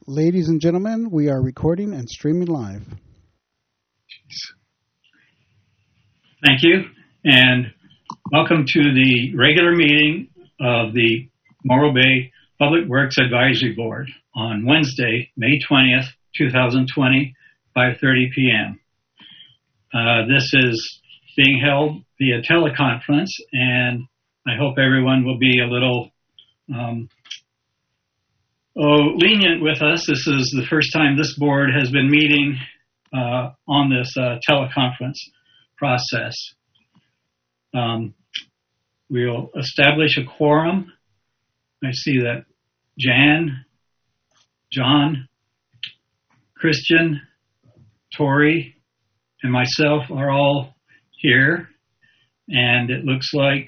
Ladies and gentlemen, we are recording and streaming live. Thank you, and welcome to the regular meeting of the Morro Bay Public Works Advisory Board on Wednesday, May 20th, 2020, 5:30 p.m. This is being held via teleconference, and I hope everyone will be a little lenient with us. This is the first time this board has been meeting on this teleconference process. We'll establish a quorum. I see that Jan, John, Christian, Tori, and myself are all here. And it looks like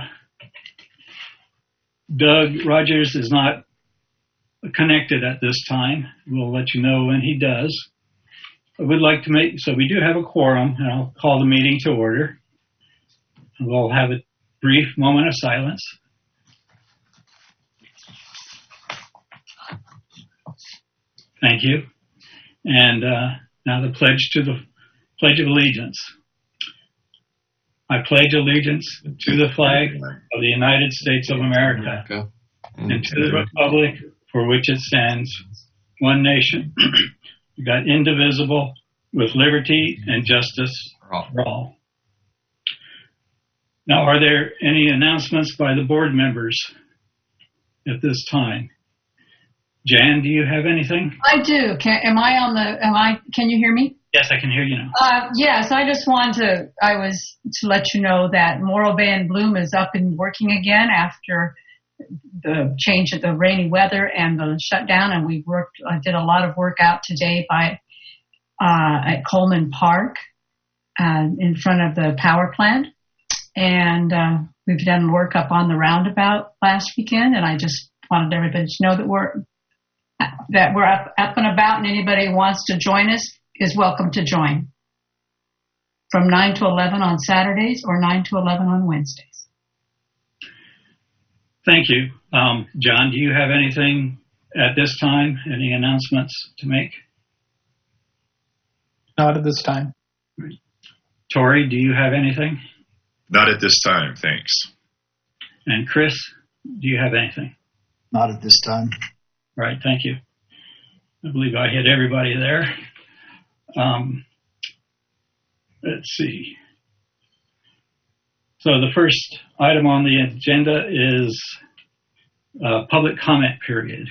Doug Rogers is not connected at this time. We'll let you know when he does. I would like to so we do have a quorum, and I'll call the meeting to order. We'll have a brief moment of silence. Thank you. And now the pledge of allegiance. I pledge allegiance to the flag of the United States of America and to the republic for which it stands, one nation, God indivisible, with liberty and justice for all. Now, are there any announcements by the board members at this time? Jan, do you have anything? I do. Can you hear me? Yes, I can hear you now. Yes, I just wanted to let you know that Morro Bay and Bloom is up and working again after the change of the rainy weather and the shutdown, and we did a lot of work out today at Coleman Park in front of the power plant, and we've done work up on the roundabout last weekend, and I just wanted everybody to know that we're up and about, and anybody who wants to join us is welcome to join from 9 to 11 on Saturdays or 9 to 11 on Wednesdays. Thank you. John, do you have anything at this time? Any announcements to make? Not at this time. Tori, do you have anything? Not at this time, thanks. And Chris, do you have anything? Not at this time. All right, thank you. I believe I hit everybody there. Let's see. So the first item on the agenda is public comment period.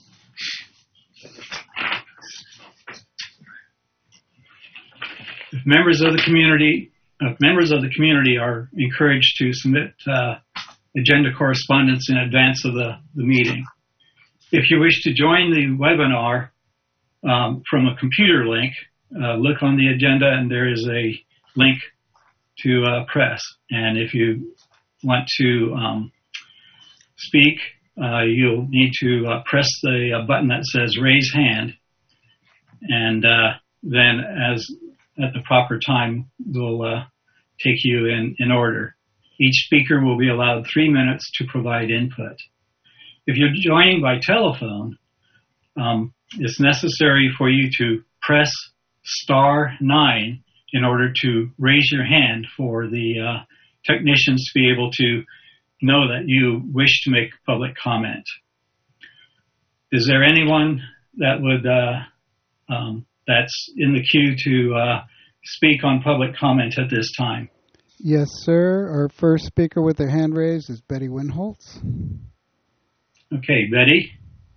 If members of the community are encouraged to submit agenda correspondence in advance of the meeting. If you wish to join the webinar from a computer link, look on the agenda and there is a link to press. And if you want to speak, you'll need to press the button that says raise hand. And then at the proper time, we'll take you in order. Each speaker will be allowed 3 minutes to provide input. If you're joining by telephone, it's necessary for you to press *9 in order to raise your hand for the technicians to be able to know that you wish to make public comment. Is there anyone that would that's in the queue to speak on public comment at this time? Yes, sir. Our first speaker with their hand raised is Betty Winholtz. Okay, Betty.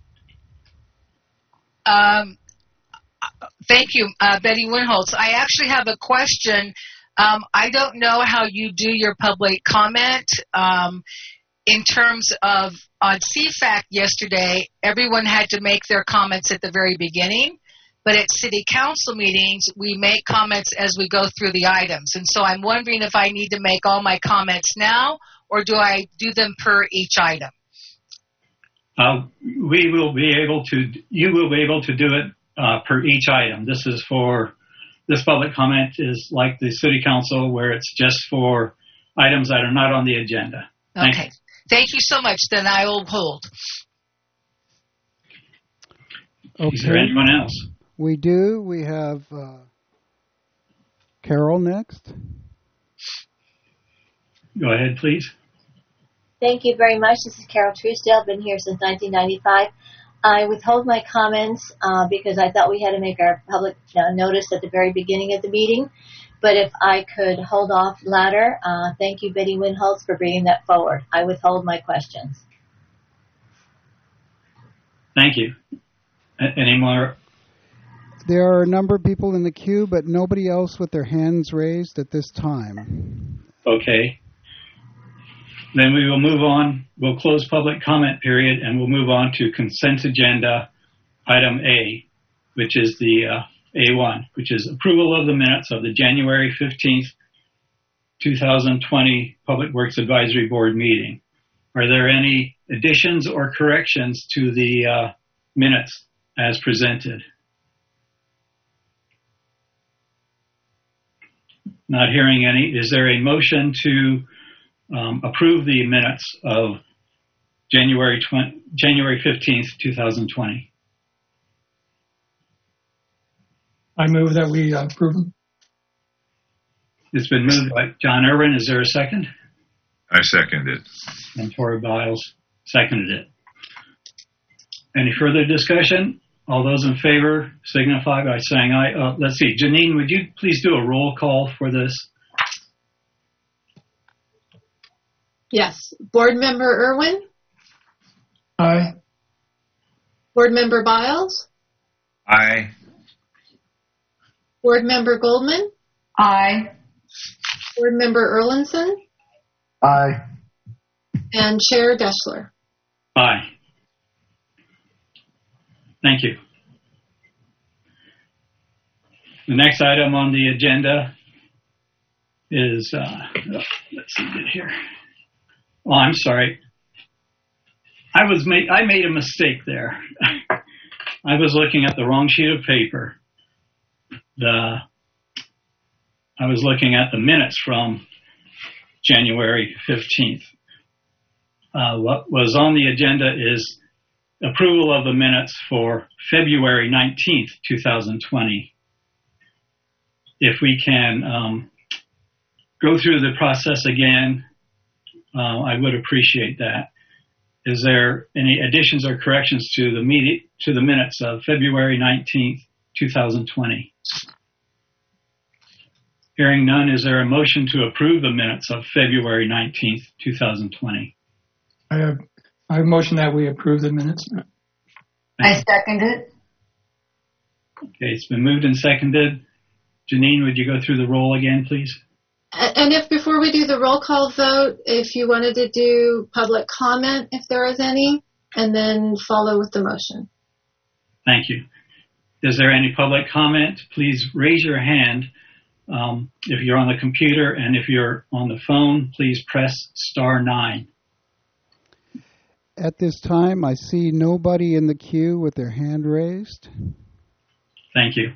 Thank you, Betty Winholtz. I actually have a question. I don't know how you do your public comment. In terms of on CFAC yesterday, everyone had to make their comments at the very beginning. But at city council meetings, we make comments as we go through the items. And so I'm wondering if I need to make all my comments now, or do I do them per each item? You will be able to do it per each item. This public comment is like the city council where it's just for items that are not on the agenda. Okay. Thank you so much. Then I will hold. Is there anyone else? We do. We have Carol next. Go ahead, please. Thank you very much. This is Carol Truesdale. I've been here since 1995. I withhold my comments because I thought we had to make our public notice at the very beginning of the meeting. But if I could hold off latter, thank you, Betty Winholtz, for bringing that forward. I withhold my questions. Thank you. Any more? There are a number of people in the queue, but nobody else with their hands raised at this time. Okay. Then we will move on. We'll close public comment period, and we'll move on to consent agenda item A, which is the A1, which is approval of the minutes of the January 15th, 2020 Public Works Advisory Board meeting. Are there any additions or corrections to the minutes as presented? Not hearing any. Is there a motion to approve the minutes of January 15th, 2020? I move that we approve them. It's been moved by John Irwin. Is there a second? I second it. And Tori Biles seconded it. Any further discussion? All those in favor signify by saying aye. Let's see. Janine, would you please do a roll call for this? Yes. Board Member Irwin? Aye. Board Member Biles? Aye. Board Member Goldman? Aye. Board Member Erlinson? Aye. And Chair Deschler. Aye. Thank you. The next item on the agenda is, let's see it here. Oh, I'm sorry. I made a mistake there. I was looking at the wrong sheet of paper. I was looking at the minutes from January 15th. What was on the agenda is approval of the minutes for February 19th, 2020. If we can go through the process again, I would appreciate that. Is there any additions or corrections to the minutes of February 19th, 2020? Hearing none, is there a motion to approve the minutes of February 19th, 2020? I have motion that we approve the minutes. I second it. Okay, it's been moved and seconded. Janine, would you go through the roll again, please? And if before we do the roll call vote, if you wanted to do public comment, if there is any, and then follow with the motion. Thank you. Is there any public comment? Please raise your hand if you're on the computer, and if you're on the phone, please press *9. At this time, I see nobody in the queue with their hand raised. Thank you.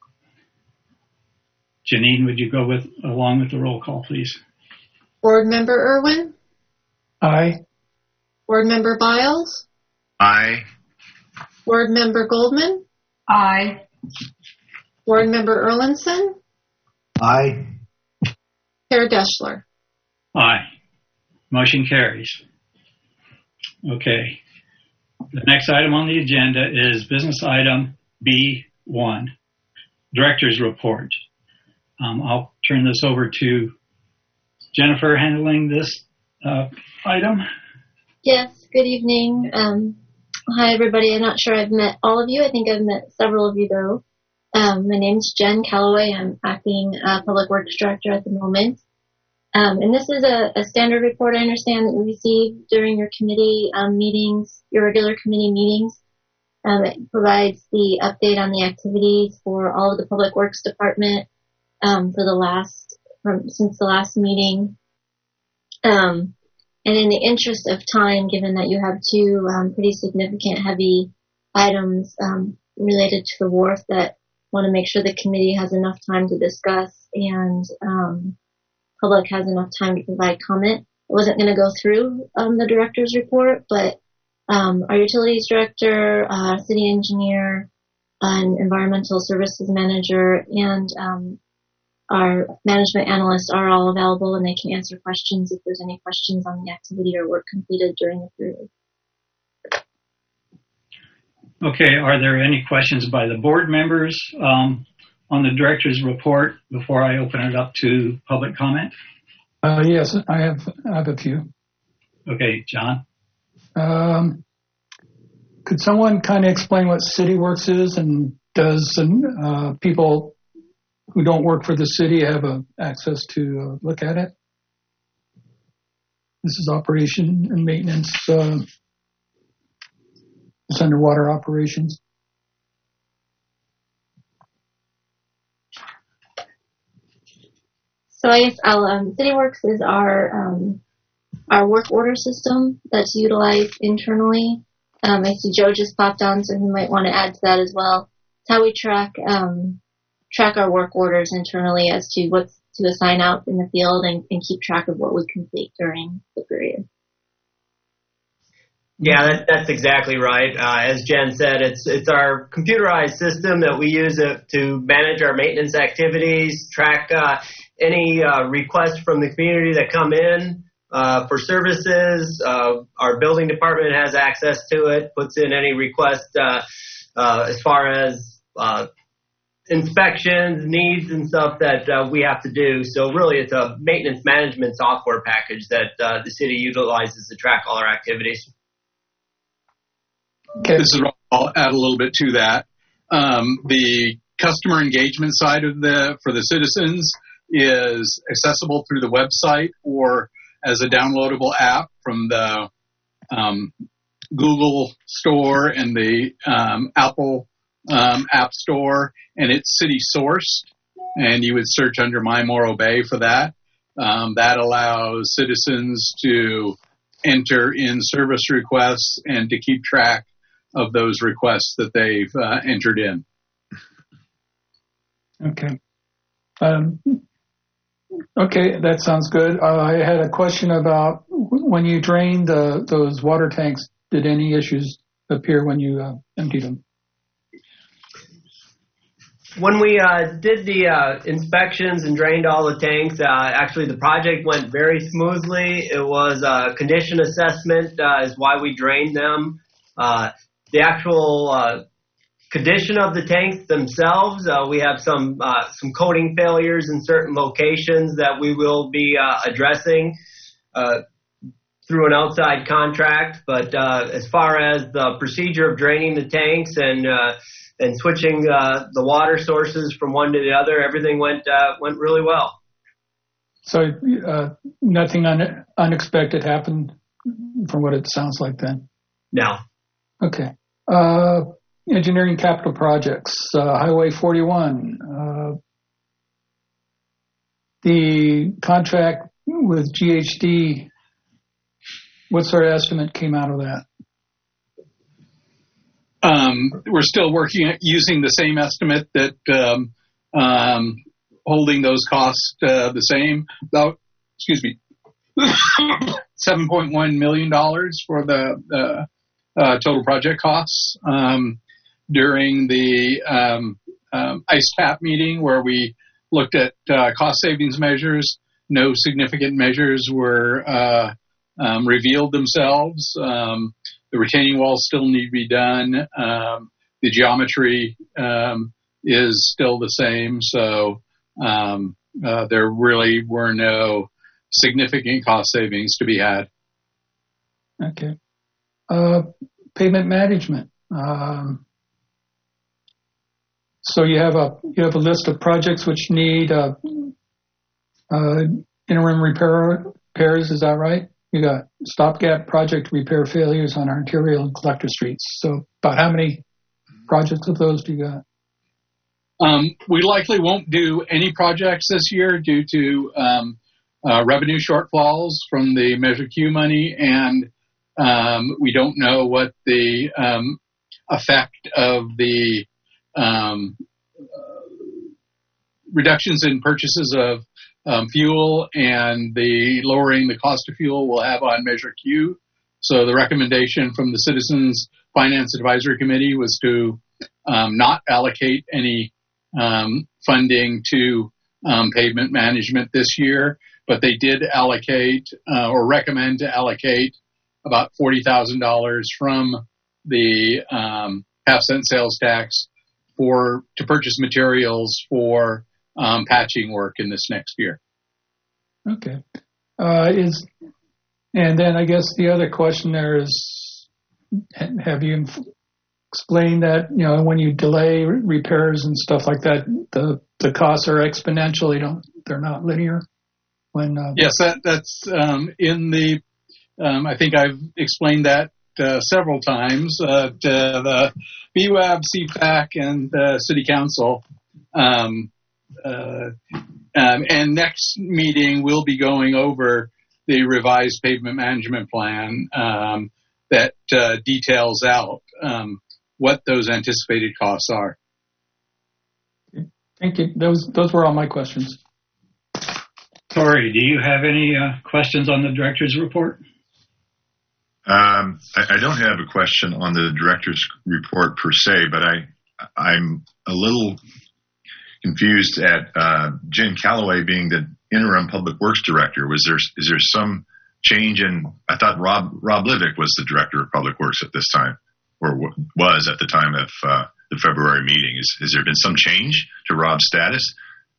Janine, would you go along with the roll call, please? Board Member Irwin? Aye. Board Member Biles? Aye. Board Member Goldman? Aye. Board Member Erlinson? Aye. Chair Deschler. Aye. Motion carries. Okay. The next item on the agenda is business item B1, Director's Report. I'll turn this over to Jennifer handling this item. Yes, good evening. Hi, everybody. I'm not sure I've met all of you. I think I've met several of you, though. My name's Jen Calloway. I'm acting Public Works Director at the moment. And this is a standard report I understand that you received during your committee meetings, your regular committee meetings. It provides the update on the activities for all of the Public Works Department since the last meeting. And in the interest of time, given that you have two pretty significant heavy items related to the wharf that want to make sure the committee has enough time to discuss and public has enough time to provide comment. I wasn't going to go through the director's report, but our utilities director, city engineer, an environmental services manager, and our management analysts are all available, and they can answer questions if there's any questions on the activity or work completed during the period. Okay, are there any questions by the board members on the director's report before I open it up to public comment? Yes, I have a few. Okay, John. Could someone kind of explain what CityWorks is, and does people who don't work for the city have access to look at it? This is operation and maintenance. It's underwater operations. So I guess CityWorks is our work order system that's utilized internally. I see Joe just popped on, so he might want to add to that as well. It's how we track our work orders internally as to what's to assign out in the field and keep track of what we complete during the period. Yeah, that's exactly right. As Jen said, it's our computerized system that we use to manage our maintenance activities, track any requests from the community that come in for services. Our building department has access to it, puts in any request as far as inspections, needs, and stuff that we have to do. So really, it's a maintenance management software package that the city utilizes to track all our activities. Okay. This is Rob. I'll add a little bit to that. The customer engagement side of for the citizens is accessible through the website or as a downloadable app from the Google Store and the Apple App Store, and it's city sourced, and you would search under My Morro Bay for that. That allows citizens to enter in service requests and to keep track of those requests that they've entered in. Okay. Okay, that sounds good. I had a question about when you drained those water tanks, did any issues appear when you emptied them? When we did the inspections and drained all the tanks, actually the project went very smoothly. It was a condition assessment is why we drained them. The actual condition of the tanks themselves, we have some coating failures in certain locations that we will be addressing through an outside contract. But as far as the procedure of draining the tanks and switching the water sources from one to the other, everything went really well. So nothing unexpected happened from what it sounds like then? No. Okay. Engineering capital projects, Highway 41. The contract with GHD, what sort of estimate came out of that? We're still working at using the same estimate that holding those costs the same. About, $7.1 million for the total project costs. During the ICEPAP meeting where we looked at cost savings measures, no significant measures were revealed themselves. The retaining walls still need to be done. The geometry is still the same, so there really were no significant cost savings to be had. Okay. Pavement management. So you have a list of projects which need interim repairs. Is that right? You got stopgap project repair failures on arterial and collector streets. So about how many projects of those do you got? We likely won't do any projects this year due to revenue shortfalls from the Measure Q money, and we don't know what the effect of the reductions in purchases of fuel and the lowering the cost of fuel will have on Measure Q. So the recommendation from the Citizens Finance Advisory Committee was to not allocate any funding to pavement management this year, but they did allocate or recommend to allocate about $40,000 from the half-cent sales tax to purchase materials for patching work in this next year. Okay. And then I guess the other question there is, have you explained that, when you delay repairs and stuff like that, the costs are exponential, they're not linear? Yes, that's in the, I think I've explained that several times to the BWAB, CFAC, and the City Council. And next meeting, we'll be going over the revised pavement management plan that details out what those anticipated costs are. Thank you. Those were all my questions. Tori, do you have any questions on the director's report? I don't have a question on the director's report per se, but I'm a little confused at Jen Calloway being the interim public works director. Is there some change in? I thought Rob Livick was the director of public works at this time, or was at the time of the February meeting. Has there been some change to Rob's status?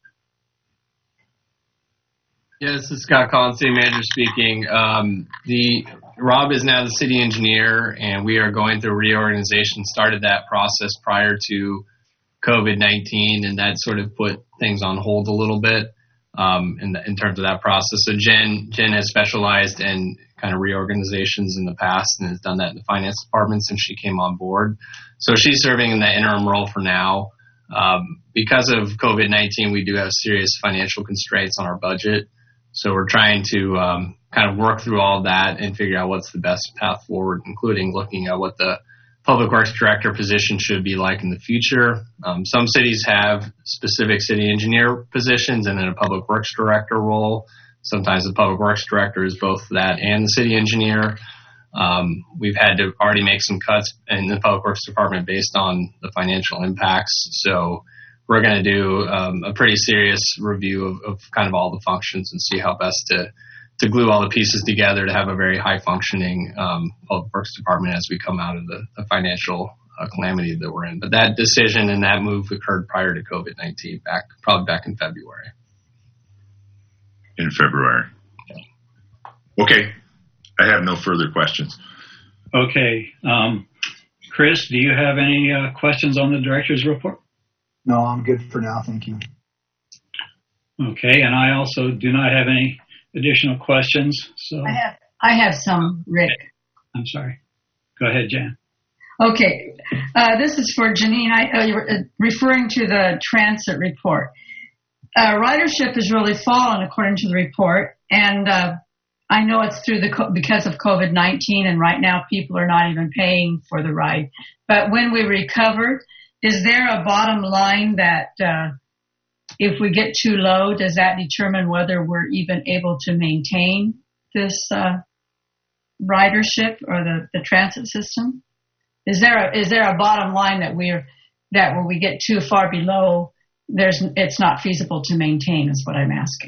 Yeah, this is Scott Collins, city manager speaking. Rob is now the city engineer, and we are going through reorganization. Started that process prior to COVID-19, and that sort of put things on hold a little bit in terms of that process. So Jen has specialized in kind of reorganizations in the past and has done that in the finance department since she came on board. So she's serving in that interim role for now. Because of COVID-19, we do have serious financial constraints on our budget. So we're trying to kind of work through all of that and figure out what's the best path forward, including looking at what the public works director position should be like in the future. Some cities have specific city engineer positions and then a public works director role. Sometimes the public works director is both that and the city engineer. We've had to already make some cuts in the public works department based on the financial impacts. So we're going to do a pretty serious review of kind of all the functions and see how best to glue all the pieces together to have a very high functioning public works department as we come out of the financial calamity that we're in. But that decision and that move occurred prior to COVID-19, probably back in February. In February. Okay. I have no further questions. Okay. Chris, do you have any questions on the director's report? No, I'm good for now. Thank you. Okay. And I also do not have any additional questions. So I have some, Rick. I'm sorry. Go ahead, Jan. Okay. This is for Janine. Referring to the transit report. Ridership has really fallen according to the report, and I know it's because of COVID-19, and right now people are not even paying for the ride. But when we recover, is there a bottom line that if we get too low, does that determine whether we're even able to maintain this ridership or the transit system? Is there a bottom line that when we get too far below, it's not feasible to maintain, is what I'm asking.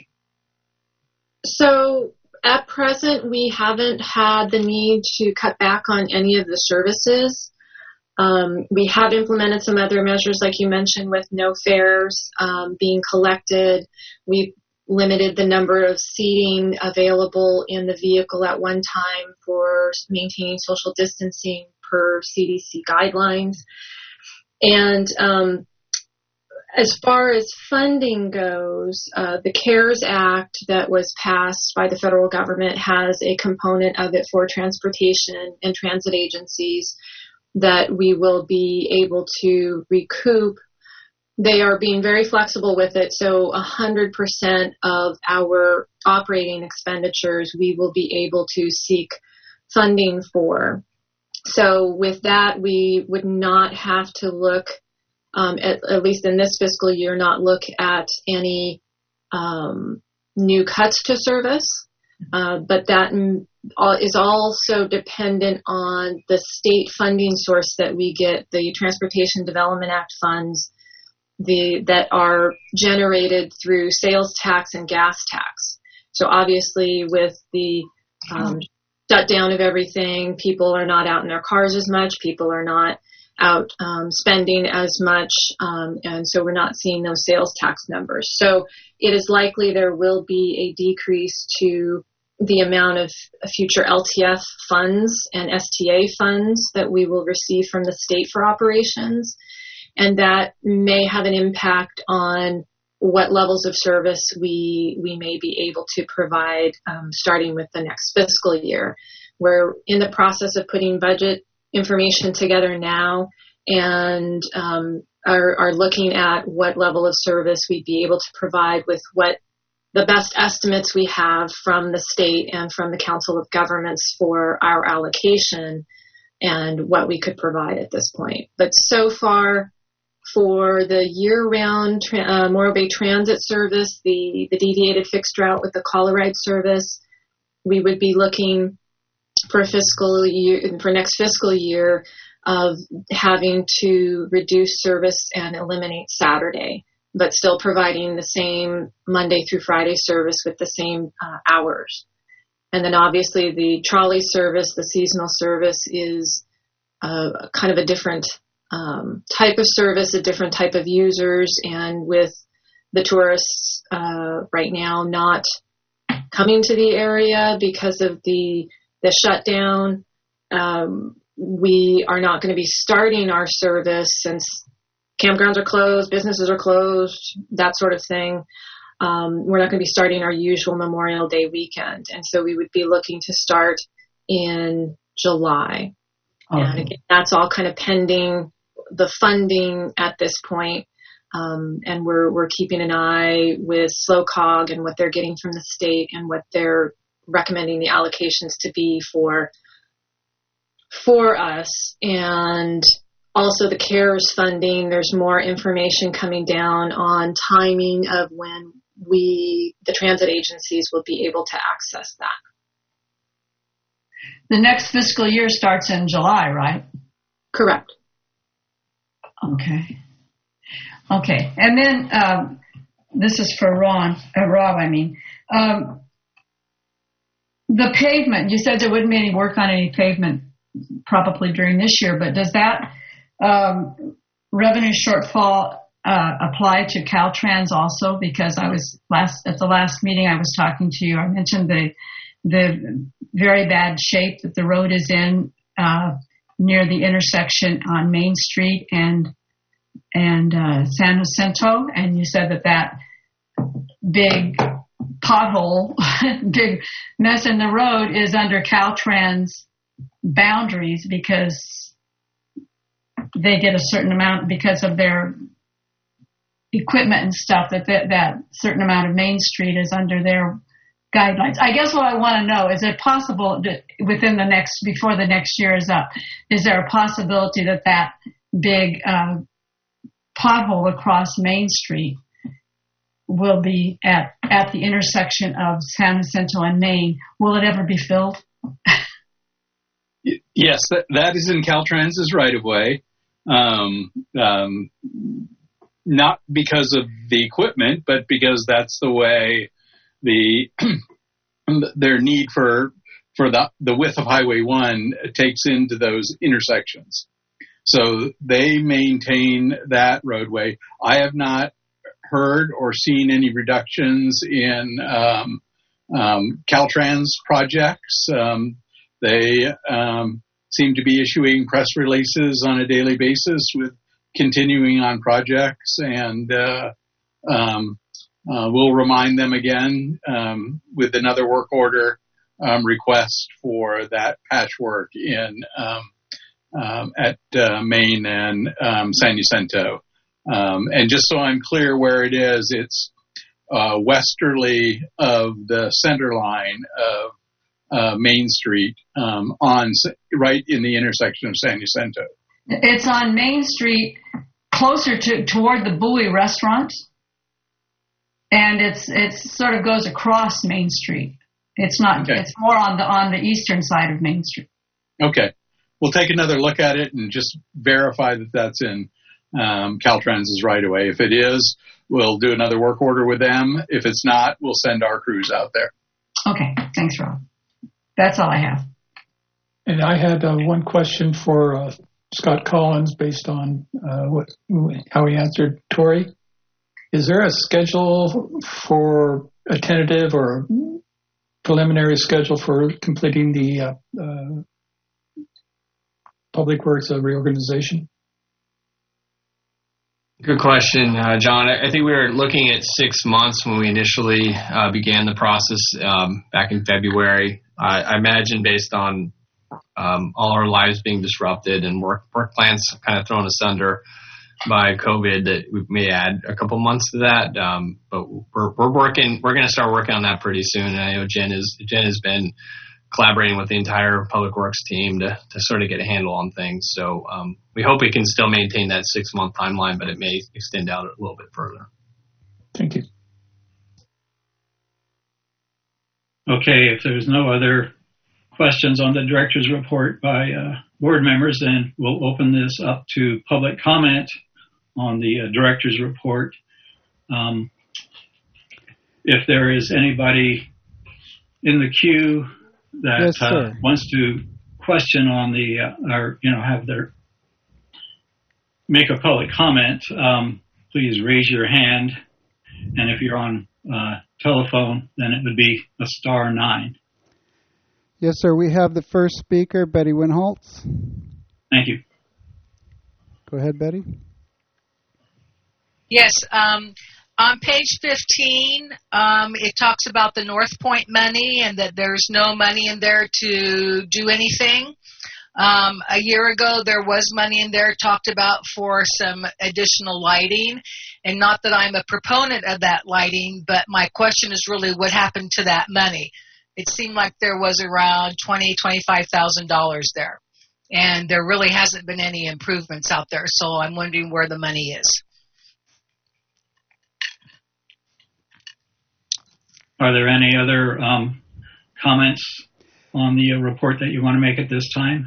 So at present, we haven't had the need to cut back on any of the services. We have implemented some other measures, like you mentioned, with no fares being collected. We've limited the number of seating available in the vehicle at one time for maintaining social distancing per CDC guidelines. And as far as funding goes, the CARES Act that was passed by the federal government has a component of it for transportation and transit agencies that we will be able to recoup. They are being very flexible with it, so 100% of our operating expenditures we will be able to seek funding for. So with that, we would not have to look, at least in this fiscal year, not look at any new cuts to service. But that is also dependent on the state funding source that we get, the Transportation Development Act funds that are generated through sales tax and gas tax. So obviously with the shutdown of everything, people are not out in their cars as much, people are not out spending as much, and so we're not seeing those sales tax numbers. So it is likely there will be a decrease to the amount of future LTF funds and STA funds that we will receive from the state for operations, and that may have an impact on what levels of service we may be able to provide starting with the next fiscal year. We're in the process of putting budget information together now and are looking at what level of service we'd be able to provide with what the best estimates we have from the state and from the Council of Governments for our allocation and what we could provide at this point. But so far, for the year-round Morro Bay Transit service, the deviated fixed route with the Coloride service, we would be looking for next fiscal year of having to reduce service and eliminate Saturday, but still providing the same Monday through Friday service with the same hours. And then obviously the trolley service, the seasonal service, is kind of a different type of service, a different type of users, and with the tourists right now not coming to the area because of the shutdown, we are not going to be starting our service since campgrounds are closed, businesses are closed, that sort of thing. We're not going to be starting our usual Memorial Day weekend. And so we would be looking to start in July. Okay. And again, that's all kind of pending the funding at this point. And we're keeping an eye with SLOCOG and what they're getting from the state and what they're recommending the allocations to be for us. And also the CARES funding, there's more information coming down on timing of when the transit agencies will be able to access that. The next fiscal year starts in July, right? Correct. Okay. And then this is for Rob, the pavement, you said there wouldn't be any work on any pavement probably during this year, but does that revenue shortfall apply to Caltrans also? Because at the last meeting I was talking to you, I mentioned the very bad shape that the road is in near the intersection on Main Street and San Jacinto, and you said that big pothole, big mess in the road is under Caltrans boundaries because they get a certain amount because of their equipment and stuff, that certain amount of Main Street is under their guidelines. I guess what I want to know, is it possible that before the next year is up, is there a possibility that big pothole across Main Street will be at the intersection of San Jacinto and Main? Will it ever be filled? Yes, that is in Caltrans's right of way. Not because of the equipment, but because that's the way their need for the width of Highway 1 takes into those intersections. So they maintain that roadway. I have not heard or seen any reductions in Caltrans projects. They seem to be issuing press releases on a daily basis with continuing on projects, and we'll remind them again with another work order request for that patchwork at Main and San Jacinto. And just so I'm clear where it is, it's westerly of the center line of Main Street, right in the intersection of San Jacinto. It's on Main Street, closer toward the Bowie restaurant, and it sort of goes across Main Street. It's not. Okay. It's more on the eastern side of Main Street. Okay. We'll take another look at it and just verify that that's in Caltrans's right of way. If it is, we'll do another work order with them. If it's not, we'll send our crews out there. Okay. Thanks, Rob. That's all I have. And I had one question for Scott Collins based on how he answered Tori. Is there a schedule for a tentative or preliminary schedule for completing the Public Works reorganization? Good question, John. I think we were looking at 6 months when we initially began the process back in February. I imagine based on all our lives being disrupted and work plans kind of thrown asunder by COVID, that we may add a couple months to that. But we're working. We're going to start working on that pretty soon. And I know Jen has been collaborating with the entire Public Works team to sort of get a handle on things. So we hope we can still maintain that 6 month timeline, but it may extend out a little bit further. Thank you. Okay, if there's no other questions on the director's report by board members, then we'll open this up to public comment on the director's report. If there is anybody in the queue that Yes, wants to question on the or have their make a public comment, please raise your hand, and if you're on telephone, then it would be a *9. Yes, sir. We have the first speaker, Betty Winholtz. Thank you. Go ahead, Betty. Yes, on page 15, it talks about the North Point money and that there's no money in there to do anything. A year ago, there was money in there talked about for some additional lighting, and not that I'm a proponent of that lighting, but my question is really what happened to that money. It seemed like there was around $25,000 there, and there really hasn't been any improvements out there, so I'm wondering where the money is. Are there any other comments on the report that you want to make at this time?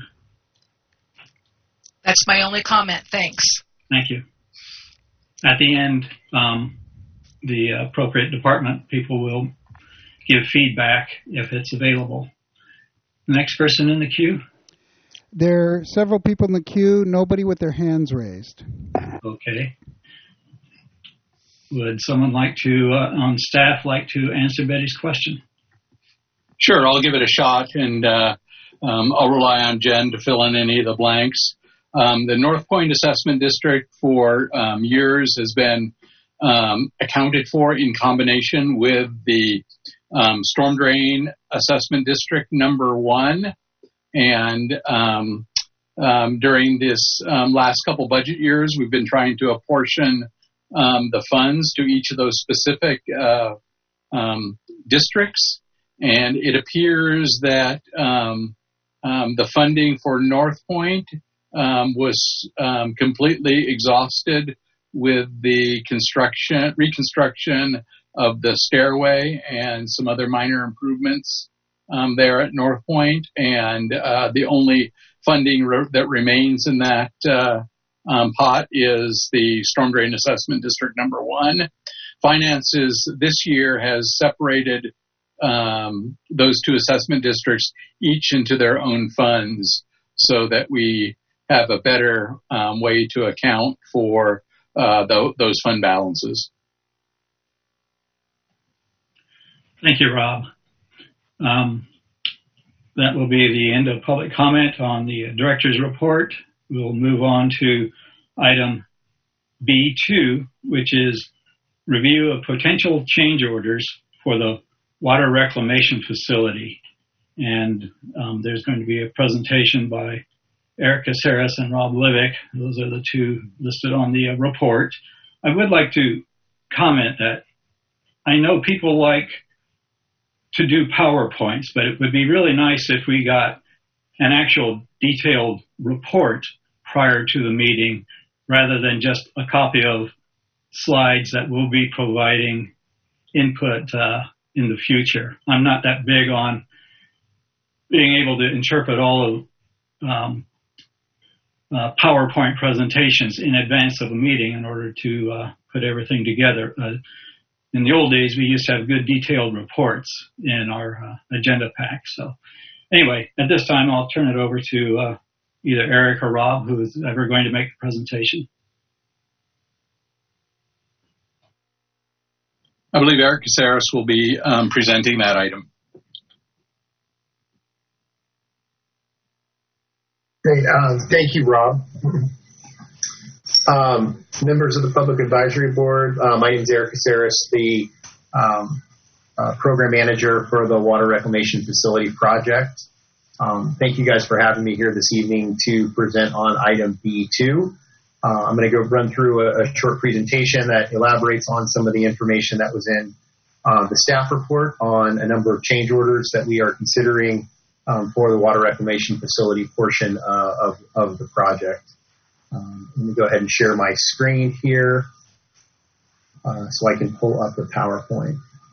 That's my only comment. Thanks. Thank you. At the end, the appropriate department people will give feedback if it's available. Next person in the queue? There are several people in the queue, nobody with their hands raised. Okay. Would someone like to, on staff, like to answer Betty's question? Sure, I'll give it a shot, and I'll rely on Jen to fill in any of the blanks. The North Point Assessment District for years has been accounted for in combination with the Storm Drain Assessment District number 1. And during this last couple budget years, we've been trying to apportion the funds to each of those specific districts. And it appears that the funding for North Point was completely exhausted with the reconstruction of the stairway and some other minor improvements there at North Point. And the only funding that remains in that pot is the Storm Drain Assessment District number 1. Finances this year has separated those two assessment districts each into their own funds so that we have a better way to account for those fund balances. Thank you, Rob. That will be the end of public comment on the director's report. We'll move on to item B2, which is review of potential change orders for the water reclamation facility. And there's going to be a presentation by Eric Caceres and Rob Livick. Those are the two listed on the report. I would like to comment that I know people like to do PowerPoints, but it would be really nice if we got an actual detailed report prior to the meeting rather than just a copy of slides that we'll be providing input in the future. I'm not that big on being able to interpret all of PowerPoint presentations in advance of a meeting in order to put everything together. In the old days, we used to have good detailed reports in our agenda pack. So anyway, at this time, I'll turn it over to either Eric or Rob, who is ever going to make the presentation. I believe Eric Caceres will be presenting that item. Great. Thank you, Rob. Members of the Public Advisory Board, my name is Eric Caceres, the Program Manager for the Water Reclamation Facility Project. Thank you guys for having me here this evening to present on item B2. I'm going to go run through a short presentation that elaborates on some of the information that was in the staff report on a number of change orders that we are considering for the water reclamation facility portion of the project. Let me go ahead and share my screen here so I can pull up the PowerPoint.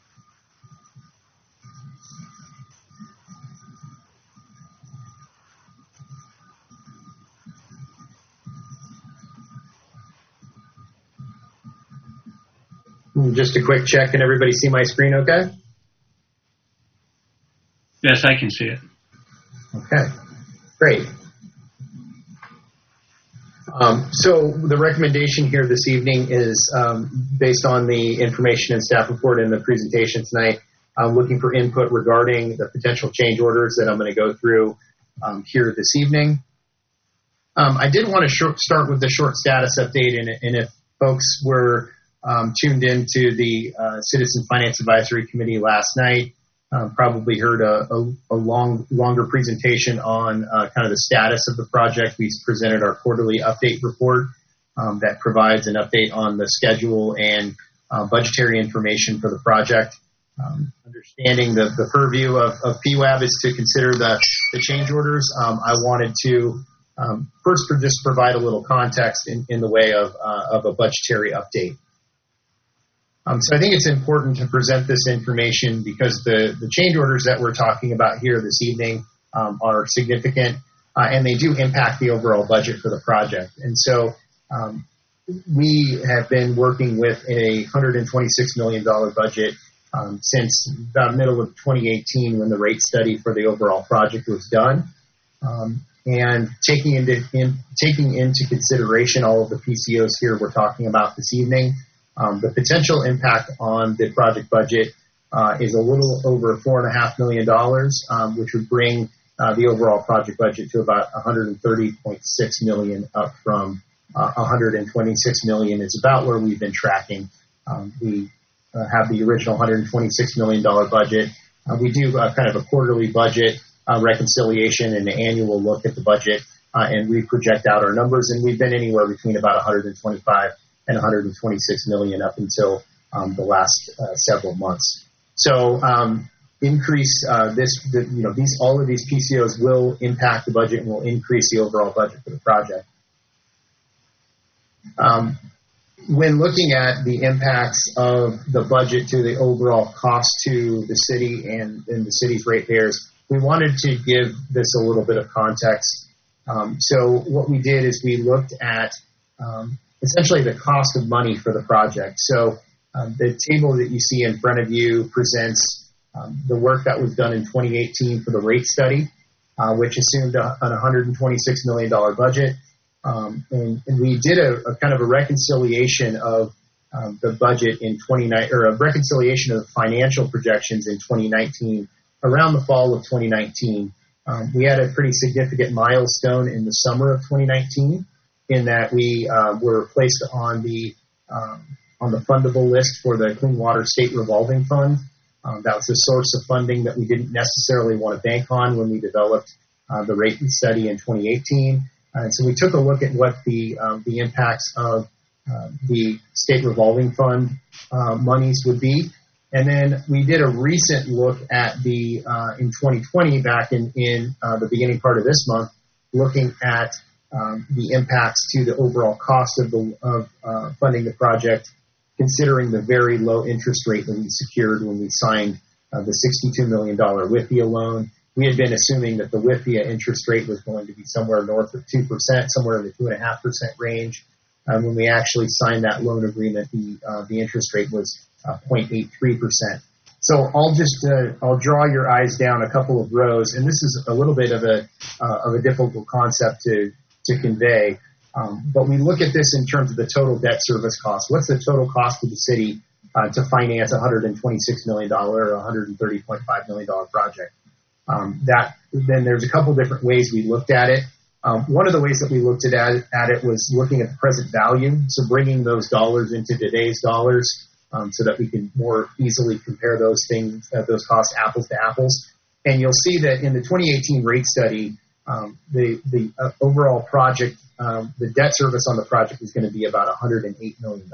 Just a quick check. Can everybody see my screen okay? Yes, I can see it. Okay, great. So the recommendation here this evening is based on the information and staff report in the presentation tonight. I'm looking for input regarding the potential change orders that I'm going to go through here this evening. I did want to start with the short status update, and if folks were tuned into the Citizen Finance Advisory Committee last night, probably heard a longer presentation on kind of the status of the project. We presented our quarterly update report that provides an update on the schedule and budgetary information for the project. Understanding the purview of PWAB is to consider the change orders. I wanted to first just provide a little context in the way of a budgetary update. So I think it's important to present this information because the change orders that we're talking about here this evening are significant and they do impact the overall budget for the project. And so we have been working with a $126 million budget since about middle of 2018 when the rate study for the overall project was done. And taking into consideration all of the PCOs here we're talking about this evening, the potential impact on the project budget is a little over $4.5 million, which would bring the overall project budget to about $130.6 million, up from $126 million is about where we've been tracking. We have the original $126 million budget. We do kind of a quarterly budget reconciliation and an annual look at the budget, and we project out our numbers, and we've been anywhere between about 125 and 126 million up until the last several months. So all of these PCOs will impact the budget and will increase the overall budget for the project. When looking at the impacts of the budget to the overall cost to the city and the city's ratepayers, we wanted to give this a little bit of context. So what we did is we looked at essentially the cost of money for the project. So the table that you see in front of you presents the work that was done in 2018 for the rate study, which assumed an $126 million budget. And we did a kind of a reconciliation of the budget in a reconciliation of financial projections in 2019 around the fall of 2019. We had a pretty significant milestone in the summer of 2019 in that we were placed on the fundable list for the Clean Water State Revolving Fund. That was a source of funding that we didn't necessarily want to bank on when we developed the rate study in 2018. And so we took a look at what the impacts of the State Revolving Fund monies would be. And then we did a recent look at in 2020, back in the beginning part of this month, looking at the impacts to the overall cost of funding the project, considering the very low interest rate that we secured when we signed the $62 million WIFIA loan. We had been assuming that the WIFIA interest rate was going to be somewhere north of 2%, somewhere in the 2.5% range. When we actually signed that loan agreement, the interest rate was 0.83%. So I'll draw your eyes down a couple of rows, and this is a little bit of a difficult concept to convey. But we look at this in terms of the total debt service cost. What's the total cost to the city to finance a $126 million or $130.5 million project? Then there's a couple different ways we looked at it. One of the ways that we looked at it was looking at the present value, so bringing those dollars into today's dollars so that we can more easily compare those things, those costs apples to apples. And you'll see that in the 2018 rate study, the overall project, the debt service on the project is going to be about $108 million.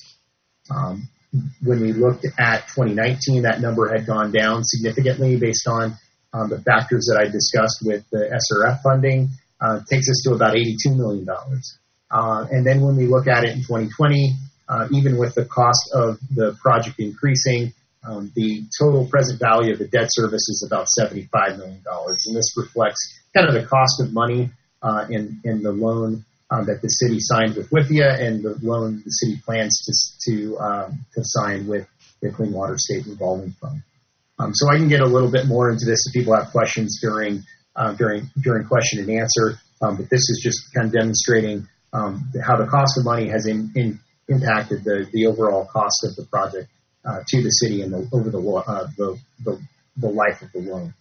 When we looked at 2019, that number had gone down significantly based on the factors that I discussed with the SRF funding. Takes us to about $82 million. And then when we look at it in 2020, even with the cost of the project increasing, the total present value of the debt service is about $75 million. And this reflects kind of the cost of money in the loan that the city signed with WIFIA and the loan the city plans to sign with the Clean Water State Revolving Fund. So I can get a little bit more into this if people have questions during question and answer. But this is just kind of demonstrating how the cost of money has impacted the overall cost of the project to the city and over the life of the loan.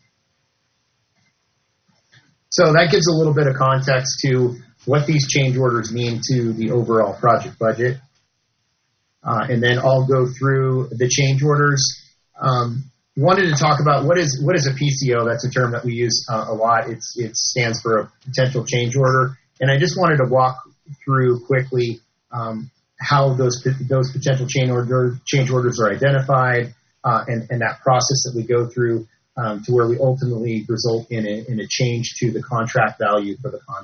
So that gives a little bit of context to what these change orders mean to the overall project budget. And then I'll go through the change orders. Wanted to talk about what is a PCO. That's a term that we use a lot. It stands for a potential change order. And I just wanted to walk through quickly how those potential change orders are identified and that process that we go through to where we ultimately result in a change to the contract value for the contract.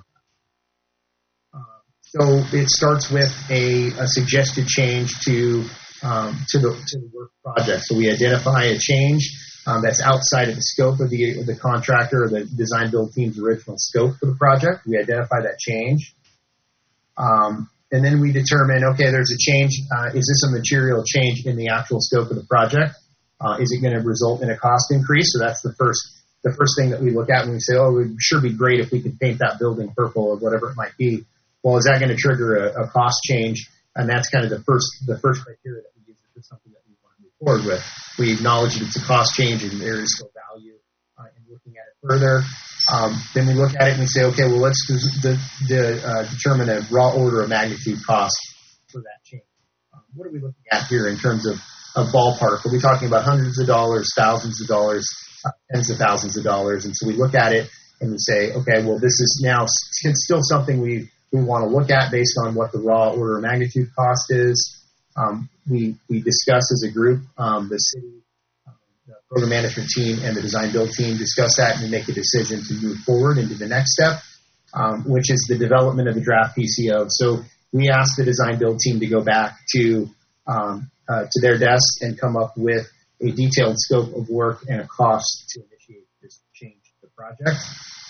So it starts with a suggested change to the work project. So we identify a change that's outside of the scope of the contractor or the design build team's original scope for the project. We identify that change. And then we determine, okay, there's a change. Is this a material change in the actual scope of the project? Is it going to result in a cost increase? So that's the first thing that we look at when we say, oh, it would sure be great if we could paint that building purple or whatever it might be. Well, is that going to trigger a cost change? And that's kind of the first criteria that we use if it's something that we want to move forward with. We acknowledge that it's a cost change and there is still value in looking at it further. Then we look at it and we say, okay, well, let's determine a raw order of magnitude cost for that change. What are we looking at here in terms of ballpark? Are we talking about hundreds of dollars, thousands of dollars, tens of thousands of dollars? And so we look at it and we say, okay, well, this is now still something we want to look at based on what the raw order of magnitude cost is. We discuss as a group, the city, the program management team, and the design build team discuss that and we make a decision to move forward into the next step, which is the development of the draft PCO. So we ask the design build team to go back to their desk and come up with a detailed scope of work and a cost to initiate this change to the project.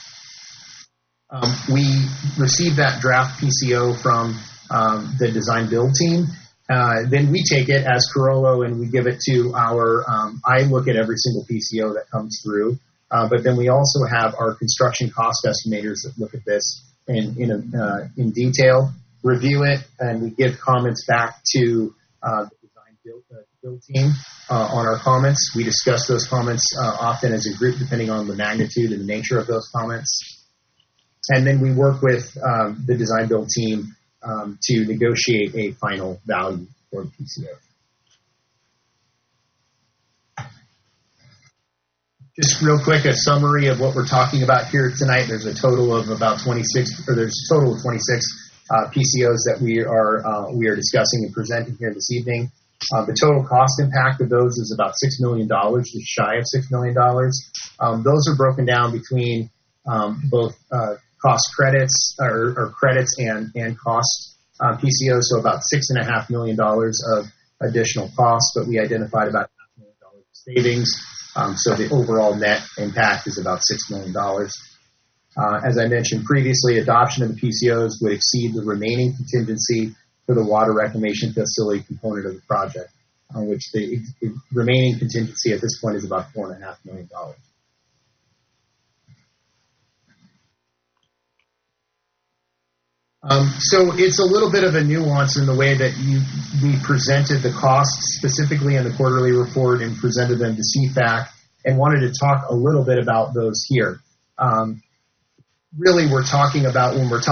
We receive that draft PCO from the design build team. Then we take it as Carollo and we give it to I look at every single PCO that comes through, but then we also have our construction cost estimators that look at this in detail, review it, and we give comments back to the design build team on our comments. We discuss those comments often as a group depending on the magnitude and the nature of those comments. And then we work with the design build team to negotiate a final value for the PCO. Just real quick, a summary of what we're talking about here tonight. There's a total of about 26 PCOs that we are discussing and presenting here this evening. The total cost impact of those is about $6 million, just shy of $6 million. Those are broken down between both cost credits or credits and cost PCOs, so about $6.5 million of additional costs, but we identified about $500,000 savings. So the overall net impact is about $6 million. As I mentioned previously, adoption of the PCOs would exceed the remaining contingency for the water reclamation facility component of the project, on which the remaining contingency at this point is about $4.5 million. So it's a little bit of a nuance in the way that we presented the costs specifically in the quarterly report and presented them to CFAC, and wanted to talk a little bit about those here. Really, when we're talking about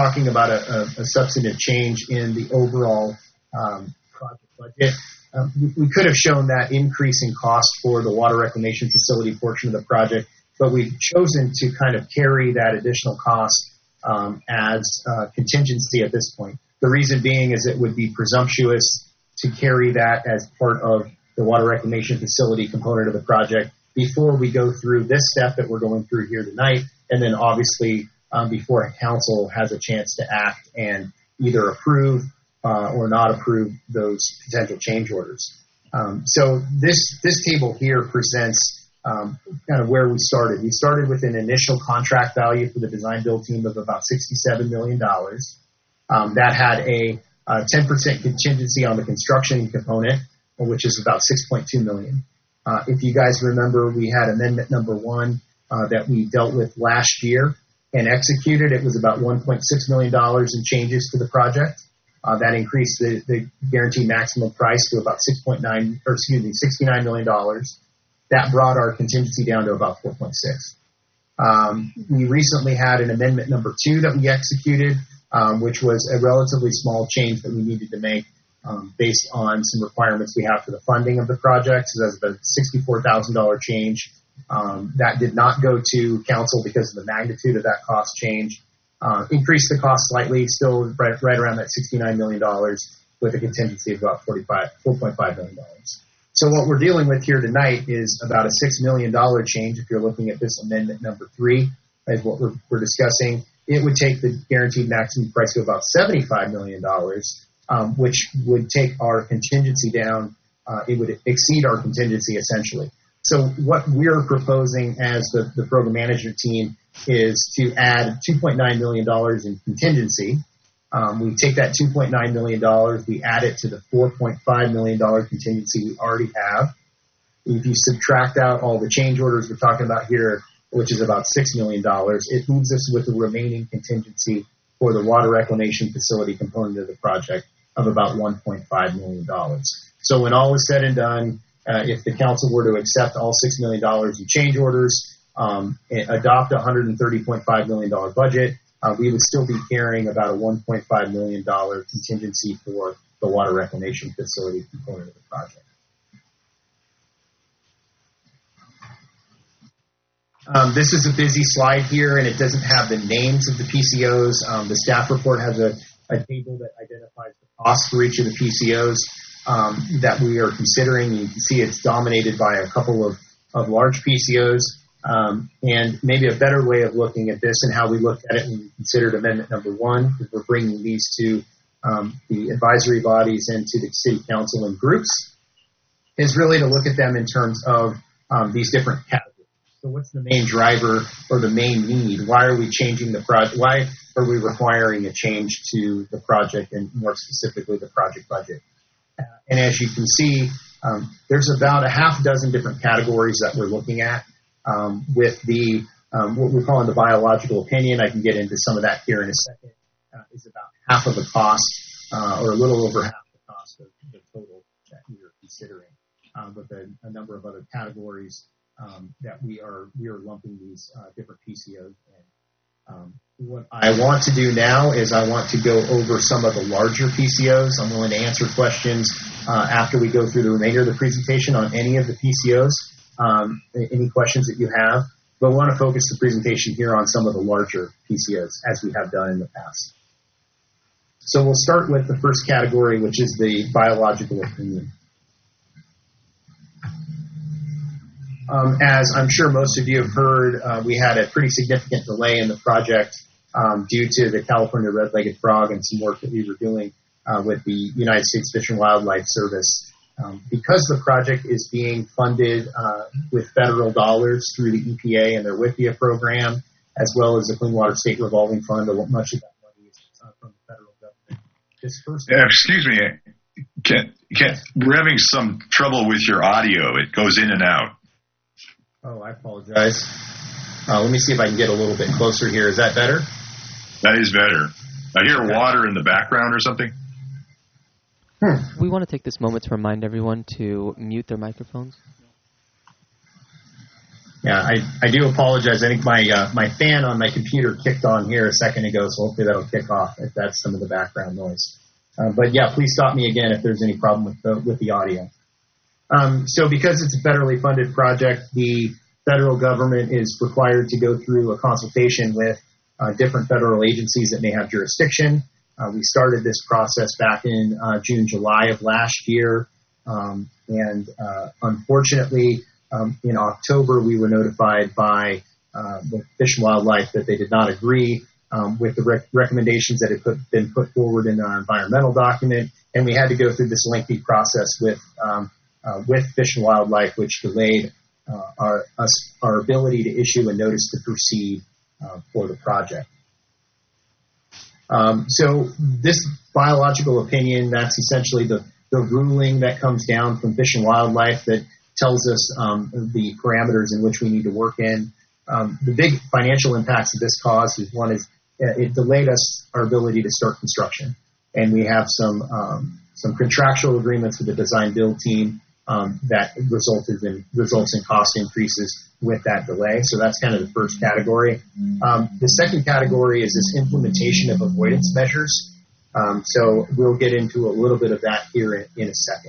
a substantive change in the overall project budget, we could have shown that increase in cost for the water reclamation facility portion of the project, but we've chosen to kind of carry that additional cost as contingency at this point. The reason being is it would be presumptuous to carry that as part of the water reclamation facility component of the project before we go through this step that we're going through here tonight, and then obviously before council has a chance to act and either approve or not approve those potential change orders. So this table here presents kind of where we started. We started with an initial contract value for the design build team of about $67 million. That had a 10% contingency on the construction component, which is about $6.2 million. If you guys remember, we had amendment number 1 that we dealt with last year and executed. It was about $1.6 million in changes to the project. That increased the guaranteed maximum price to about $69 million. That brought our contingency down to about 4.6. We recently had an amendment number 2 that we executed, which was a relatively small change that we needed to make based on some requirements we have for the funding of the project. So that's a $64,000 change. That did not go to council because of the magnitude of that cost change. Increased the cost slightly, still right around that $69 million with a contingency of about $4.5 million. So what we're dealing with here tonight is about a $6 million change. If you're looking at this amendment number 3, is what we're discussing. It would take the guaranteed maximum price to about $75 million, which would take our contingency down. It would exceed our contingency essentially. So what we're proposing as the program management team is to add $2.9 million in contingency. We take that $2.9 million, we add it to the $4.5 million contingency we already have. If you subtract out all the change orders we're talking about here, which is about $6 million, it leaves us with the remaining contingency for the water reclamation facility component of the project of about $1.5 million. So when all is said and done, if the council were to accept all $6 million in change orders, adopt a $130.5 million budget, we would still be carrying about a $1.5 million contingency for the water reclamation facility component of the project. This is a busy slide here, and it doesn't have the names of the PCOs. The staff report has a table that identifies the cost for each of the PCOs that we are considering. You can see it's dominated by a couple of large PCOs. And maybe a better way of looking at this and how we looked at it when we considered amendment number 1, because we're bringing these to the advisory bodies and to the city council and groups, is really to look at them in terms of these different categories. So what's the main driver or the main need? Why are we changing the project? Why are we requiring a change to the project and more specifically the project budget? And as you can see, there's about a half dozen different categories that we're looking at. With the what we're calling the biological opinion, I can get into some of that here in a second, is about half of the cost, or a little over half the cost of the total that we are considering, with a number of other categories that we are lumping these different PCOs in. What I want to do now is I want to go over some of the larger PCOs. I'm willing to answer questions after we go through the remainder of the presentation on any of the PCOs. Any questions that you have, but we want to focus the presentation here on some of the larger PCOs as we have done in the past. So we'll start with the first category, which is the biological opinion. As I'm sure most of you have heard, we had a pretty significant delay in the project due to the California red-legged frog and some work that we were doing with the United States Fish and Wildlife Service. Because the project is being funded with federal dollars through the EPA and their WIPIA program, as well as the Clean Water State Revolving Fund, much of that money is from the federal government. Excuse me, we're having some trouble with your audio. It goes in and out. Oh, I apologize. Let me see if I can get a little bit closer here. Is that better? That is better. I hear water in the background or something. We want to take this moment to remind everyone to mute their microphones. Yeah, I do apologize. I think my fan on my computer kicked on here a second ago, so hopefully that'll kick off if that's some of the background noise. But yeah, please stop me again if there's any problem with the audio. So because it's a federally funded project, the federal government is required to go through a consultation with different federal agencies that may have jurisdiction. We started this process back in June, July of last year, and unfortunately, in October, we were notified by the Fish and Wildlife that they did not agree with the recommendations that had been put forward in our environmental document, and we had to go through this lengthy process with Fish and Wildlife, which delayed our ability to issue a notice to proceed for the project. So this biological opinion, that's essentially the ruling that comes down from Fish and Wildlife that tells us the parameters in which we need to work in. The big financial impacts of this cause is one is it delayed us our ability to start construction, and we have some contractual agreements with the design build team that results in cost increases with that delay. So that's kind of the first category. The second category is this implementation of avoidance measures. So we'll get into a little bit of that here in a second.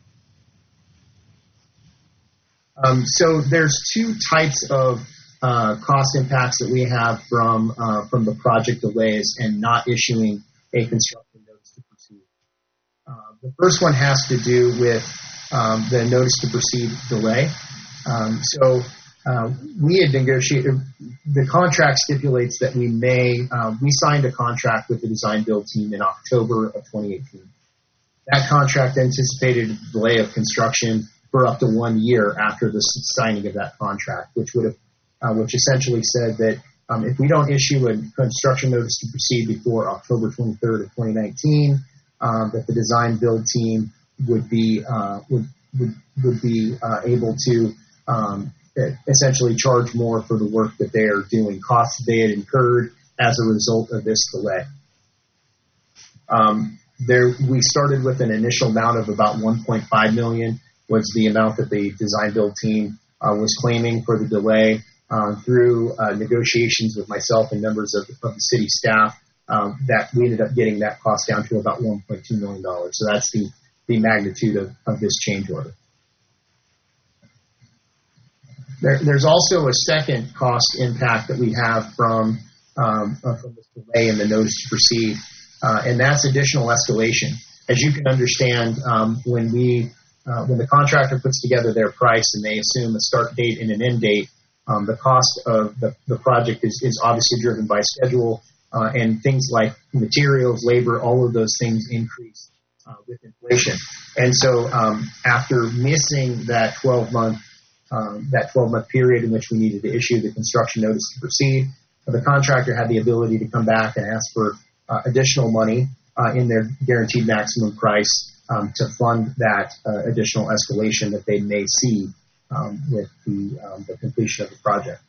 So there's two types of cost impacts that we have from the project delays and not issuing a construction notice to proceed. The first one has to do with the notice to proceed delay. We had negotiated, the contract stipulates that we signed a contract with the design build team in October of 2018. That contract anticipated a delay of construction for up to 1 year after the signing of that contract, which essentially said that if we don't issue a construction notice to proceed before October 23rd of 2019, that the design build team would be able to essentially charge more for the work that they are doing, costs they had incurred as a result of this delay. We started with an initial amount of about $1.5 million was the amount that the design build team was claiming for the delay. Through negotiations with myself and members of the city staff, that we ended up getting that cost down to about $1.2 million. So that's the magnitude of this change order. There's also a second cost impact that we have from this delay in the notice to proceed, and that's additional escalation. As you can understand, when the contractor puts together their price and they assume a start date and an end date, the cost of the project is obviously driven by schedule, and things like materials, labor, all of those things increase with inflation. And so after missing that 12-month period in which we needed to issue the construction notice to proceed, the contractor had the ability to come back and ask for additional money in their guaranteed maximum price to fund that additional escalation that they may see with the completion of the project.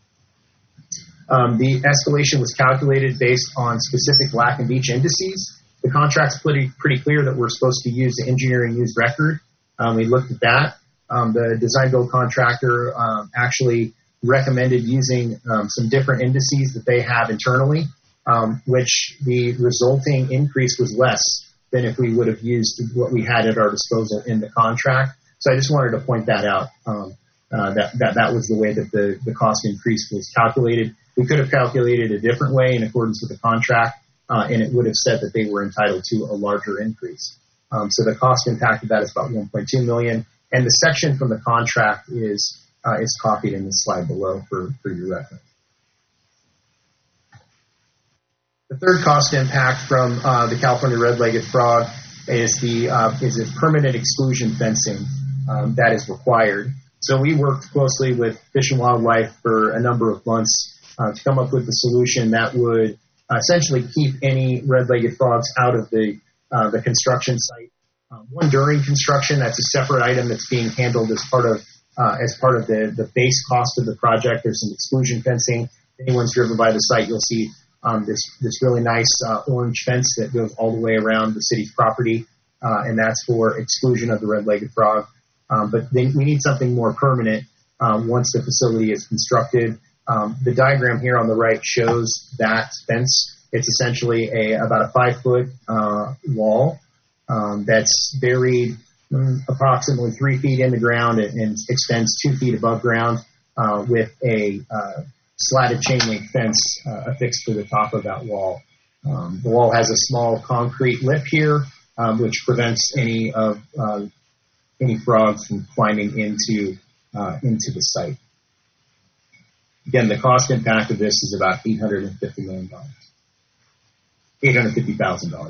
The escalation was calculated based on specific Black and Veatch indices. The contract's pretty clear that we're supposed to use the engineering used record. We looked at that. The design build contractor actually recommended using some different indices that they have internally, which the resulting increase was less than if we would have used what we had at our disposal in the contract. So I just wanted to point that out, that was the way that the cost increase was calculated. We could have calculated a different way in accordance with the contract, and it would have said that they were entitled to a larger increase. So the cost impact of that is about $1.2 million, and the section from the contract is copied in the slide below for your reference. The third cost impact from the California red-legged frog is the permanent exclusion fencing that is required. So we worked closely with Fish and Wildlife for a number of months to come up with a solution that would essentially keep any red-legged frogs out of the construction site. One during construction, that's a separate item that's being handled as part of the base cost of the project. There's some exclusion fencing. If anyone's driven by the site, you'll see this really nice orange fence that goes all the way around the city's property, and that's for exclusion of the red-legged frog. But we need something more permanent once the facility is constructed. The diagram here on the right shows that fence. It's essentially about a 5-foot wall that's buried approximately 3 feet in the ground and extends 2 feet above ground with a slatted chain link fence affixed to the top of that wall. The wall has a small concrete lip here, which prevents any frogs from climbing into the site. Again, the cost impact of this is about $850 million. $850,000.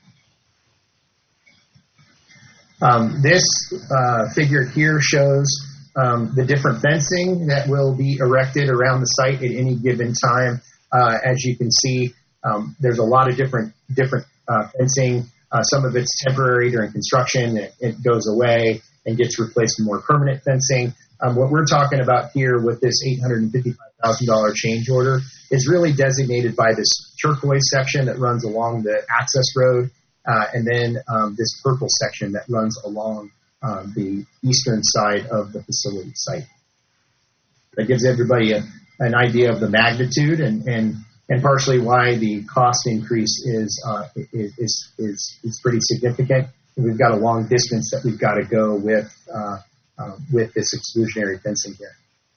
This figure here shows the different fencing that will be erected around the site at any given time. As you can see, there's a lot of different fencing. Some of it's temporary during construction. It goes away and gets replaced with more permanent fencing. What we're talking about here with this $855,000 change order is really designated by this turquoise section that runs along the access road, and then this purple section that runs along the eastern side of the facility site. That gives everybody an idea of the magnitude and partially why the cost increase is pretty significant. We've got a long distance that we've got to go with this exclusionary fencing here.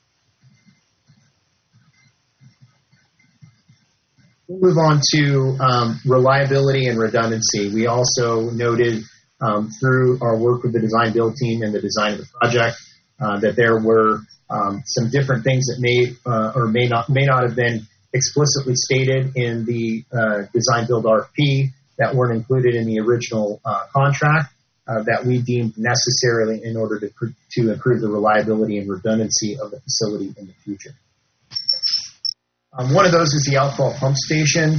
We'll move on to reliability and redundancy. We also noted through our work with the design build team and the design of the project that there were some different things that may or may not have been explicitly stated in the design build RFP that weren't included in the original contract that we deemed necessarily in order to improve the reliability and redundancy of the facility in the future. One of those is the outfall pump station.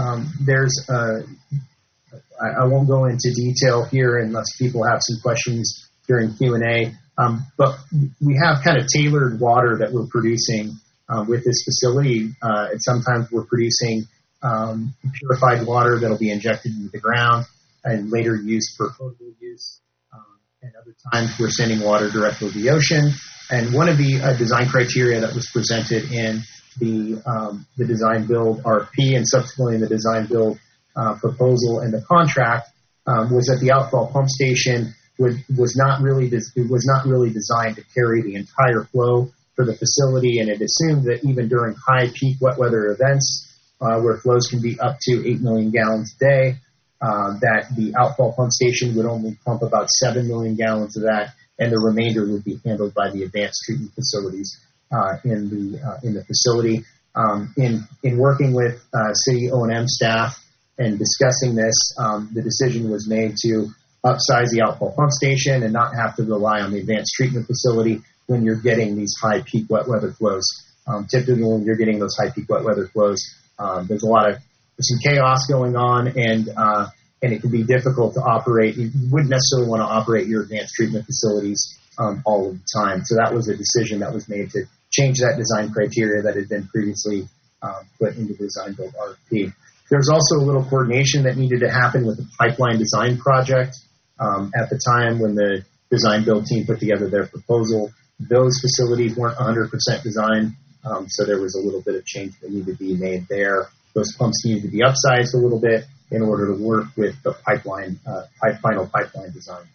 I won't go into detail here unless people have some questions during Q&A, but we have kind of tailored water that we're producing with this facility. And sometimes we're producing purified water that'll be injected into the ground and later used for potable use. And other times we're sending water directly to the ocean. And one of the design criteria that was presented in the design build RFP and subsequently in the design build proposal and the contract was that the outfall pump station was not really designed to carry the entire flow for the facility, and it assumed that even during high peak wet weather events where flows can be up to 8 million gallons a day, that the outfall pump station would only pump about 7 million gallons of that, and the remainder would be handled by the advanced treatment facilities in the facility. In working with city O&M staff and discussing this, the decision was made to upsize the outfall pump station and not have to rely on the advanced treatment facility when you're getting these high peak wet weather flows. Typically, when you're getting those high peak wet weather flows, there's some chaos going on, and it can be difficult to operate. You wouldn't necessarily want to operate your advanced treatment facilities all of the time. So that was a decision that was made to change that design criteria that had been previously put into the design build RFP. There's also a little coordination that needed to happen with the pipeline design project. At the time when the design build team put together their proposal, those facilities weren't 100% designed, so there was a little bit of change that needed to be made there. Those pumps needed to be upsized a little bit in order to work with the final pipeline design.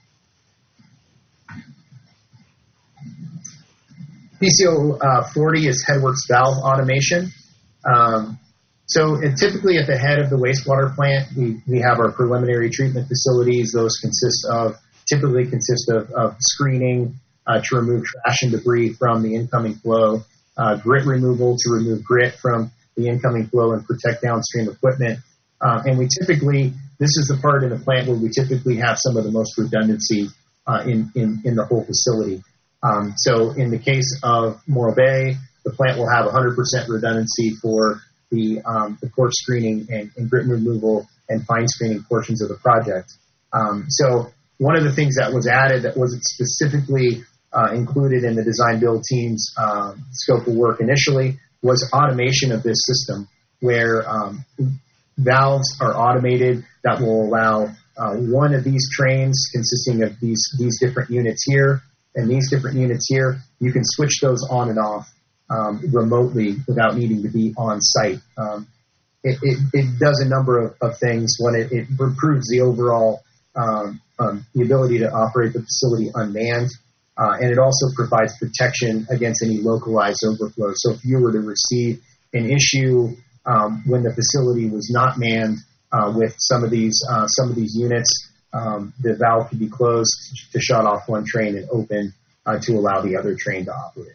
PCO 40 is headworks valve automation. So typically at the head of the wastewater plant, we have our preliminary treatment facilities. Those typically consist of screening to remove trash and debris from the incoming flow, grit removal to remove grit from the incoming flow and protect downstream equipment. And we typically this is the part in the plant where we typically have some of the most redundancy in the whole facility. So in the case of Morro Bay, the plant will have 100% redundancy for the coarse screening and grit removal and fine screening portions of the project. So one of the things that was added that wasn't specifically included in the design build team's scope of work initially was automation of this system, where valves are automated that will allow one of these trains consisting of these different units here and these different units here. You can switch those on and off remotely without needing to be on site. It does a number of things. When it improves the overall the ability to operate the facility unmanned, and it also provides protection against any localized overflow. So if you were to receive an issue when the facility was not manned with some of these units, the valve could be closed to shut off one train and open to allow the other train to operate.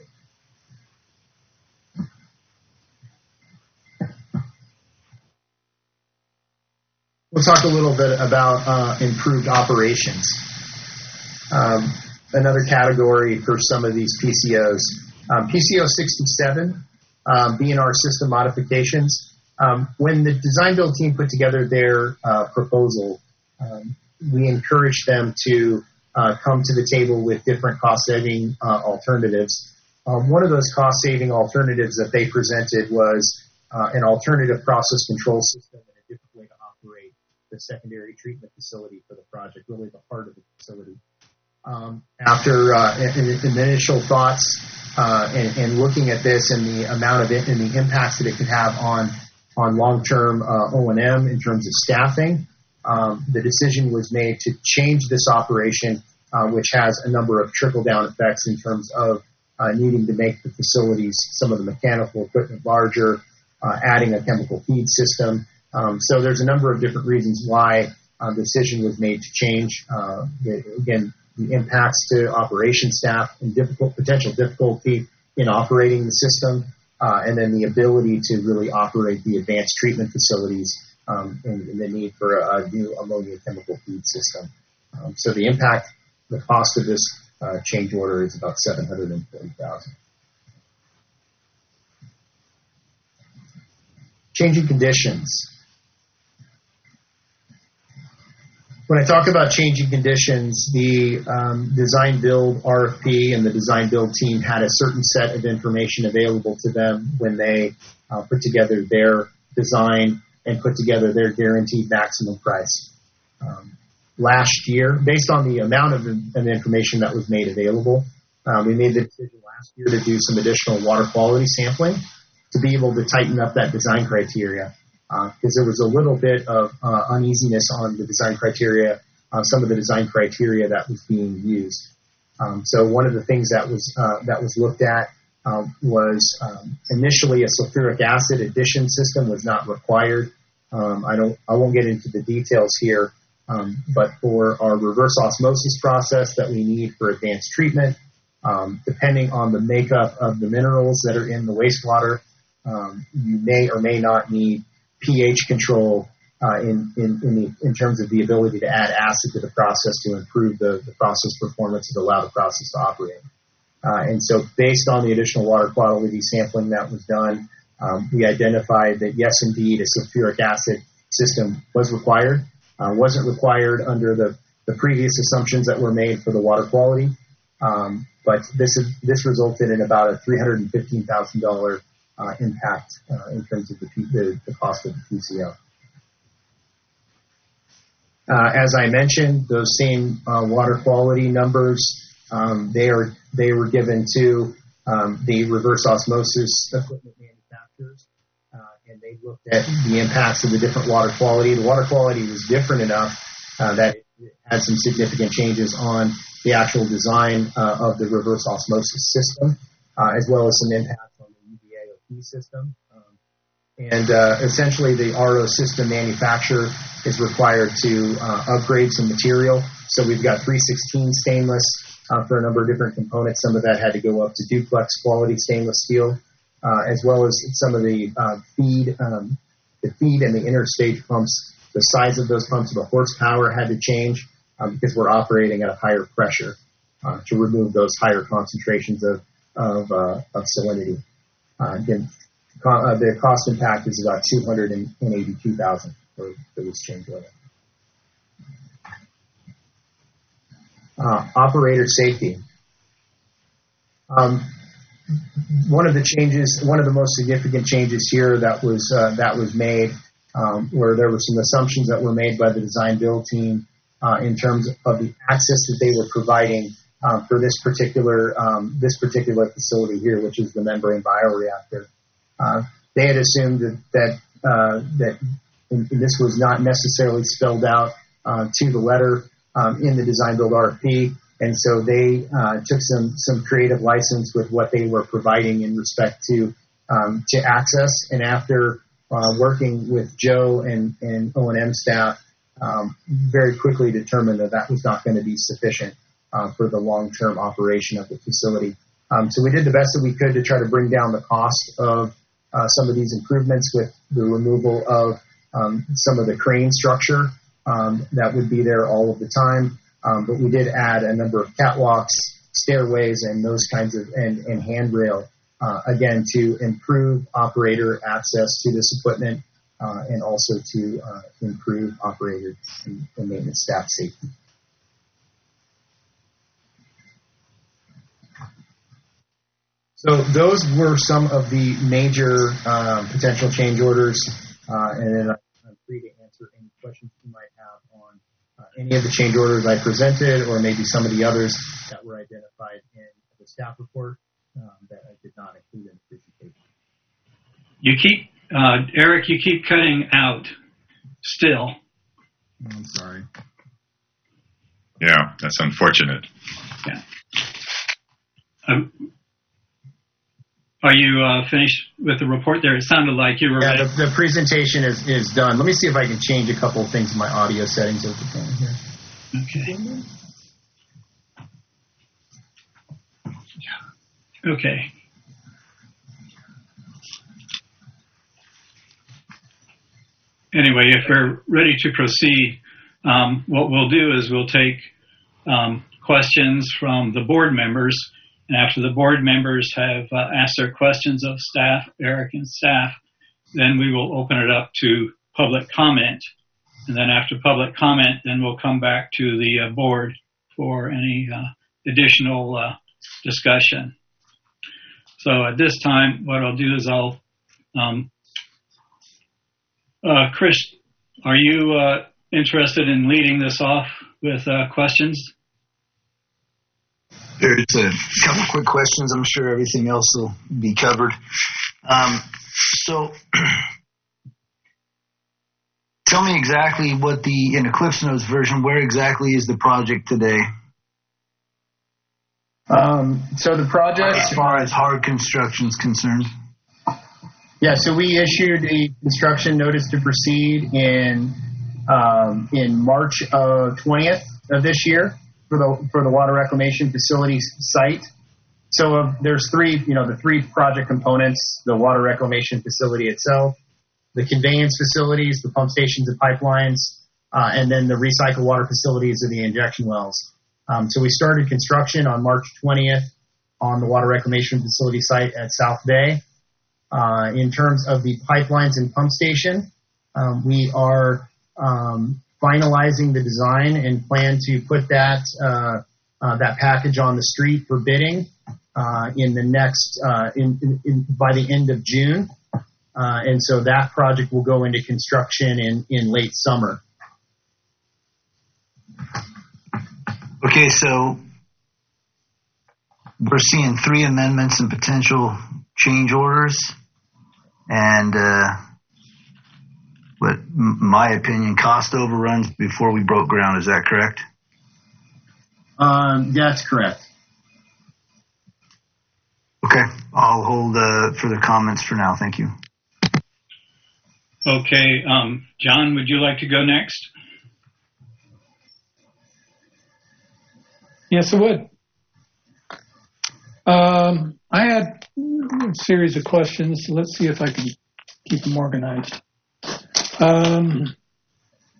We'll talk a little bit about improved operations. Another category for some of these PCOs. PCO 67, being our system modifications. When the design build team put together their proposal, we encouraged them to come to the table with different cost-saving alternatives. One of those cost-saving alternatives that they presented was an alternative process control system and a different way to operate the secondary treatment facility for the project, really the heart of the facility. After in initial thoughts and looking at this and the amount of it and the impacts that it could have on long-term O&M in terms of staffing, the decision was made to change this operation, which has a number of trickle-down effects in terms of needing to make the facilities, some of the mechanical equipment larger, adding a chemical feed system. So there's a number of different reasons why the decision was made to change. Again, the impacts to operation staff and potential difficulty in operating the system, and then the ability to really operate the advanced treatment facilities and the need for a new ammonia chemical feed system. So the impact, the cost of this change order is about $740,000. Changing conditions. When I talk about changing conditions, the design build RFP and the design build team had a certain set of information available to them when they put together their design and put together their guaranteed maximum price. Last year, based on the amount of information that was made available, we made the decision last year to do some additional water quality sampling to be able to tighten up that design criteria. Because there was a little bit of uneasiness on the design criteria, some of the design criteria that was being used. So one of the things that was looked at was initially a sulfuric acid addition system was not required. I won't get into the details here, but for our reverse osmosis process that we need for advanced treatment, depending on the makeup of the minerals that are in the wastewater, you may or may not need pH control in terms of the ability to add acid to the process to improve the process performance and allow the process to operate. And so based on the additional water quality sampling that was done, we identified that yes, indeed, a sulfuric acid system was required. Wasn't required under the previous assumptions that were made for the water quality, but this resulted in about a $315,000 impact in terms of the cost of the PCO. As I mentioned, those same water quality numbers, they were given to the reverse osmosis equipment manufacturers, and they looked at the impacts of the different water quality. The water quality was different enough that it had some significant changes on the actual design of the reverse osmosis system, as well as some impacts on the UVAOP system. And essentially, the RO system manufacturer is required to upgrade some material. So we've got 316 stainless for a number of different components. Some of that had to go up to duplex quality stainless steel, as well as some of the feed and the interstage pumps The size of those pumps, the horsepower had to change because we're operating at a higher pressure to remove those higher concentrations of salinity. Again, the cost impact is about $282,000 for this change order. Operator safety. One of the most significant changes here that was made, where there were some assumptions that were made by the design build team in terms of the access that they were providing for this particular facility here, which is the membrane bioreactor. They had assumed that and this was not necessarily spelled out to the letter in the design build RFP. And so they took some creative license with what they were providing in respect to access. And after working with Joe and O&M staff, very quickly determined that was not going to be sufficient for the long-term operation of the facility. So we did the best that we could to try to bring down the cost of some of these improvements with the removal of some of the crane structure that would be there all of the time. But we did add a number of catwalks, stairways, and those kinds of, and handrail, again, to improve operator access to this equipment and also to improve operator and maintenance staff safety. So those were some of the major potential change orders, and then I'm free to answer any questions you might have on any of the change orders I presented, or maybe some of the others that were identified in the staff report that I did not include in the presentation. You keep, Eric, you keep cutting out still. I'm sorry. Yeah, that's unfortunate. Yeah. Are you finished with the report there? It sounded like you were. Yeah, the presentation is done. Let me see if I can change a couple of things in my audio settings over the phone here. Okay. Okay. Anyway, if we're ready to proceed, what we'll do is we'll take questions from the board members. And after the board members have asked their questions of staff, Eric and staff, then we will open it up to public comment. And then after public comment, then we'll come back to the board for any additional discussion. So at this time, what I'll do is I'll, Chris, are you interested in leading this off with questions? There's a couple quick questions. I'm sure everything else will be covered. So tell me exactly what in the CliffsNotes version, where exactly is the project today? So the project, as far as hard construction is concerned. Yeah, so we issued a construction notice to proceed in March of 20th of this year for the water reclamation facility site. So there's the three project components: the water reclamation facility itself, the conveyance facilities, the pump stations and pipelines, and then the recycled water facilities or the injection wells. So we started construction on March 20th on the water reclamation facility site at South Bay. In terms of the pipelines and pump station, we are finalizing the design and plan to put that package on the street for bidding in the next by the end of June, and so that project will go into construction in late summer. Okay, so we're seeing 3 amendments and potential change orders, and but my opinion, cost overruns before we broke ground. Is that correct? That's correct. Okay, I'll hold further comments for now. Thank you. Okay, John, would you like to go next? Yes, I would. I had a series of questions. Let's see if I can keep them organized.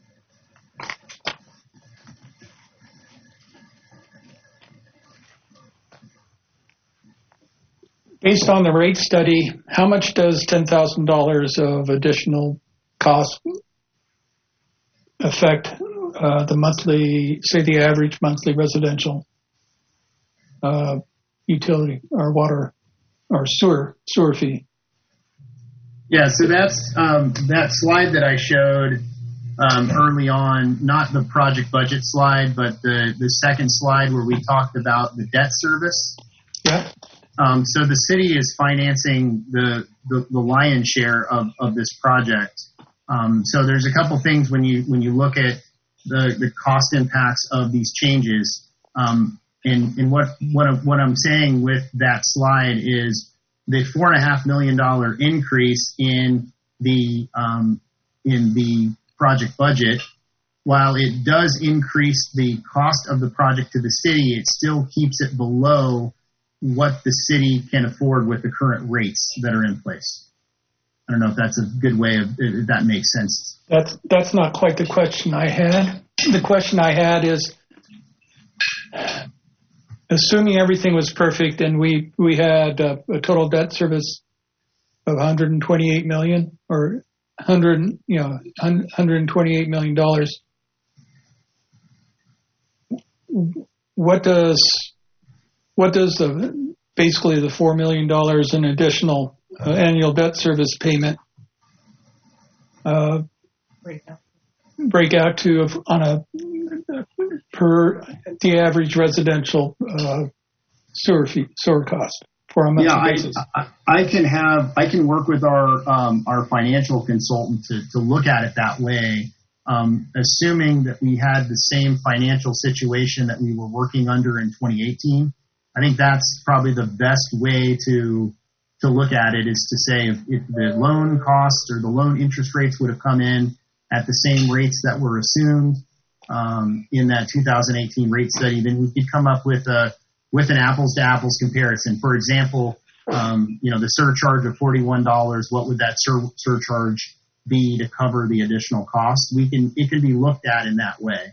Based on the rate study, how much does $10,000 of additional cost affect the monthly, say the average monthly residential utility or water or sewer fee? Yeah, so that's that slide that I showed early on, not the project budget slide, but the second slide where we talked about the debt service. Yeah. So the city is financing the lion's share of this project. So there's a couple things when you look at the cost impacts of these changes. And what I'm saying with that slide is the $4.5 million increase in the project budget. While it does increase the cost of the project to the city, it still keeps it below what the city can afford with the current rates that are in place. I don't know if that's a good way if that makes sense. That's not quite the question I had. The question I had is, assuming everything was perfect and we had a total debt service of $128 million or $128 million, what does basically the $4 million in additional annual debt service payment break out to on a per the average residential sewer cost for a monthly basis? I can work with our financial consultant to look at it that way. Assuming that we had the same financial situation that we were working under in 2018, I think that's probably the best way to look at it, is to say if the loan costs or the loan interest rates would have come in at the same rates that were assumed in that 2018 rate study, then we could come up with an apples to apples comparison. For example, the surcharge of $41, what would that surcharge be to cover the additional cost? It can be looked at in that way.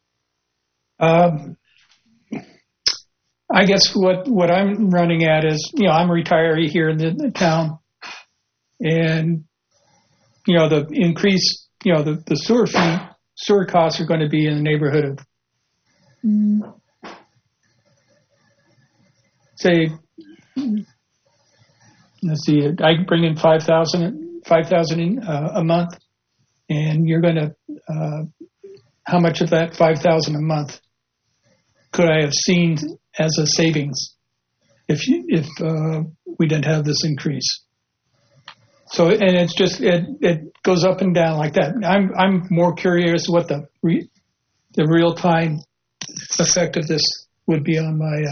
I guess what I'm running at is, I'm a retiree here in the town, and the increase, the sewer costs are going to be in the neighborhood of, say, let's see, I bring in $5,000 a month, and you're going to, how much of that $5,000 a month could I have seen as a savings if we didn't have this increase? So, and it's just it goes up and down like that. I'm more curious what the real time effect of this would be on my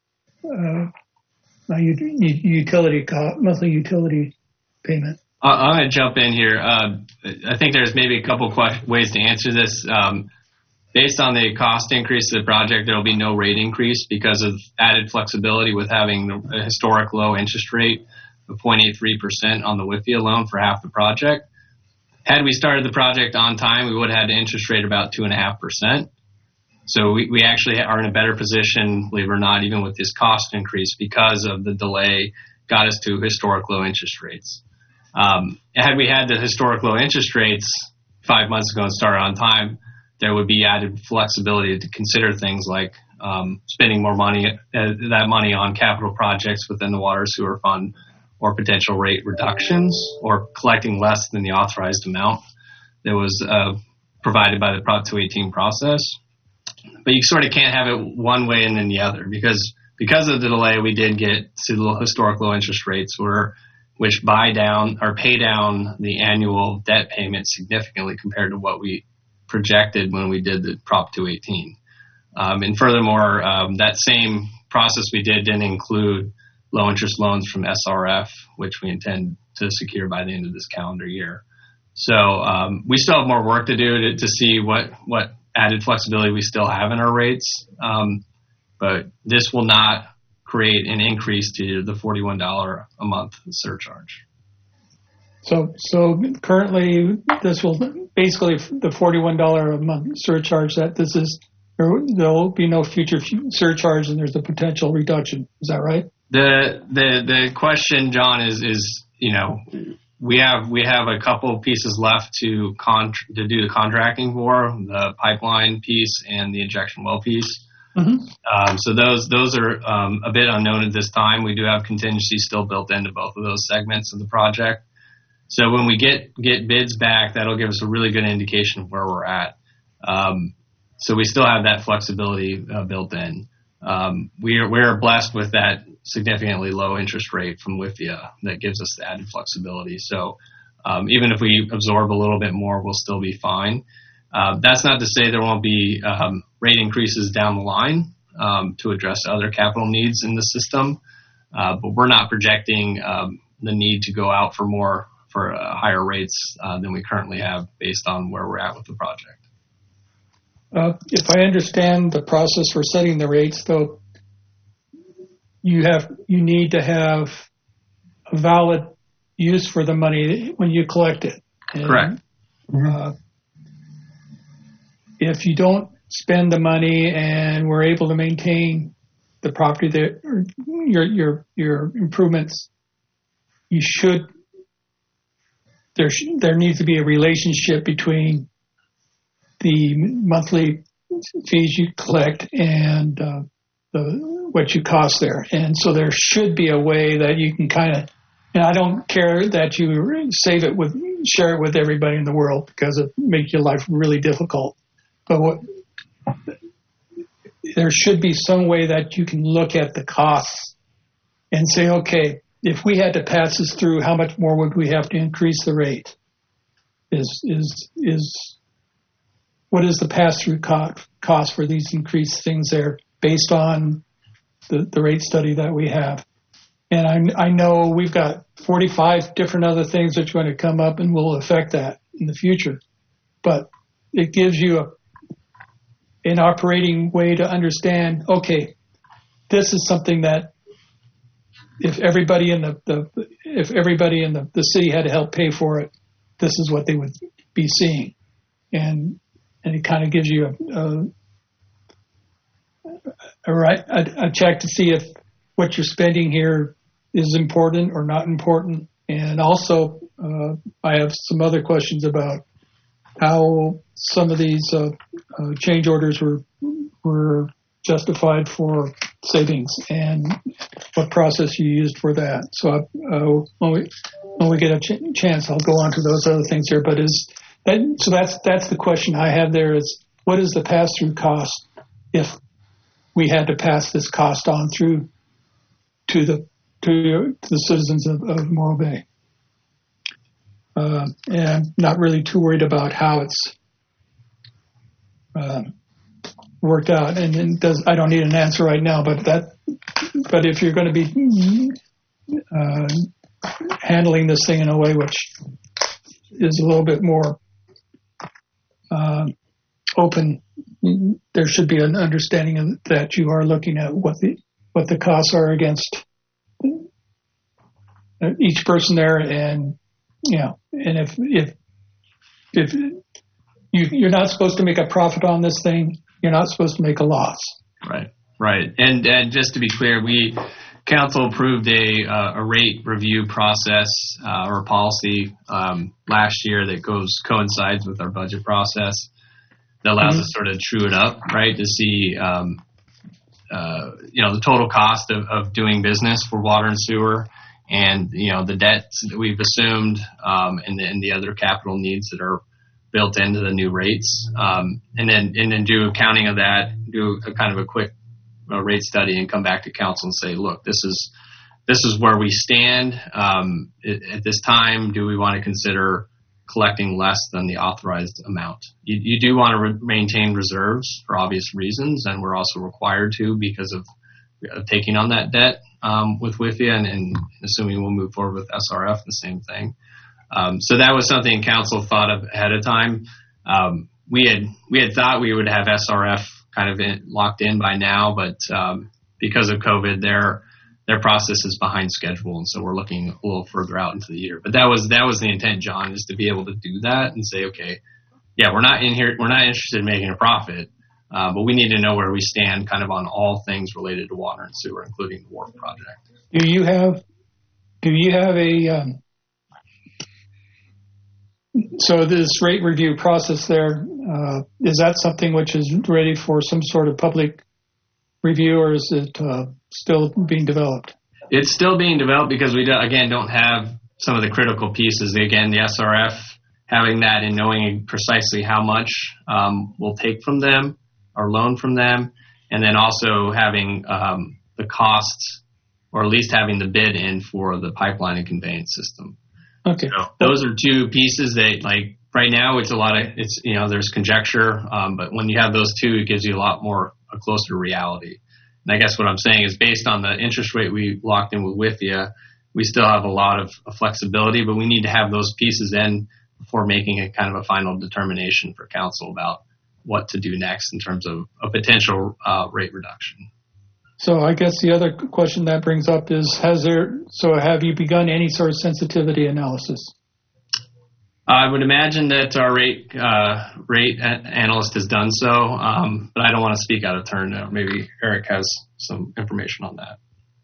monthly utility payment. I'm going to jump in here. I think there's maybe a couple ways to answer this. Based on the cost increase of the project, there will be no rate increase because of added flexibility with having a historic low interest rate of 0.83% on the WIFIA loan for half the project. Had we started the project on time, we would have had an interest rate about 2.5%. So we actually are in a better position, believe it or not, even with this cost increase, because of the delay got us to historic low interest rates. Had we had the historic low interest rates 5 months ago and started on time, there would be added flexibility to consider things like spending more money, that money on capital projects within the water sewer fund, or potential rate reductions, or collecting less than the authorized amount that was provided by the Prop 218 process. But you sort of can't have it one way and then the other, because of the delay, we did get to the historic low interest rates, which pay down the annual debt payment significantly compared to what we projected when we did the Prop 218. And furthermore, that same process we didn't include low interest loans from SRF, which we intend to secure by the end of this calendar year. So we still have more work to do to see what added flexibility we still have in our rates. But this will not create an increase to the $41 a month surcharge. So currently, this will basically the $41 a month surcharge. There will be no future surcharge, and there's a potential reduction. Is that right? The question, John, is we have a couple of pieces left to do the contracting for, the pipeline piece and the injection well piece. Mm-hmm. So those are a bit unknown at this time. We do have contingency still built into both of those segments of the project. So when we get bids back, that'll give us a really good indication of where we're at. So we still have that flexibility built in. We're blessed with that significantly low interest rate from WIFIA that gives us the added flexibility. So even if we absorb a little bit more, we'll still be fine. That's not to say there won't be rate increases down the line to address other capital needs in the system, but we're not projecting the need to go out for higher rates than we currently have based on where we're at with the project. If I understand the process for setting the rates, though, you need to have a valid use for the money when you collect it. And, correct. If you don't spend the money and we're able to maintain the property that your improvements, there needs to be a relationship between the monthly fees you collect and what you cost there. And so there should be a way that you can kind of, and I don't care that you share it with everybody in the world because it makes your life really difficult. But there should be some way that you can look at the costs and say, okay, if we had to pass this through, how much more would we have to increase the rate? What is the pass-through cost for these increased things there based on the rate study that we have? And I know we've got 45 different other things that are going to come up and will affect that in the future. But it gives you an operating way to understand, okay, this is something that if everybody in the city had to help pay for it, this is what they would be seeing. And it kind of gives you a check to see if what you're spending here is important or not important. And also, I have some other questions about how some of these change orders were justified for savings and what process you used for that. So when we get a chance, I'll go on to those other things here. But that's the question I have there is, what is the pass-through cost if we had to pass this cost on through to the citizens of Morro Bay? And I'm not really too worried about how it's worked out. And I don't need an answer right now, but if you're going to be handling this thing in a way which is a little bit more open, there should be an understanding that you are looking at what the costs are against each person there, and and if you're not supposed to make a profit on this thing, you're not supposed to make a loss. Right. And just to be clear, council approved a rate review process or policy last year that coincides with our budget process that allows us sort of true it up, right, to see the total cost of doing business for water and sewer, and the debts that we've assumed, and the other capital needs that are built into the new rates, and then do accounting of that, do a kind of a quick rate study, and come back to council and say, look, this is where we stand at this time. Do we want to consider collecting less than the authorized amount? You do want to maintain reserves for obvious reasons, and we're also required to because of taking on that debt with WIFIA, and assuming we'll move forward with SRF, the same thing. So that was something council thought of ahead of time. We had thought we would have SRF kind of locked in by now, but because of COVID, their process is behind schedule, and so we're looking a little further out into the year. But that was the intent, John, is to be able to do that and say, okay, yeah, we're not interested in making a profit, but we need to know where we stand kind of on all things related to water and sewer, including the wharf project. Do you have a so this rate review process there, is that something which is ready for some sort of public review, or is it still being developed? It's still being developed because we, again, don't have some of the critical pieces. Again, the SRF, having that and knowing precisely how much we'll take from them or loan from them, and then also having the costs, or at least having the bid in for the pipeline and conveyance system. Okay. So those are two pieces that, like, right now it's there's conjecture, but when you have those two, it gives you a closer to reality. And I guess what I'm saying is, based on the interest rate we locked in with WIFIA, we still have a lot of flexibility, but we need to have those pieces in before making a kind of a final determination for council about what to do next in terms of a potential rate reduction. So I guess the other question that brings up is, have you begun any sort of sensitivity analysis? I would imagine that our rate analyst has done so, but I don't want to speak out of turn. Maybe Eric has some information on that.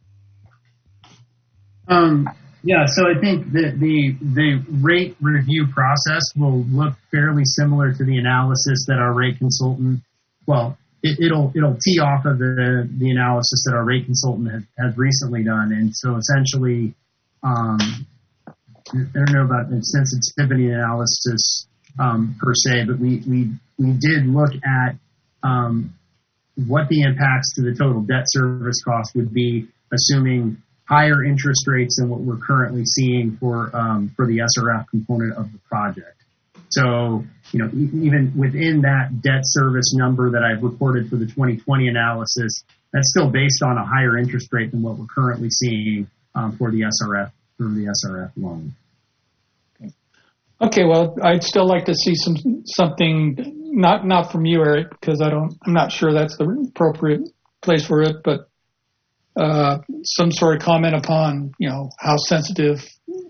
Yeah, so I think that the rate review process will look fairly similar to the analysis that our rate consultant, it'll tee off of the analysis that our rate consultant has recently done. And so essentially, I don't know about the sensitivity analysis per se, but we did look at what the impacts to the total debt service cost would be, assuming higher interest rates than what we're currently seeing for the SRF component of the project. So, even within that debt service number that I've reported for the 2020 analysis, that's still based on a higher interest rate than what we're currently seeing for the SRF loan. Okay, well, I'd still like to see something not from you, Eric, because I'm not sure that's the appropriate place for it, but some sort of comment upon how sensitive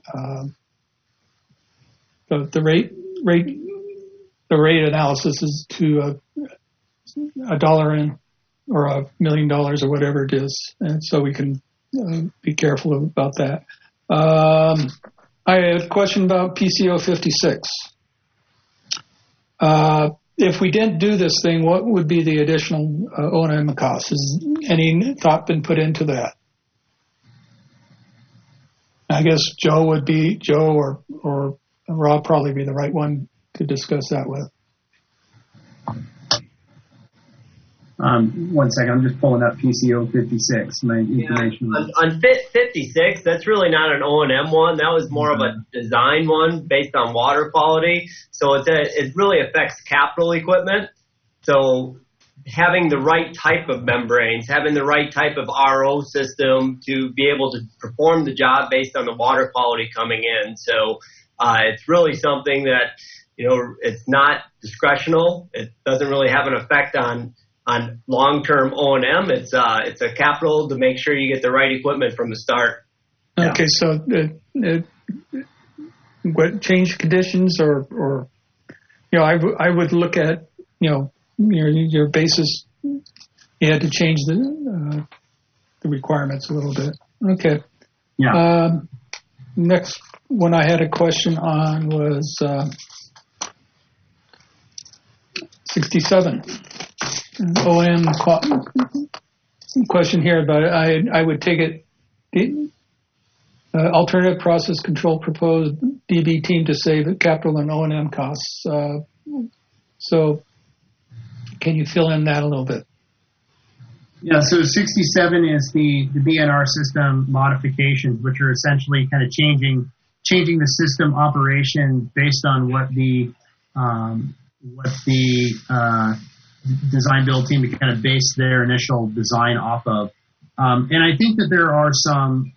the rate analysis is to $1 in or $1 million or whatever it is, and so we can be careful about that. I had a question about PCO 56. If we didn't do this thing, what would be the additional O&M costs? Has any thought been put into that? I guess Joe or Rob probably be the right one to discuss that with. One second, I'm just pulling up PCO 56, my information. On 56, that's really not an O&M one. That was more of a design one based on water quality. So it really affects capital equipment. So having the right type of membranes, having the right type of RO system to be able to perform the job based on the water quality coming in. So it's really something that, it's not discretional. It doesn't really have an effect on long-term O&M. It's a capital to make sure you get the right equipment from the start. Okay, so what change conditions or I would look at your basis. You had to change the requirements a little bit. Okay. Yeah. Next one I had a question on was 67. O&M question here about it. I would take it. Alternative process control proposed DB team to save capital and O&M costs. So, can you fill in that a little bit? Yeah. So 67 is the BNR system modifications, which are essentially kind of changing the system operation based on what the design build team to kind of base their initial design off of. And I think that there are some,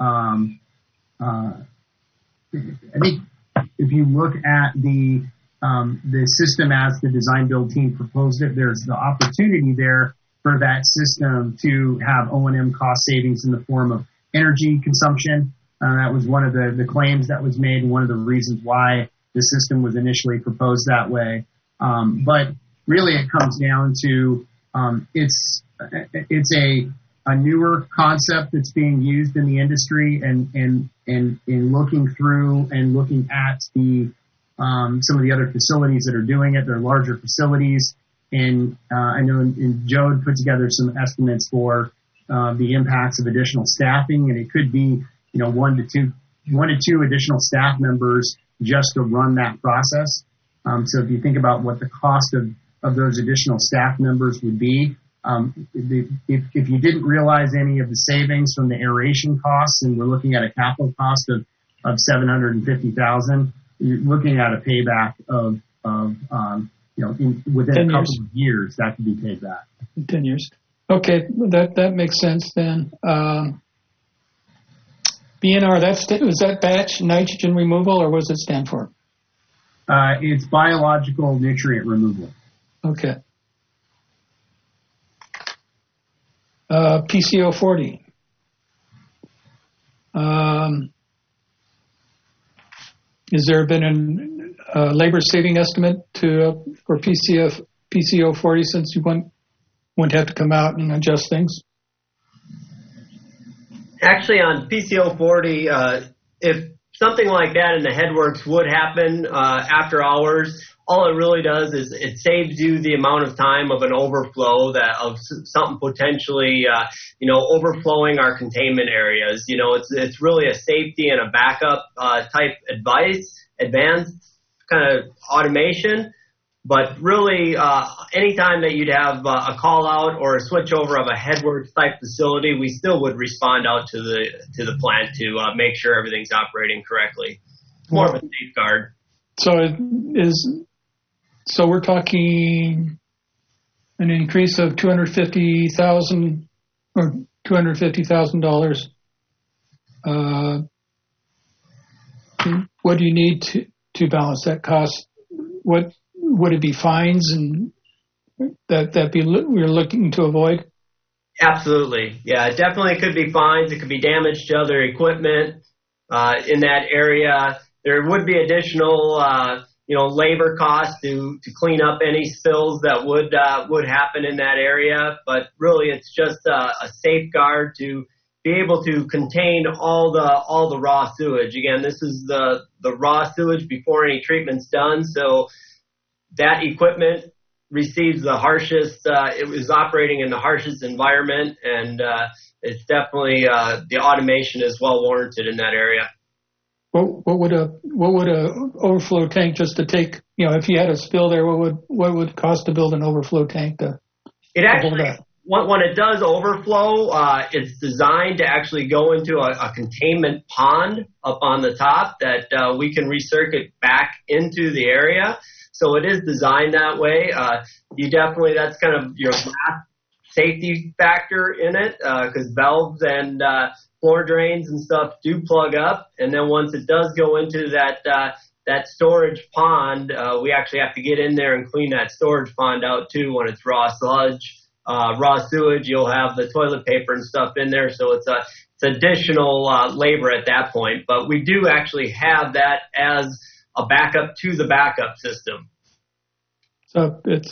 I think if you look at the system as the design build team proposed it, there's the opportunity there for that system to have O&M cost savings in the form of energy consumption. That was one of the claims that was made and one of the reasons why the system was initially proposed that way. But really, it comes down to it's a a newer concept that's being used in the industry, and in looking through and looking at the some of the other facilities that are doing it. They're larger facilities, and I know Joe had put together some estimates for the impacts of additional staffing, and it could be one to two additional staff members just to run that process. So if you think about what the cost of those additional staff members would be, if you didn't realize any of the savings from the aeration costs, and we're looking at a capital cost of $750,000, you're looking at a payback of within a couple of years that could be paid back. 10 years. Okay, that makes sense then. BNR, was that batch nitrogen removal, or what does it stand for? It's biological nutrient removal. Okay. PCO 40. Has there been a labor saving estimate for PCO 40 since you wouldn't have to come out and adjust things? Actually, on PCO 40, if something like that in the headworks would happen after hours, all it really does is it saves you the amount of time of an overflow of something potentially, overflowing our containment areas. It's really a safety and a backup type advanced kind of automation. But really, anytime that you'd have a call out or a switch over of a headworks type facility, we still would respond out to the plant to make sure everything's operating correctly. It's more of a safeguard. So we're talking an increase of $250,000 or $250,000. What do you need to balance that cost? What would it be, fines and we're looking to avoid? Absolutely. Yeah, it definitely could be fines. It could be damage to other equipment in that area. There would be additional labor costs to clean up any spills that would happen in that area. But really, it's just a safeguard to be able to contain all the raw sewage. Again, this is the raw sewage before any treatment's done. So that equipment receives the harshest, it was operating in the harshest environment, and it's definitely, the automation is well warranted in that area. What would a overflow tank, just to take, if you had a spill there, what would it cost to build an overflow tank to hold that? When it does overflow, it's designed to actually go into a containment pond up on the top that we can recirculate back into the area. So it is designed that way. That's kind of your last safety factor in it, because valves and floor drains and stuff do plug up. And then once it does go into that storage pond, we actually have to get in there and clean that storage pond out too when it's raw sludge. Raw sewage, you'll have the toilet paper and stuff in there, so it's additional labor at that point. But we do actually have that as a backup to the backup system. So it's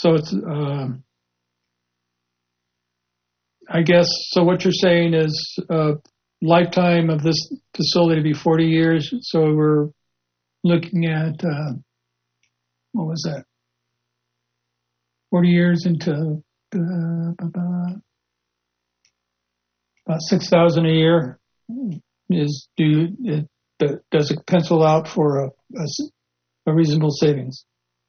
I guess, so what you're saying is lifetime of this facility be 40 years. So we're looking at, what was that? 40 years into about $6,000 a year. Does it pencil out for a reasonable savings?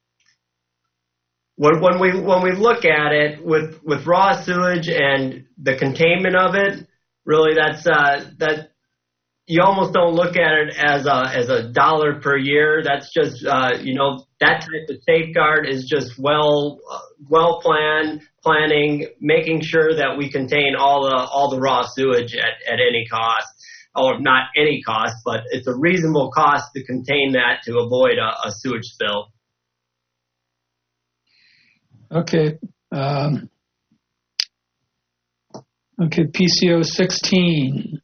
When we look at it with raw sewage and the containment of it, really that you almost don't look at it as a dollar per year. That's just that type of safeguard is just well planning, making sure that we contain all the raw sewage at any cost, or not any cost, but it's a reasonable cost to contain that to avoid a sewage spill. Okay. PCO 16.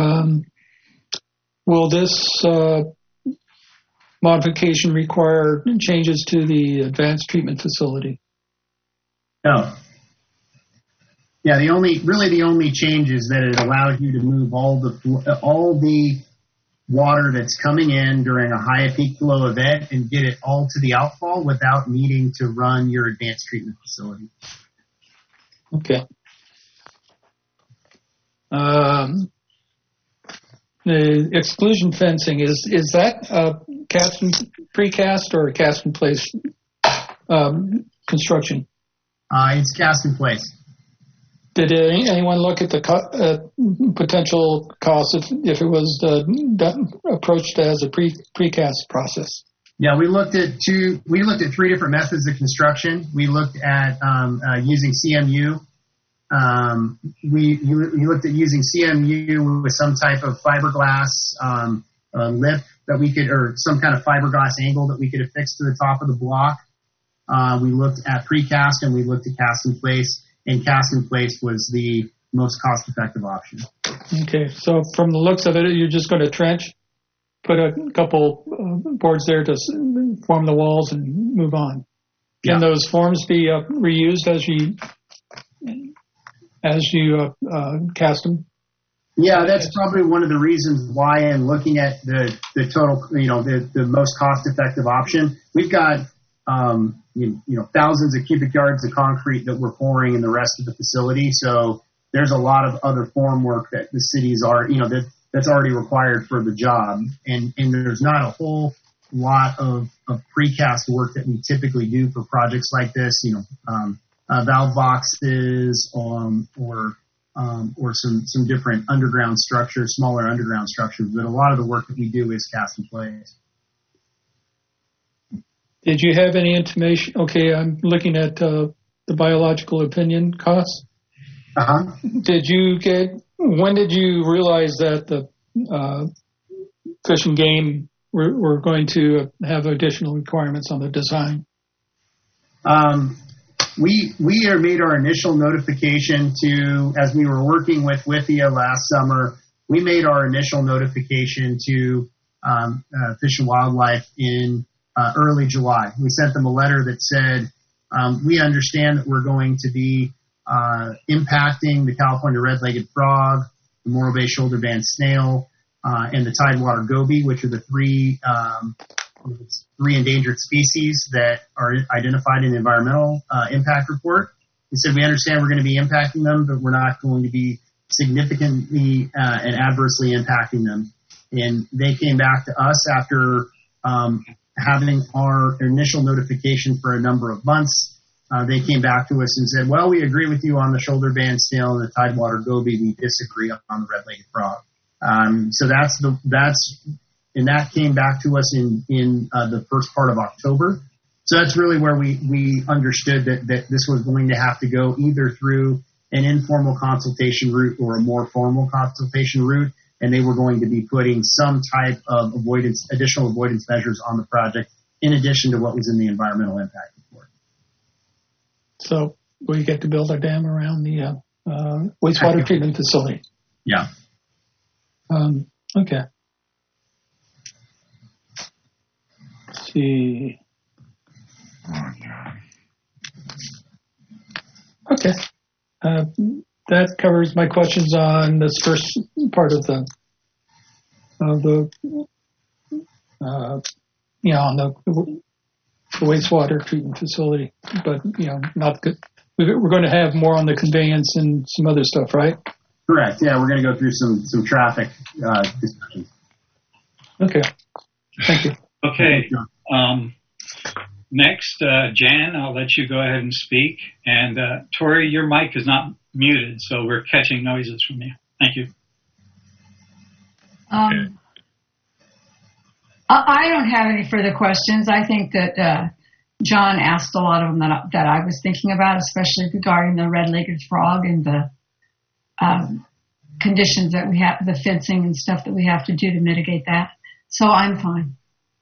Will this modification require changes to the advanced treatment facility? No. Yeah, the only change is that it allows you to move all the water that's coming in during a high peak flow event and get it all to the outfall without needing to run your advanced treatment facility. Okay. The exclusion fencing, is that cast and precast or cast in place construction? It's cast in place. Did anyone look at the potential cost if it was approached as a precast process? Yeah, we looked at 3 different methods of construction. We looked at using CMU. We looked at using CMU with some type of fiberglass lip that we could, or some kind of fiberglass angle that we could affix to the top of the block. We looked at precast and we looked at cast in place, and cast in place was the most cost-effective option. Okay, so from the looks of it, you're just going to trench, put a couple boards there to form the walls and move on. Can those forms be reused as you cast them? Yeah, that's probably one of the reasons why I'm looking at the total, the most cost-effective option. We've got thousands of cubic yards of concrete that we're pouring in the rest of the facility. So there's a lot of other form work that the cities are, that's already required for the job. And there's not a whole lot of precast work that we typically do for projects like this, valve boxes, or some different underground structures, smaller underground structures. But a lot of the work that we do is cast in place. Did you have any intimation? Okay, I'm looking at the biological opinion costs. Uh-huh. When did you realize that the Fish and Game were going to have additional requirements on the design? We made our initial notification as we were working with WIFIA last summer, we made our initial notification to Fish and Wildlife in early July. We sent them a letter that said, we understand that we're going to be impacting the California red-legged frog, the Morro Bay shoulder band snail, and the tidewater goby, which are the three endangered species that are identified in the environmental impact report. We said we understand we're going to be impacting them, but we're not going to be significantly and adversely impacting them. And they came back to us after having our initial notification for a number of months. They came back to us and said, well, we agree with you on the shoulder band snail and the tidewater goby. We disagree on the red-legged frog. So that came back to us in the first part of October. So that's really where we understood that this was going to have to go either through an informal consultation route or a more formal consultation route, and they were going to be putting some type of additional avoidance measures on the project in addition to what was in the environmental impact report. So we get to build a dam around the wastewater treatment facility. Yeah. Okay. Let's see. Okay. That covers my questions on this first part of the on the wastewater treatment facility, but not good. We're going to have more on the conveyance and some other stuff, right? Correct. Yeah, we're going to go through some traffic discussions. Okay. Thank you. Okay. Next, Jan, I'll let you go ahead and speak. And Tori, your mic is not muted, so we're catching noises from you. Thank you. I don't have any further questions. I think that John asked a lot of them that I was thinking about, especially regarding the red-legged frog and the conditions that we have, the fencing and stuff that we have to do to mitigate that. So I'm fine.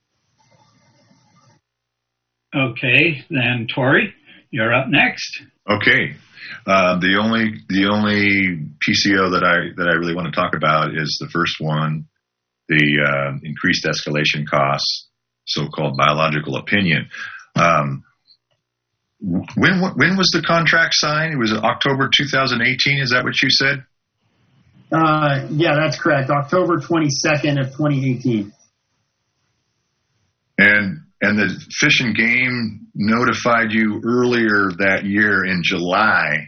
Okay, then Tori, you're up next. Okay. The only PCO that I really want to talk about is the first one, the increased escalation costs, so-called biological opinion. When was the contract signed? It was October 2018. Is that what you said? Yeah, that's correct. October 22nd of 2018. And the Fish and Game notified you earlier that year in July,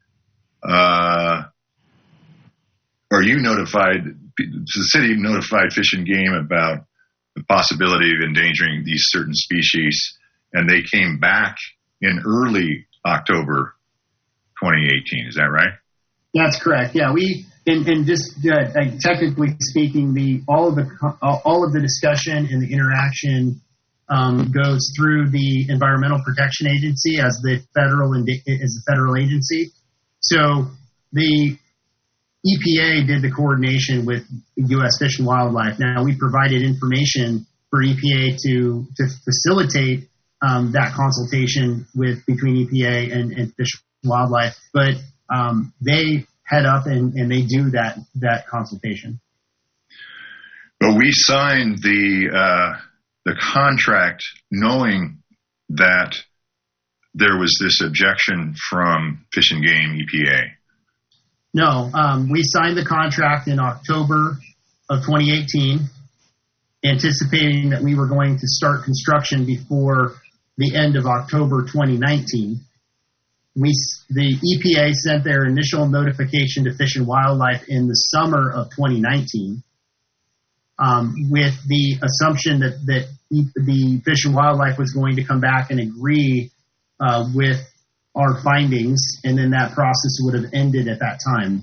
or you notified, the city notified Fish and Game about the possibility of endangering these certain species, and they came back in early October 2018. Is that right? That's correct. Yeah, and just technically speaking, all of the discussion and the interaction goes through the Environmental Protection Agency as the federal agency. So the EPA did the coordination with U.S. Fish and Wildlife. Now, we provided information for EPA to facilitate that consultation between EPA and Fish and Wildlife, but they head up and they do that consultation. But we signed the contract knowing that there was this objection from Fish and Game EPA. No, we signed the contract in October of 2018, anticipating that we were going to start construction before the end of October 2019. The EPA sent their initial notification to Fish and Wildlife in the summer of 2019, with the assumption that the Fish and Wildlife was going to come back and agree with our findings, and then that process would have ended at that time.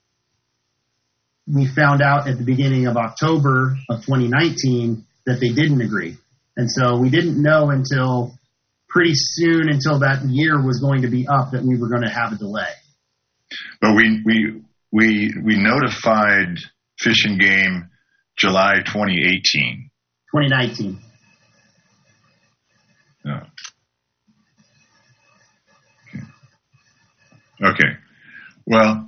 We found out at the beginning of October of 2019 that they didn't agree. And so we didn't know until pretty soon, until that year was going to be up, that we were going to have a delay. But we notified Fish and Game July 2018. 2019. Oh. Okay. Well,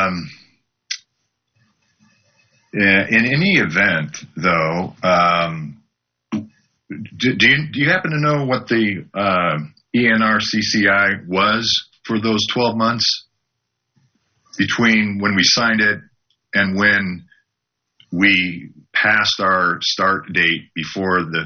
in any event, though, do you happen to know what the ENRCCI was for those 12 months between when we signed it and when we passed our start date before the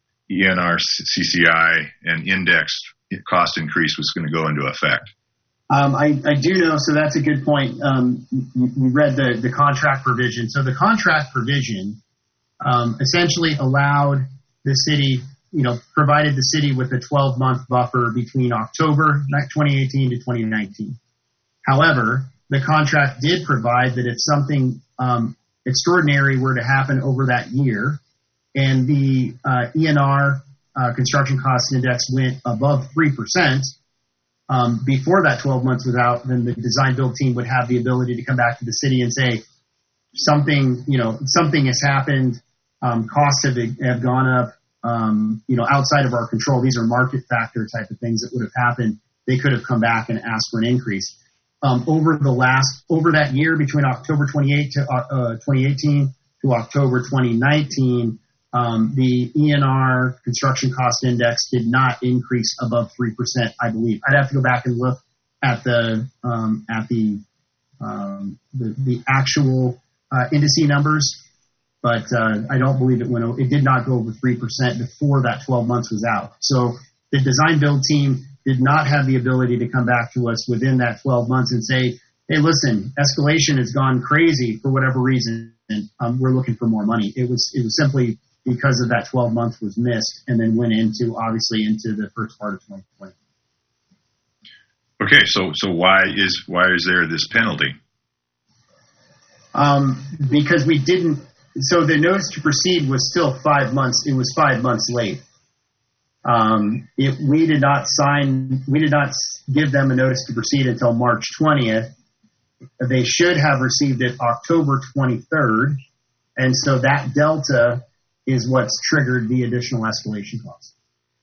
ENRCCI and indexed cost increase was going to go into effect? I do know, so that's a good point. You read the contract provision. So the contract provision essentially allowed the city, provided the city with a 12-month buffer between October 2018 to 2019. However, the contract did provide that if something extraordinary were to happen over that year and the ENR construction cost index went above 3%, before that 12 months was out, then the design build team would have the ability to come back to the city and say, something has happened, costs have gone up, outside of our control. These are market factor type of things that would have happened. They could have come back and asked for an increase. Over that year between October 2018 to October 2019, the ENR construction cost index did not increase above 3%, I believe. I'd have to go back and look at the actual indice numbers, but I don't believe it did not go over 3% before that 12 months was out. So the design build team did not have the ability to come back to us within that 12 months and say, hey, listen, escalation has gone crazy for whatever reason, and we're looking for more money. It was simply because of that 12 months was missed and then went into the first part of 2020. Okay, so why is there this penalty? Because we didn't. So the notice to proceed was still 5 months. It was 5 months late. We did not give them a notice to proceed until March 20th. They should have received it October 23rd, and so that delta is what's triggered the additional escalation costs.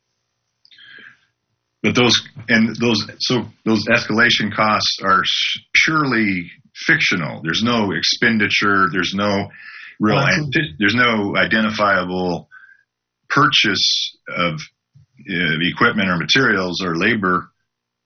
But those escalation costs are purely fictional. There's no expenditure. There's no there's no identifiable purchase of equipment or materials or labor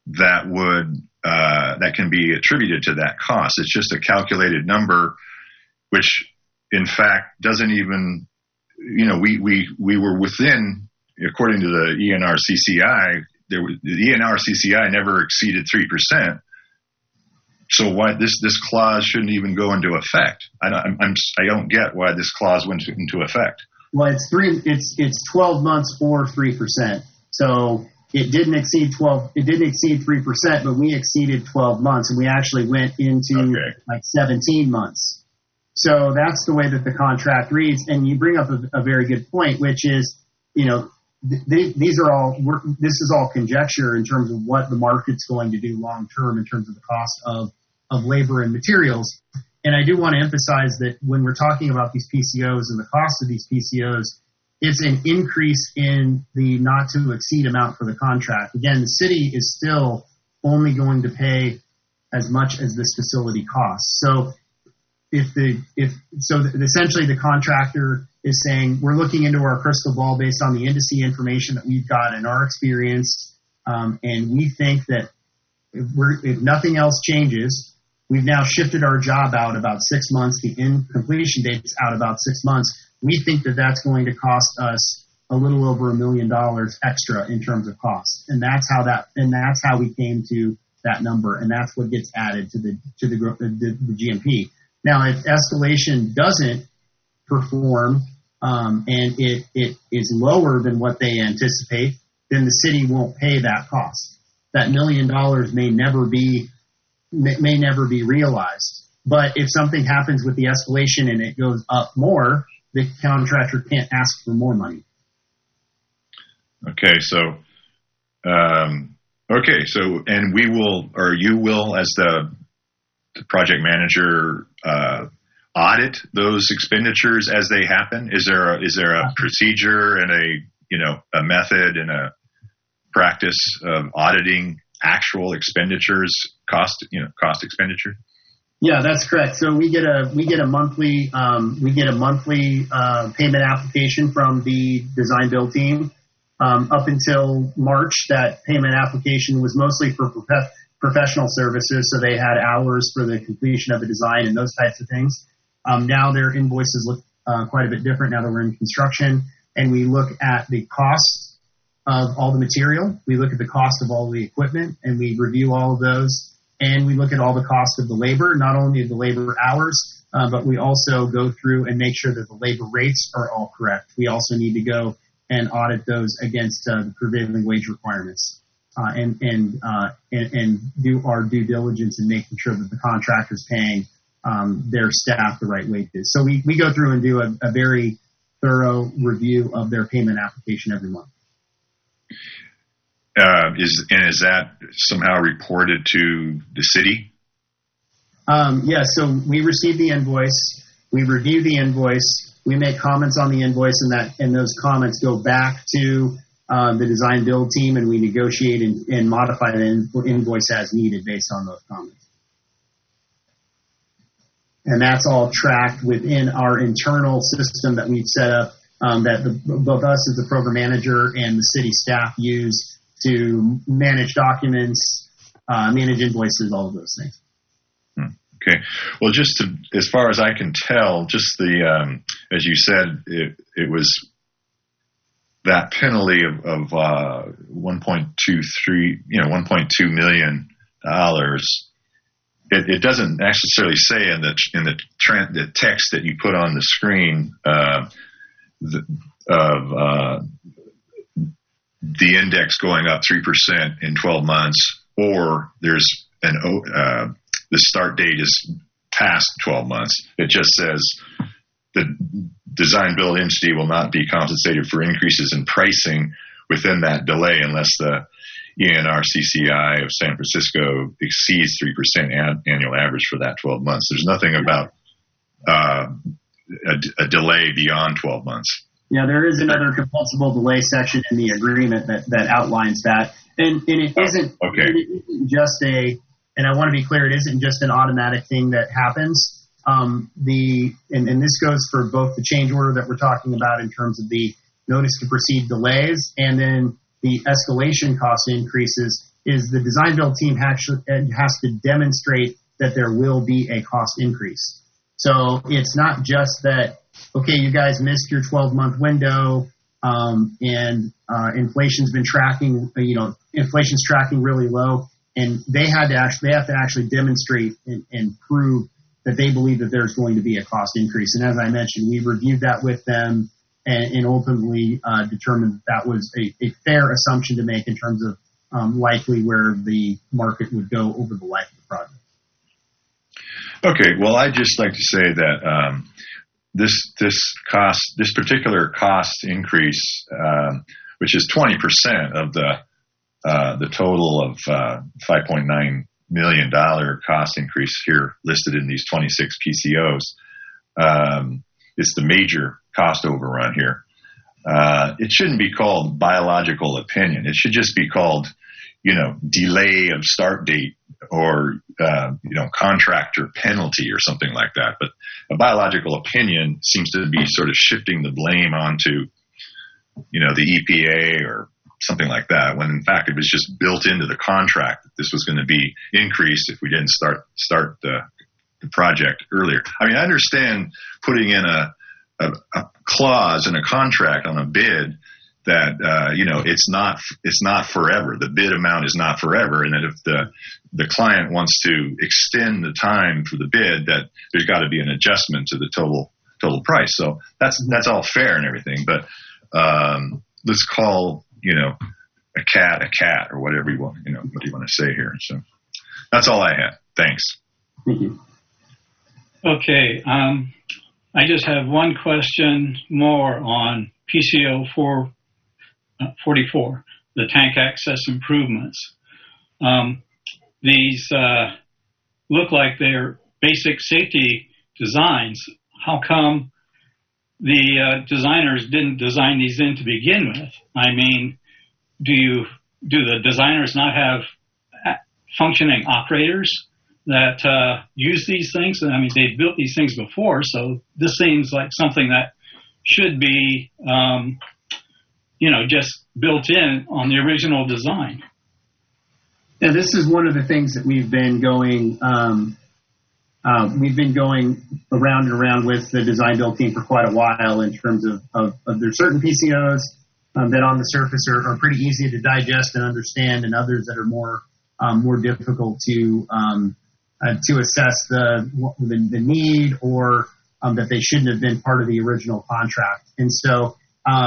that can be attributed to that cost. It's just a calculated number, which in fact doesn't even, we were within, according to the ENR-CCI, the ENR-CCI never exceeded 3%. So why this clause shouldn't even go into effect? I don't get why this clause went into effect. Well, it's 12 months or 3%. So it didn't exceed 3%, but we exceeded 12 months, and we actually went into 17 months. So that's the way that the contract reads. And you bring up a very good point, which is, this is all conjecture in terms of what the market's going to do long term in terms of the cost of labor and materials. And I do want to emphasize that when we're talking about these PCOs and the cost of these PCOs, it's an increase in the not to exceed amount for the contract. Again, the city is still only going to pay as much as this facility costs. So essentially the contractor is saying, we're looking into our crystal ball based on the indice information that we've got in our experience, and we think that if nothing else changes, we've now shifted our job out about 6 months. The completion date's out about 6 months. We think that that's going to cost us a little over $1 million extra in terms of cost, and that's how we came to that number, and that's what gets added to the GMP. Now, if escalation doesn't perform and it is lower than what they anticipate, then the city won't pay that cost. That $1 million may never be realized. But if something happens with the escalation and it goes up more, the contractor can't ask for more money. Okay, so and we will, or you will, as the project manager, audit those expenditures as they happen. Is there a procedure and a method and a practice of auditing actual expenditures, cost expenditure? Yeah, that's correct. So we get a monthly payment application from the design build team. Up until March, that payment application was mostly for professional services, so they had hours for the completion of the design and those types of things. Now their invoices look quite a bit different now that we're in construction, and we look at the cost of all the material, we look at the cost of all the equipment, and we review all of those, and we look at all the cost of the labor, not only the labor hours, but we also go through and make sure that the labor rates are all correct. We also need to go and audit those against the prevailing wage requirements. And do our due diligence in making sure that the contractor's paying their staff the right wages. So we go through and do a very thorough review of their payment application every month. Is that somehow reported to the city? So we receive the invoice, we review the invoice, we make comments on the invoice, and those comments go back to the design build team, and we negotiate and modify the invoice as needed based on those comments. And that's all tracked within our internal system that we've set up, that both us as the program manager and the city staff use to manage documents, manage invoices, all of those things. Okay. Well, as far as I can tell, just as you said, it was that penalty of $1.2 million. It doesn't necessarily say in the text that you put on the screen the index going up 3% in 12 months, or there's the start date is past 12 months. It just says the design build entity will not be compensated for increases in pricing within that delay unless the ENR-CCI of San Francisco exceeds 3% annual average for that 12 months. There's nothing about a delay beyond 12 months. Yeah, there is another compensable delay section in the agreement that outlines that. And it isn't, it isn't just and I want to be clear, it isn't just an automatic thing that happens. And this goes for both the change order that we're talking about in terms of the notice to proceed delays and then the escalation cost increases. is the design build team has to demonstrate that there will be a cost increase. So it's not just that, okay, you guys missed your 12-month window, and inflation's been tracking, inflation's tracking really low, and they have to actually demonstrate and prove that they believe that there's going to be a cost increase. And as I mentioned, we reviewed that with them and ultimately determined that was a fair assumption to make in terms of likely where the market would go over the life of the project. Okay, well, I'd just like to say that this particular cost increase, which is 20% of the total of $5.9 million cost increase here listed in these 26 PCOs, it's the major cost overrun here. It shouldn't be called biological opinion. It should just be called, delay of start date or, contractor penalty or something like that. But a biological opinion seems to be sort of shifting the blame onto, the EPA or something like that, when in fact it was just built into the contract that this was going to be increased if we didn't start the project earlier. I mean, I understand putting in a clause in a contract on a bid that it's not forever. The bid amount is not forever, and that if the client wants to extend the time for the bid, that there's got to be an adjustment to the total price. So that's all fair and everything, but let's call a cat or whatever you want. What do you want to say here? So that's all I had. Thanks. Thank you. Okay. I just have one question more on PCO 444, the tank access improvements. These look like they're basic safety designs. How come the designers didn't design these in to begin with? I mean, do the designers not have functioning operators that use these things? I mean, they've built these things before, so this seems like something that should be, just built in on the original design. Yeah, this is one of the things that we've been going around and around with the design build team for quite a while in terms of there's certain PCOs that on the surface are pretty easy to digest and understand, and others that are more difficult to assess the need or that they shouldn't have been part of the original contract. And so,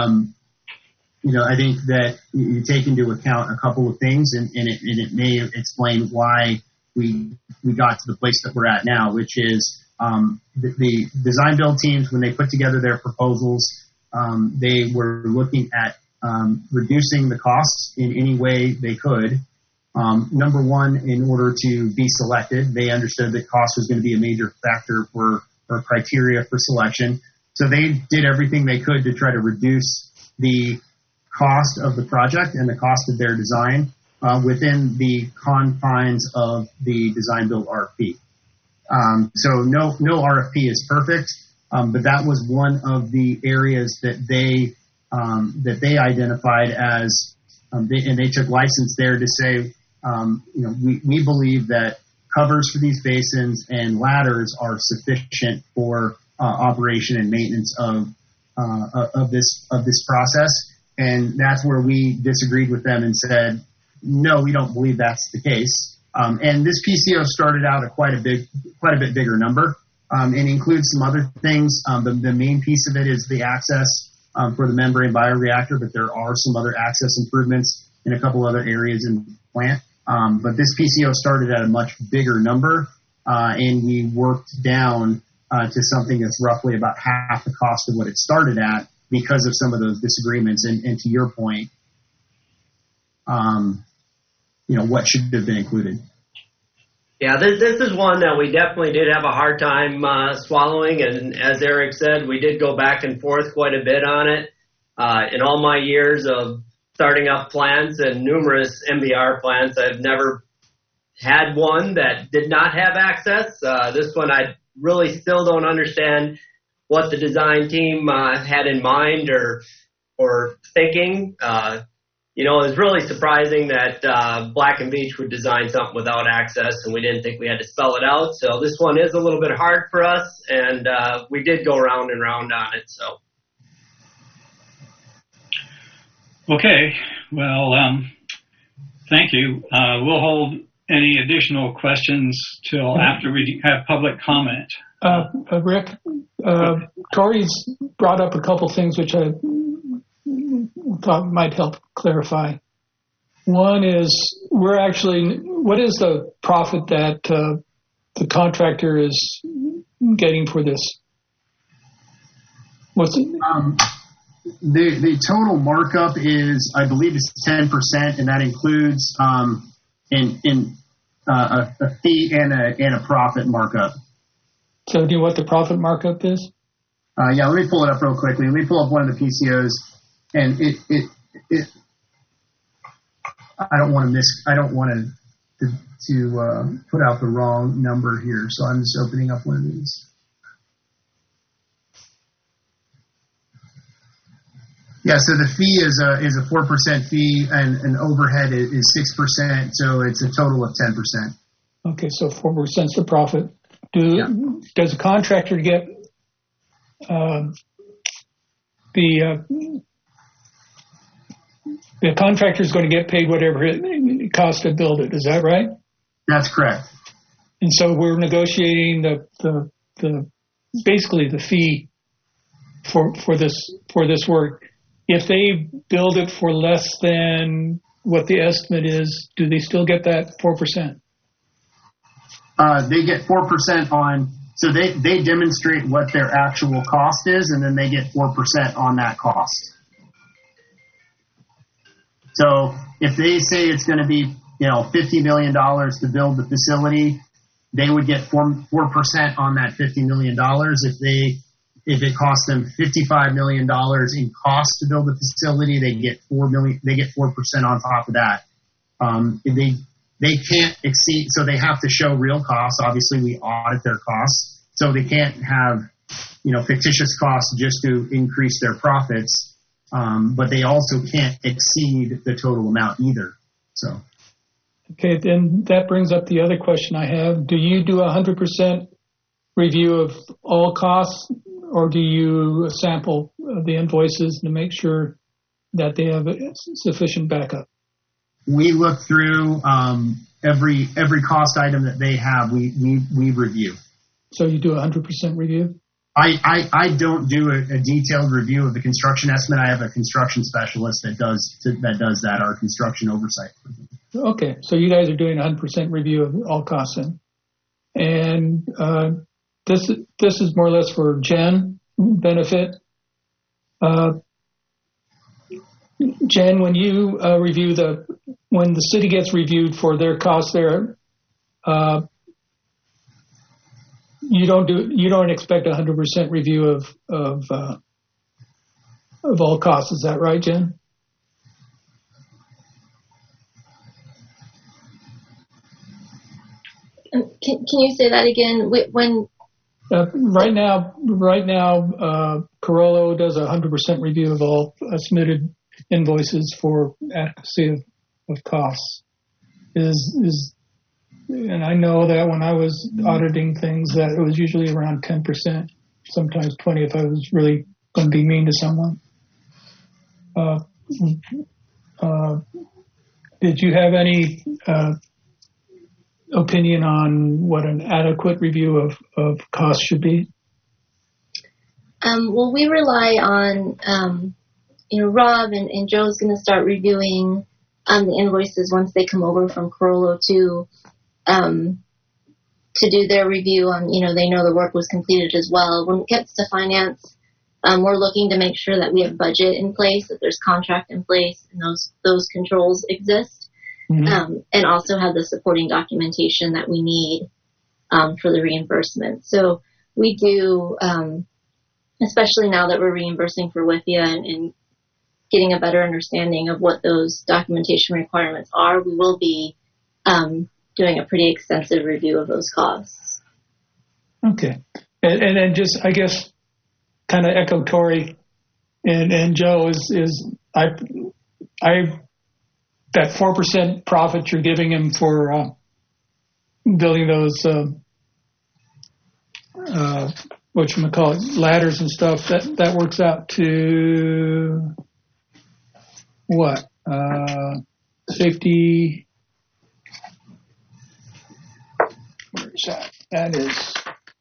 I think that you take into account a couple of things, and it may explain why we got to the place that we're at now, which is the design build teams, when they put together their proposals, they were looking at reducing the costs in any way they could. Number one, in order to be selected, they understood that cost was going to be a major factor for criteria for selection. So they did everything they could to try to reduce the cost of the project and the cost of their design within the confines of the design build RFP. So no RFP is perfect, but that was one of the areas that they identified as, and they took license there to say, we believe that covers for these basins and ladders are sufficient for operation and maintenance of this process. And that's where we disagreed with them and said, no, we don't believe that's the case. And this PCO started out at quite a bit bigger number, and includes some other things. The main piece of it is the access for the membrane bioreactor, but there are some other access improvements in a couple other areas in the plant. But this PCO started at a much bigger number, and we worked down to something that's roughly about half the cost of what it started at because of some of those disagreements. And to your point, what should have been included. Yeah, this is one that we definitely did have a hard time swallowing, and as Eric said, we did go back and forth quite a bit on it. In all my years of starting up plants and numerous MBR plants, I've never had one that did not have access. This one I really still don't understand what the design team had in mind or thinking. it was really surprising that Black and Veatch would design something without access, and we didn't think we had to spell it out. So this one is a little bit hard for us, and we did go round and round on it. So. Okay. Well, thank you. We'll hold any additional questions till after we have public comment. Rick, Corey's brought up a couple things which I thought might help clarify. One is what is the profit that the contractor is getting for this? What's it? The total markup is, I believe, it's 10%, and that includes a fee and a profit markup. So, do you know what the profit markup is? Yeah, let me pull it up real quickly. Let me pull up one of the PCOs, and it I don't want to put out the wrong number here, so I'm just opening up one of these. Yeah, so the fee is a 4% fee, and overhead is 6%, so it's a total of 10%. Okay, so 4% is the profit. Does a contractor get the contractor is going to get paid whatever it costs to build it? Is that right? That's correct. And so we're negotiating the basically the fee for this work. If they build it for less than what the estimate is, do they still get that 4%? They get 4% on, so they demonstrate what their actual cost is, and then they get 4% on that cost. So if they say it's going to be, $50 million to build the facility, they would get 4% on that $50 million. If it costs them $55 million in cost to build the facility, they get 4% on top of that. They can't exceed, so they have to show real costs. Obviously, we audit their costs, so they can't have, fictitious costs just to increase their profits. But they also can't exceed the total amount either. So. Okay, then that brings up the other question I have. Do you do 100% review of all costs, or do you sample the invoices to make sure that they have sufficient backup? We look through every cost item that they have. We review. So you do 100% review? I don't do a detailed review of the construction estimate. I have a construction specialist that does that. Our construction oversight. Okay, so you guys are doing 100% review of all costs then. And this is more or less for Jen benefit. Jen, when you review when the city gets reviewed for their costs there, you don't expect 100% review of all costs. Is that right, Jen? Can you say that again? When right now, Carollo does 100% review of all submitted invoices for adequacy of costs. And I know that when I was auditing things, that it was usually around 10%, sometimes 20% if I was really going to be mean to someone. Did you have any opinion on what an adequate review of costs should be? Well, we rely on, Rob and Joe's going to start reviewing the invoices once they come over from Carollo to do their review on, they know the work was completed as well. When it gets to finance, we're looking to make sure that we have budget in place, that there's contract in place, and those controls exist. Mm-hmm. And also have the supporting documentation that we need for the reimbursement. So we do, especially now that we're reimbursing for WIFIA and getting a better understanding of what those documentation requirements are, we will be doing a pretty extensive review of those costs. Okay. And then just, I guess, kind of echo Tori and Joe is I that 4% profit you're giving him for building those ladders and stuff, that works out to what? Safety. Where is that? That is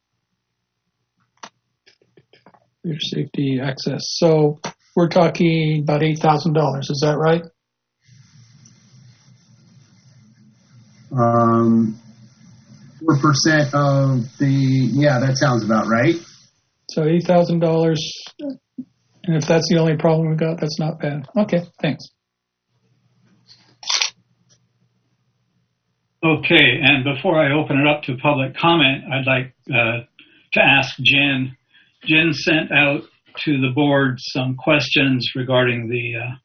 your safety access. So we're talking about $8,000. Is that right? 4% of that sounds about right. So $8,000, and if that's the only problem we got, that's not bad. Okay, thanks. Okay, and before I open it up to public comment, I'd like to ask Jen. Jen sent out to the board some questions regarding the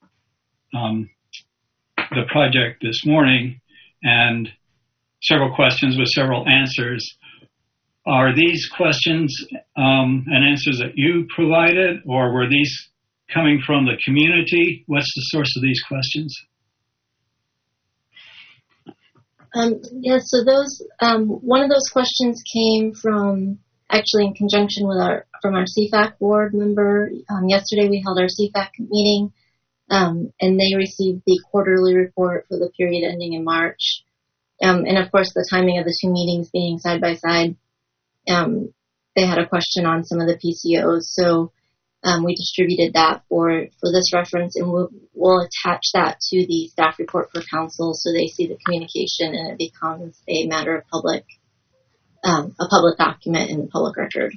project this morning, and several questions with several answers. Are these questions and answers that you provided, or were these coming from the community? What's the source of these questions? So those one of those questions came from actually in conjunction with from our CFAC board member. Yesterday we held our CFAC meeting, and they received the quarterly report for the period ending in March. And of course, the timing of the two meetings being side by side, they had a question on some of the PCOs. So we distributed that for this reference, and we'll attach that to the staff report for council so they see the communication and it becomes a matter of a public document in the public record.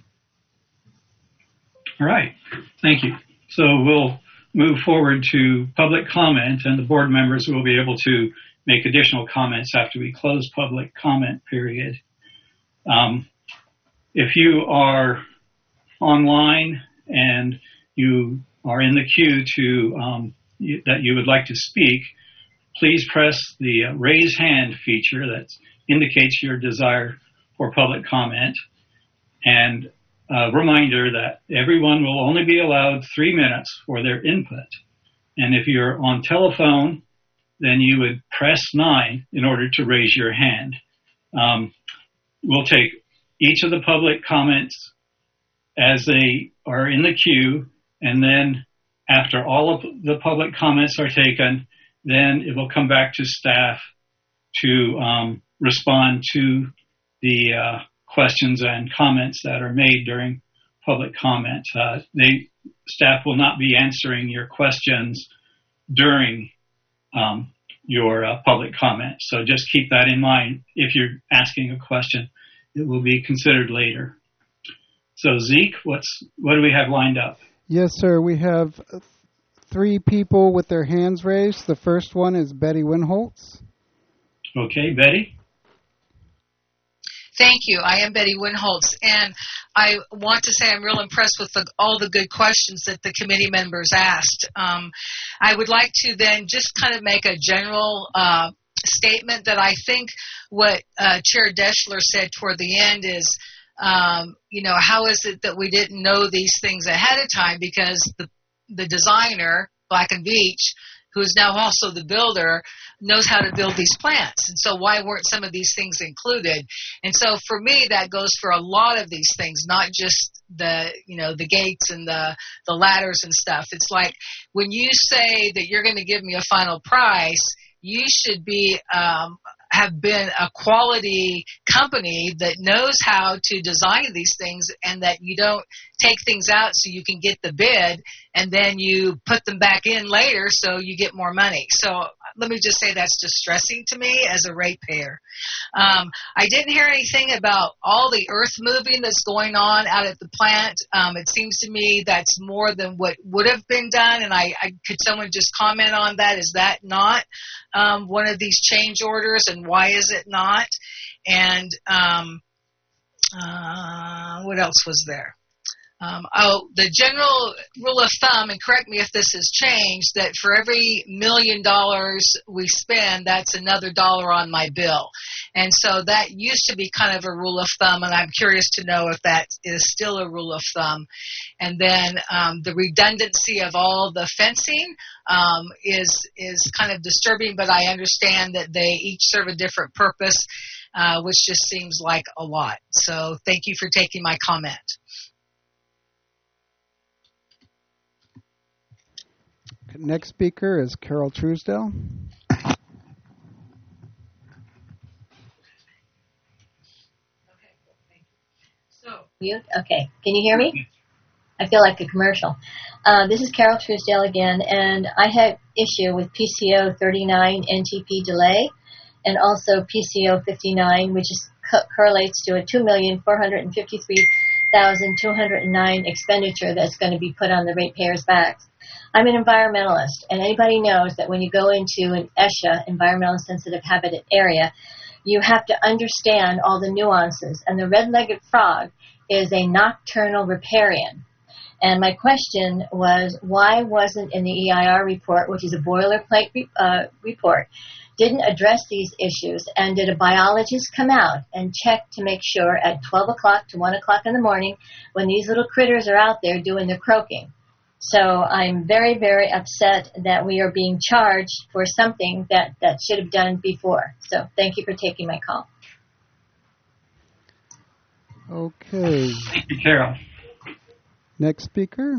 All right. Thank you. So we'll move forward to public comment, and the board members will be able to make additional comments after we close public comment period. If you are online and you are in the queue that you would like to speak, please press the raise hand feature that indicates your desire for public comment. And a reminder that everyone will only be allowed 3 minutes for their input. And if you're on telephone, then you would press 9 in order to raise your hand. We'll take each of the public comments as they are in the queue, and then after all of the public comments are taken, then it will come back to staff to respond to the questions and comments that are made during public comment. Staff will not be answering your questions during your public comment. So just keep that in mind. If you're asking a question, it will be considered later. So Zeke, what do we have lined up? Yes, sir. We have 3 people with their hands raised. The first one is Betty Winholtz. Okay, Betty. Thank you. I am Betty Winholtz, and I want to say I'm real impressed with all the good questions that the committee members asked. I would like to then just kind of make a general statement that I think what Chair Deschler said toward the end is, how is it that we didn't know these things ahead of time, because the designer, Black & Veatch, who is now also the builder, knows how to build these plants. And so why weren't some of these things included? And so for me, that goes for a lot of these things, not just the gates and the ladders and stuff. It's like when you say that you're going to give me a final price, you should be have been a quality company that knows how to design these things, and that you don't take things out so you can get the bid and then you put them back in later so you get more money. So let me just say that's distressing to me as a ratepayer. I didn't hear anything about all the earth moving that's going on out at the plant. It seems to me that's more than what would have been done, and could someone just comment on that? Is that not one of these change orders, and why is it not? And what else was there? The general rule of thumb, and correct me if this has changed, that for every $1 million we spend, that's another dollar on my bill. And so that used to be kind of a rule of thumb, and I'm curious to know if that is still a rule of thumb. And then the redundancy of all the fencing is kind of disturbing, but I understand that they each serve a different purpose, which just seems like a lot. So thank you for taking my comment. Next speaker is Carol Truesdale. Okay, can you hear me? I feel like a commercial. This is Carol Truesdale again, and I have issue with PCO 39 NTP delay and also PCO 59, which correlates to a $2,453,209 expenditure that's going to be put on the ratepayers' backs. I'm an environmentalist, and anybody knows that when you go into an ESHA, Environmental Sensitive Habitat Area, you have to understand all the nuances, and the red-legged frog is a nocturnal riparian. And my question was, why wasn't in the EIR report, which is a boilerplate report, didn't address these issues, and did a biologist come out and check to make sure at 12 o'clock to 1 o'clock in the morning when these little critters are out there doing their croaking? So I'm very, very upset that we are being charged for something that should have done before. So thank you for taking my call. Okay. Thank you, Carol. Next speaker.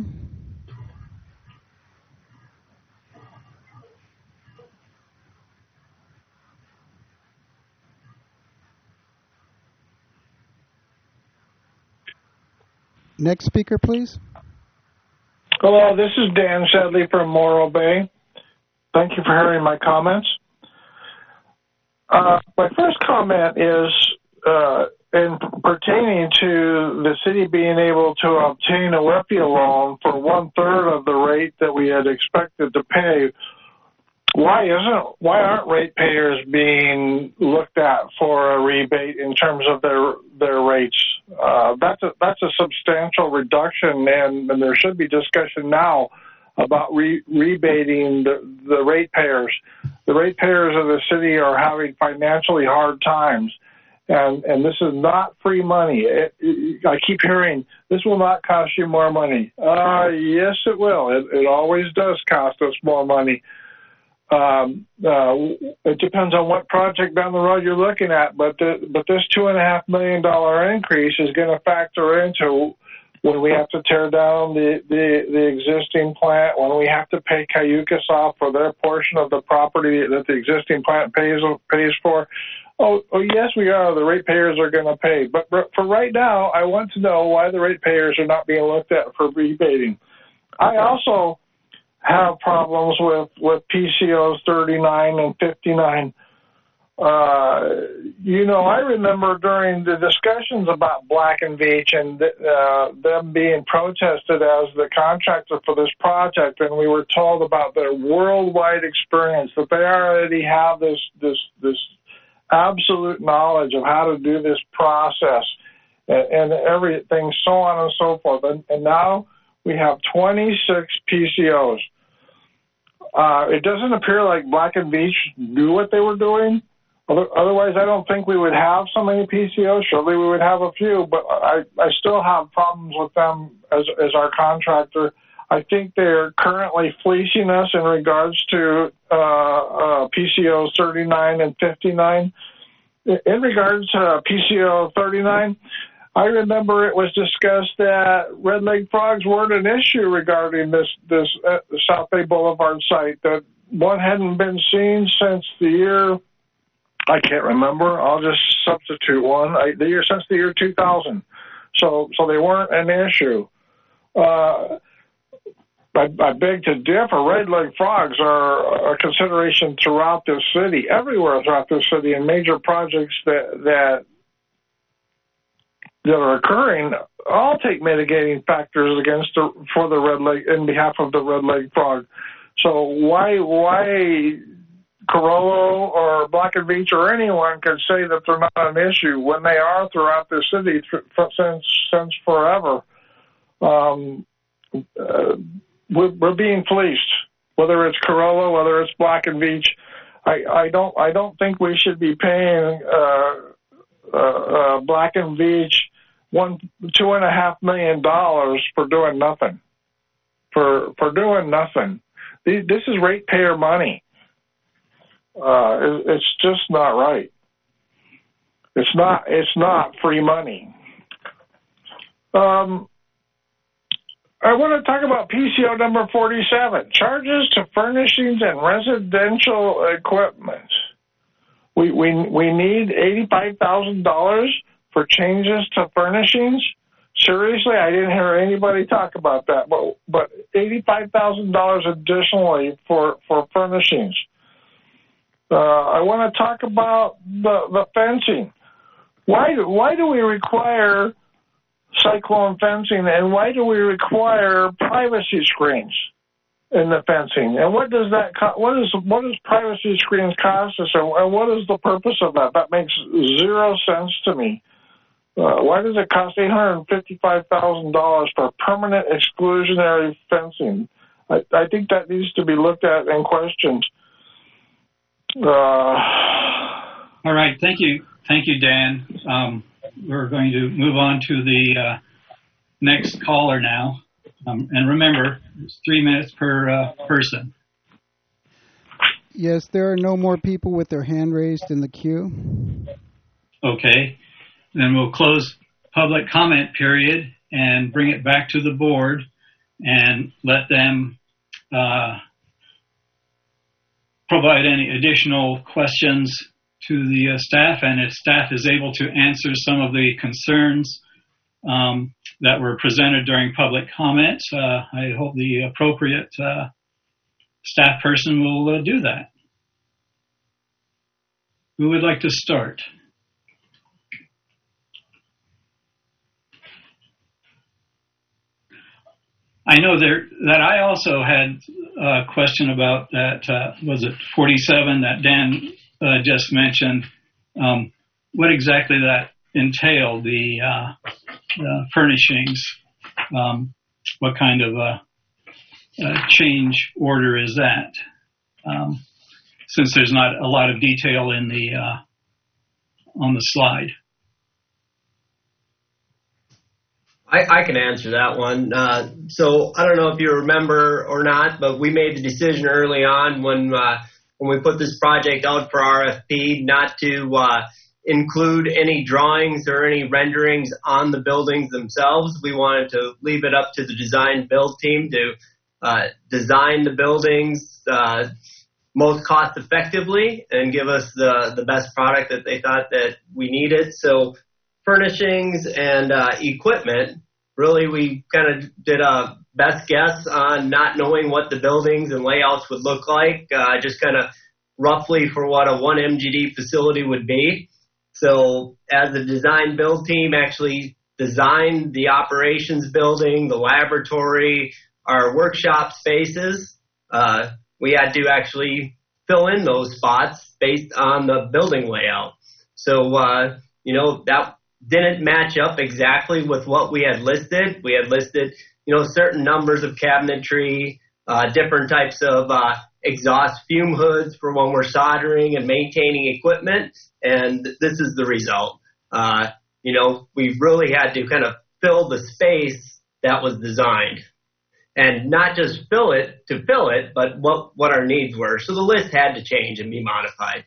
Next speaker, please. Hello, this is Dan Shedley from Morro Bay. Thank you for hearing my comments. My first comment is in pertaining to the city being able to obtain a WIFIA loan for 1/3 of the rate that we had expected to pay. Why aren't ratepayers being looked at for a rebate in terms of their rates? That's a substantial reduction, and there should be discussion now about rebating the ratepayers. The ratepayers of the city are having financially hard times, and this is not free money. I keep hearing this will not cost you more money. Yes, it will. It always does cost us more money. It depends on what project down the road you're looking at, but this $2.5 million increase is going to factor into when we have to tear down the existing plant, when we have to pay Cayucas off for their portion of the property that the existing plant pays for. Oh, yes, we are. The ratepayers are going to pay. But for right now, I want to know why the ratepayers are not being looked at for rebating. I also have problems with PCOs 39 and 59. I remember during the discussions about Black & Veatch and them being protested as the contractor for this project, and we were told about their worldwide experience, that they already have this absolute knowledge of how to do this process and everything, so on and so forth. And now we have 26 PCOs. It doesn't appear like Black & Veatch knew what they were doing. Otherwise, I don't think we would have so many PCOs. Surely we would have a few, but I still have problems with them as our contractor. I think they're currently fleecing us in regards to PCOs 39 and 59. In regards to PCO 39, I remember it was discussed that red-legged frogs weren't an issue regarding this South Bay Boulevard site, that one hadn't been seen since the year, I can't remember, I'll just substitute one, since the year 2000. So they weren't an issue. I beg to differ. Red-legged frogs are a consideration throughout this city, everywhere throughout this city, and major projects that are occurring all take mitigating factors for the in behalf of the red-legged frog. So why Carollo or Black & Veatch or anyone could say that they're not an issue when they are throughout the city since forever? we're being fleeced. Whether it's Corolla, whether it's Black & Veatch, I don't think we should be paying Black & Veatch $2.5 million for doing nothing. For doing nothing. This is ratepayer money. It's just not right. It's not free money. I want to talk about PCO number 47, charges to furnishings and residential equipment. We need $85,000 for changes to furnishings. Seriously, I didn't hear anybody talk about that, but $85,000 additionally for furnishings. I want to talk about the fencing. Why do we require cyclone fencing, and why do we require privacy screens in the fencing? And what does privacy screens cost us, and what is the purpose of that? That makes zero sense to me. Why does it cost $855,000 for permanent exclusionary fencing? I think that needs to be looked at and questioned. All right, thank you, Dan. We're going to move on to the next caller now. And remember, it's 3 minutes per person. Yes, there are no more people with their hand raised in the queue. Okay. Then we'll close public comment period and bring it back to the board and let them provide any additional questions to the staff, and if staff is able to answer some of the concerns that were presented during public comments, I hope the appropriate staff person will do that. Who would like to start? I know that I also had a question about that, was it 47 that Dan just mentioned, what exactly that entailed, the furnishings, what kind of change order is that? Since there's not a lot of detail in the on the slide. I can answer that one. So I don't know if you remember or not, but we made the decision early on when we put this project out for RFP not to include any drawings or any renderings on the buildings themselves. We wanted to leave it up to the design build team to design the buildings most cost effectively and give us the best product that they thought that we needed. So furnishings and equipment, really we kind of did a best guess on not knowing what the buildings and layouts would look like, just kind of roughly for what a 1 MGD facility would be. So as the design build team actually designed the operations building, the laboratory, our workshop spaces, we had to actually fill in those spots based on the building layout. So, that didn't match up exactly with what we had listed. We had listed, certain numbers of cabinetry, different types of exhaust fume hoods for when we're soldering and maintaining equipment, and this is the result. We really had to kind of fill the space that was designed. And not just fill it, but what our needs were. So the list had to change and be modified.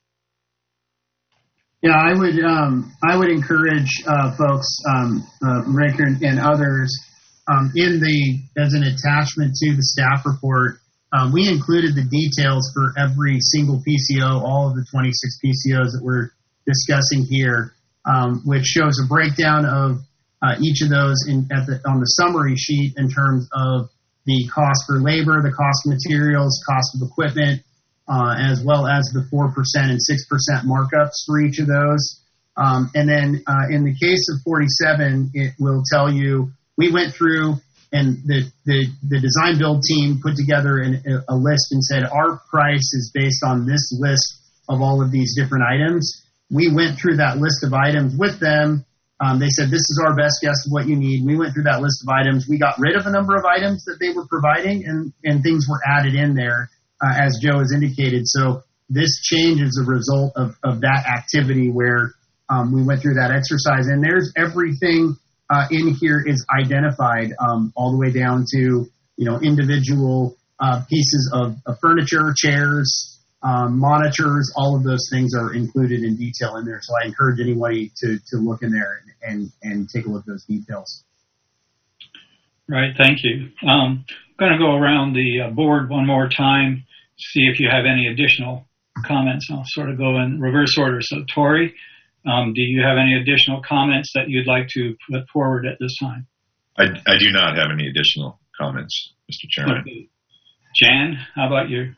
Yeah, I would encourage folks, Rick and others, as an attachment to the staff report, we included the details for every single PCO, all of the 26 PCOs that we're discussing here, which shows a breakdown of each of those on the summary sheet in terms of the cost for labor, the cost of materials, cost of equipment, as well as the 4% and 6% markups for each of those. And then in the case of 47, it will tell you we went through and the design build team put together a list and said our price is based on this list of all of these different items. We went through that list of items with them They said, this is our best guess of what you need. We went through that list of items. We got rid of a number of items that they were providing, and things were added in there, as Joe has indicated. So this change is a result of that activity where we went through that exercise. And there's everything in here is identified all the way down to, individual pieces of furniture, chairs, monitors, all of those things are included in detail in there. So I encourage anybody to look in there and take a look at those details. Right, thank you. I'm going to go around the board one more time, see if you have any additional comments. I'll sort of go in reverse order. So Tori, do you have any additional comments that you'd like to put forward at this time? I do not have any additional comments, Mr. Chairman. Okay. Jan, how about you?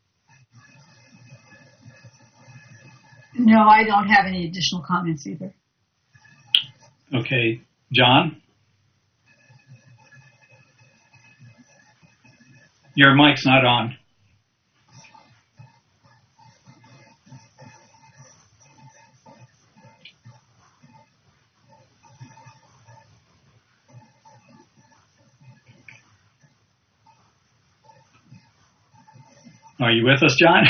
No, I don't have any additional comments either. Okay. John? Your mic's not on. Are you with us, John?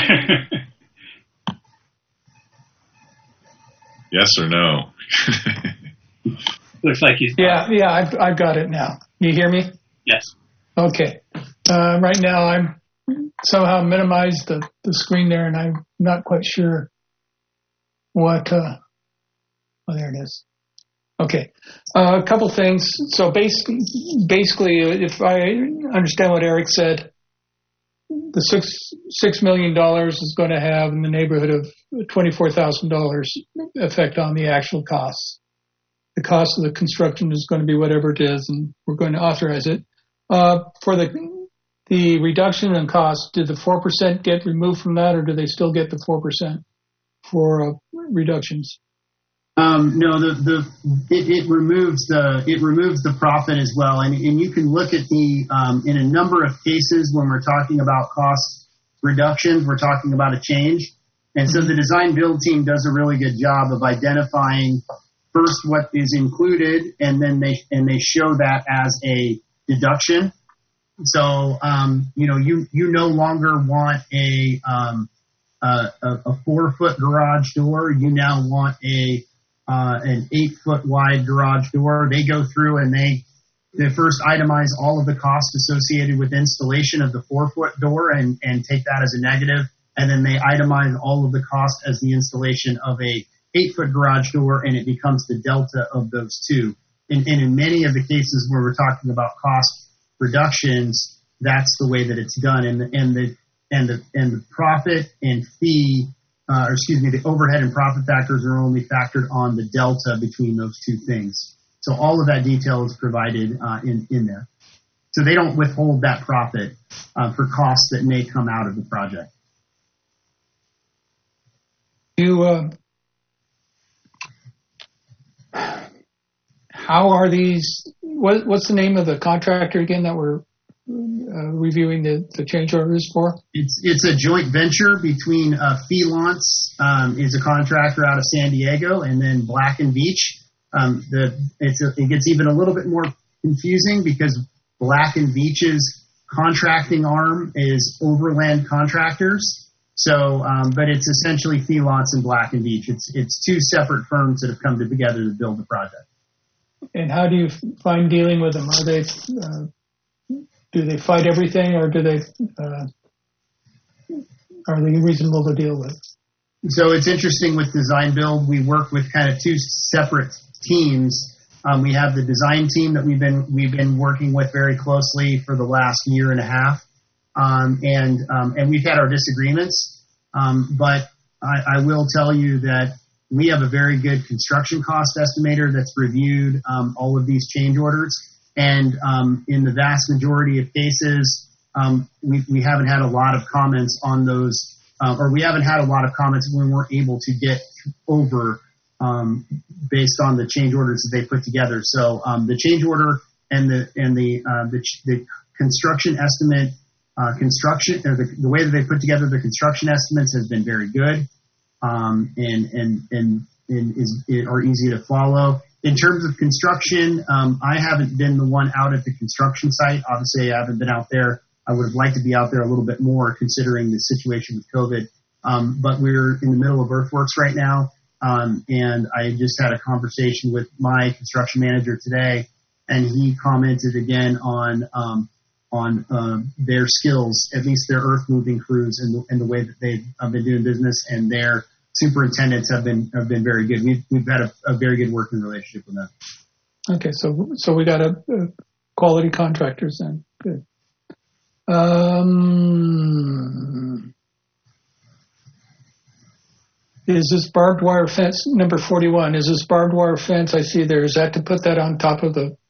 Yes or no? Looks like he's... Yeah, I've got it now. You hear me? Yes. Okay. Right now I'm somehow minimized the screen there, and I'm not quite sure what... oh, there it is. Okay. A couple things. So basically, if I understand what Eric said, the $6 million is going to have in the neighborhood of $24,000 effect on the actual costs. The cost of the construction is going to be whatever it is, and we're going to authorize it. For the reduction in cost, did the 4% get removed from that, or do they still get the 4% for reductions? No, it removes the profit as well, and you can look at in a number of cases when we're talking about cost reductions, we're talking about a change, and so the design build team does a really good job of identifying first what is included, and then they show that as a deduction. So you no longer want a 4-foot garage door. You now want an 8-foot wide garage door. They go through and they first itemize all of the costs associated with installation of the 4-foot door and take that as a negative, and then they itemize all of the cost as the installation of a 8-foot garage door, and it becomes the delta of those two. And in many of the cases where we're talking about cost reductions, that's the way that it's done, and the profit and fee. The overhead and profit factors are only factored on the delta between those two things. So all of that detail is provided in there. So they don't withhold that profit for costs that may come out of the project. How are these? What's the name of the contractor again that we're reviewing the change orders for? It's a joint venture between Freelance is a contractor out of San Diego, and then Black and Veatch. It gets even a little bit more confusing because Black and Veatch's contracting arm is Overland Contractors. So, but it's essentially Freelance and Black and Veatch. It's two separate firms that have come together to build the project. And how do you find dealing with them? Are they do they fight everything, or are they reasonable to deal with? So it's interesting with design build. We work with kind of two separate teams. We have the design team that we've been working with very closely for the last year and a half, and we've had our disagreements. But I will tell you that we have a very good construction cost estimator that's reviewed all of these change orders. And in the vast majority of cases, we haven't had a lot of comments on those, or we haven't had a lot of comments when we're able to get over based on the change orders that they put together. So the change order and the construction estimate, the way that they put together the construction estimates has been very good, and are easy to follow. In terms of construction, I haven't been the one out at the construction site. Obviously, I haven't been out there. I would have liked to be out there a little bit more considering the situation with COVID. But we're in the middle of earthworks right now. And I just had a conversation with my construction manager today, and he commented again on their skills, at least their earth moving crews and the way that they've been doing business, and their superintendents have been very good. We've had a very good working relationship with them. Okay, so we got a quality contractors then. Good. Is this barbed wire fence number 41? Is this barbed wire fence I see there? Is that to put that on top of the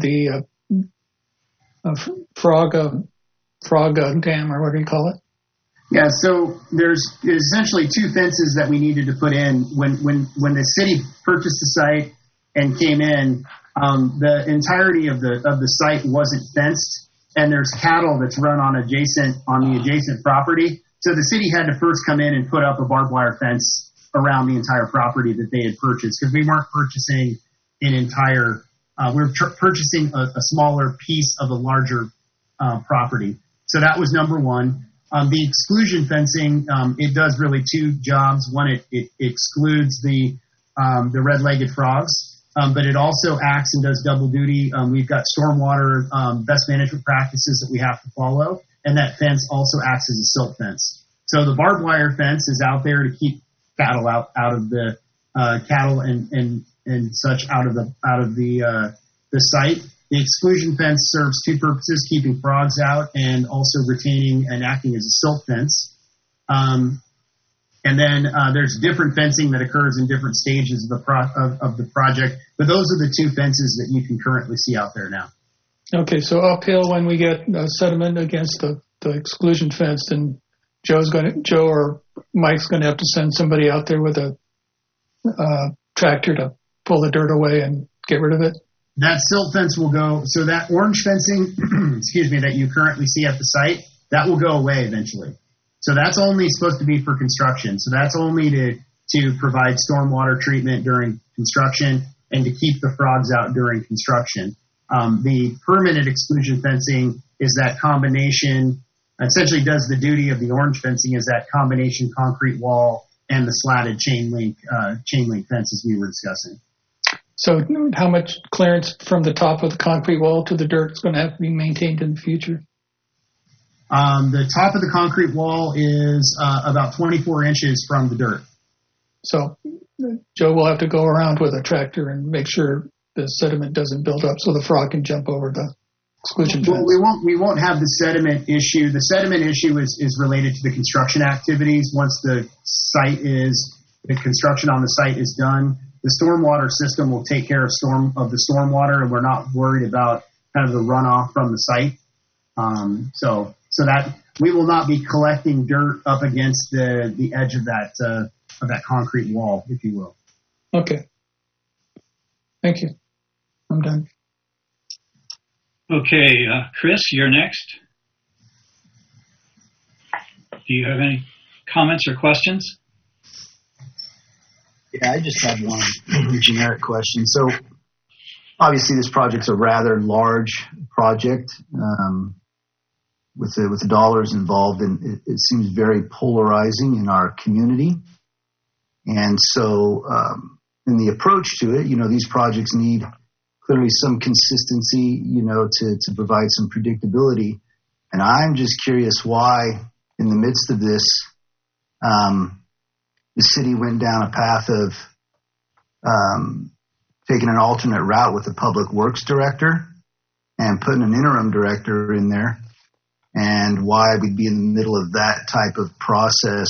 frog dam, or what do you call it? Yeah, so there's essentially two fences that we needed to put in when the city purchased the site and came in. The entirety of the site wasn't fenced, and there's cattle that's run on the adjacent property. So the city had to first come in and put up a barbed wire fence around the entire property that they had purchased, because we weren't purchasing an entire. We were purchasing a smaller piece of a larger property. So that was number one. The exclusion fencing, it does really two jobs. One, it excludes the red-legged frogs, but it also acts and does double duty. We've got stormwater best management practices that we have to follow, and that fence also acts as a silt fence. So the barbed wire fence is out there to keep cattle out of the cattle and such out of the site. The exclusion fence serves two purposes: keeping frogs out and also retaining and acting as a silt fence. And then there's different fencing that occurs in different stages of the project. But those are the two fences that you can currently see out there now. Okay, so uphill when we get sediment against the exclusion fence, then Joe or Mike's going to have to send somebody out there with a tractor to pull the dirt away and get rid of it. That silt fence will go, so that orange fencing, that you currently see at the site, that will go away eventually. So that's only supposed to be for construction. So that's only to provide stormwater treatment during construction and to keep the frogs out during construction. The permanent exclusion fencing is that combination, essentially does the duty of the orange fencing, is that combination concrete wall and the slatted chain link fence as we were discussing. So how much clearance from the top of the concrete wall to the dirt is going to have to be maintained in the future? The top of the concrete wall is about 24 inches from the dirt. So Joe will have to go around with a tractor and make sure the sediment doesn't build up so the frog can jump over the exclusion fence. Well, we won't have the sediment issue. The sediment issue is related to the construction activities. Once the construction on the site is done, the stormwater system will take care of the stormwater, and we're not worried about kind of the runoff from the site. So that we will not be collecting dirt up against the edge of that concrete wall, if you will. Okay. Thank you. I'm done. Okay, Chris, you're next. Do you have any comments or questions? Yeah, I just have one generic question. So obviously this project's a rather large project with the dollars involved, and it seems very polarizing in our community. And so in the approach to it, these projects need clearly some consistency, to provide some predictability. And I'm just curious why in the midst of this, the city went down a path of taking an alternate route with the public works director and putting an interim director in there, and why we'd be in the middle of that type of process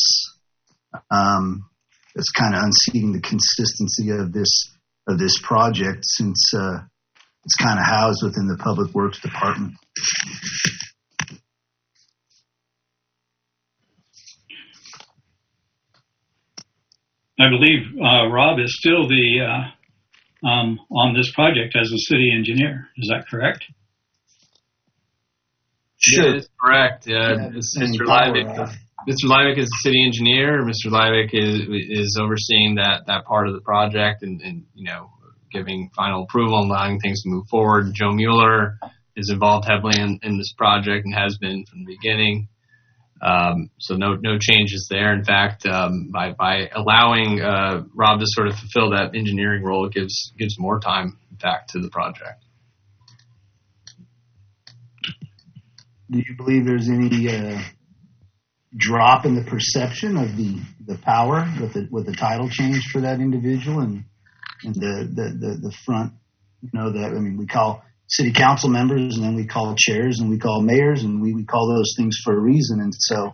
that's kind of unseating the consistency of this project, since it's kind of housed within the public works department. I believe Rob is still on this project as a city engineer. Is that correct? Sure. That is correct. Mr. Liebig is the city engineer. Mr. Liebig is overseeing that part of the project, and giving final approval and allowing things to move forward. Joe Mueller is involved heavily in this project and has been from the beginning. So no changes there. In fact, by allowing Rob to sort of fulfill that engineering role, it gives more time, in fact, to the project. Do you believe there's any drop in the perception of the power with the title change for that individual and the front? We call city council members, and then we call chairs, and we call mayors, and we call those things for a reason. And so,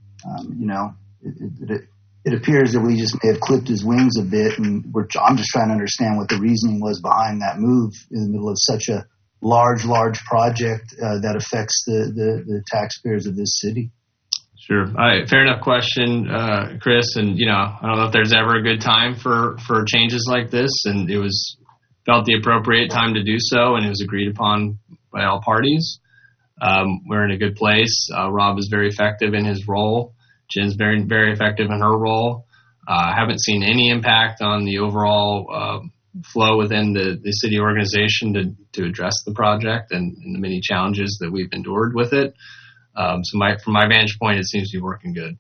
it appears that we just may have clipped his wings a bit, and I'm just trying to understand what the reasoning was behind that move in the middle of such a large project that affects the taxpayers of this city. Sure. Fair enough question, Chris. And, I don't know if there's ever a good time for changes like this, and it was felt the appropriate time to do so, and it was agreed upon by all parties. We're in a good place. Rob is very effective in his role. Jen's very, very effective in her role. Haven't seen any impact on the overall flow within the city organization to address the project and the many challenges that we've endured with it. So from my vantage point, it seems to be working good.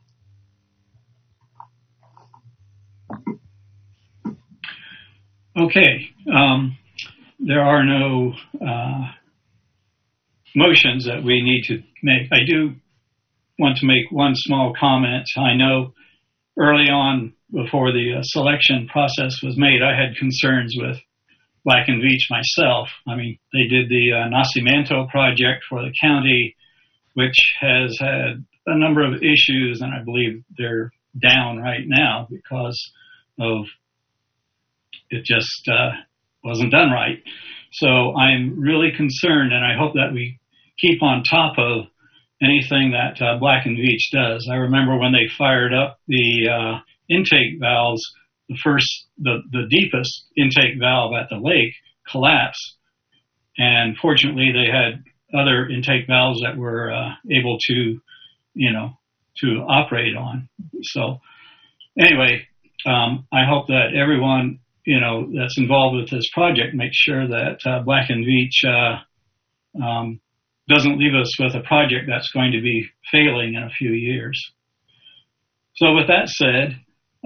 Okay. There are no motions that we need to make. I do want to make one small comment. I know early on, before the selection process was made, I had concerns with Black & Veatch myself. I mean, they did the Nacimiento project for the county, which has had a number of issues, and I believe they're down right now because of it just wasn't done right. So I'm really concerned, and I hope that we keep on top of anything that Black & Veatch does. I remember when they fired up the intake valves, the deepest intake valve at the lake collapsed, and fortunately they had other intake valves that were able to operate on. So anyway, I hope that everyone that's involved with this project makes sure that Black & Veatch doesn't leave us with a project that's going to be failing in a few years. So with that said,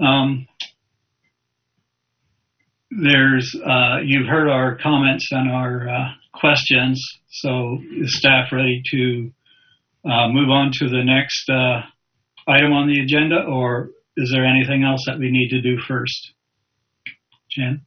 you've heard our comments and our questions. So is staff ready to move on to the next item on the agenda, or is there anything else that we need to do first? Jen?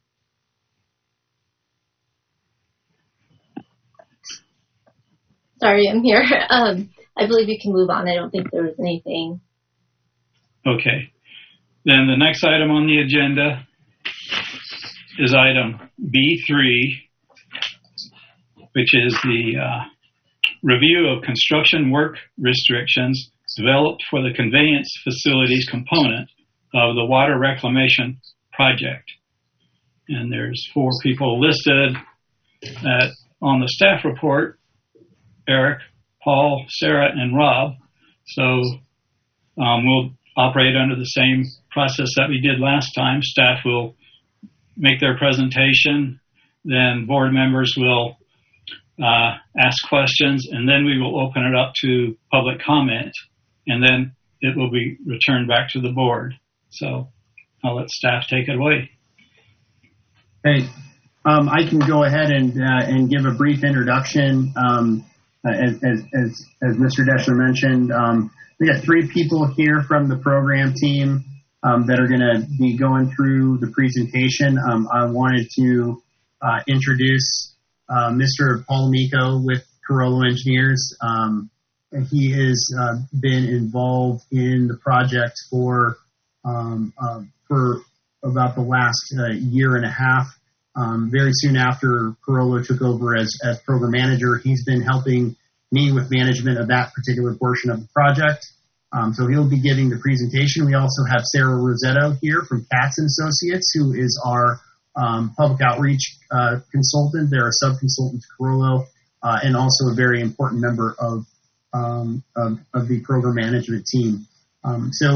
Sorry, I'm here. I believe you can move on. I don't think there was anything. Okay. Then the next item on the agenda is item B3, which is the review of construction work restrictions developed for the conveyance facilities component of the water reclamation project. And there's 4 people listed on the staff report: Eric, Paul, Sarah, and Rob. So we'll operate under the same process that we did last time. Staff will make their presentation, then board members will ask questions, and then we will open it up to public comment, and then it will be returned back to the board. So I'll let staff take it away. Hey, I can go ahead and give a brief introduction. As Mr. Deschler mentioned, we got 3 people here from the program team that are going to be going through the presentation. I wanted to introduce Mr. Paul Amico with Carollo Engineers. He has been involved in the project for about the last year and a half. Very soon after Carollo took over as program manager, he's been helping me with management of that particular portion of the project. So he'll be giving the presentation. We also have Sarah Rosetto here from Katz & Associates, who is our public outreach consultant. They're a sub-consultant to Carollo, and also a very important member of the program management team. So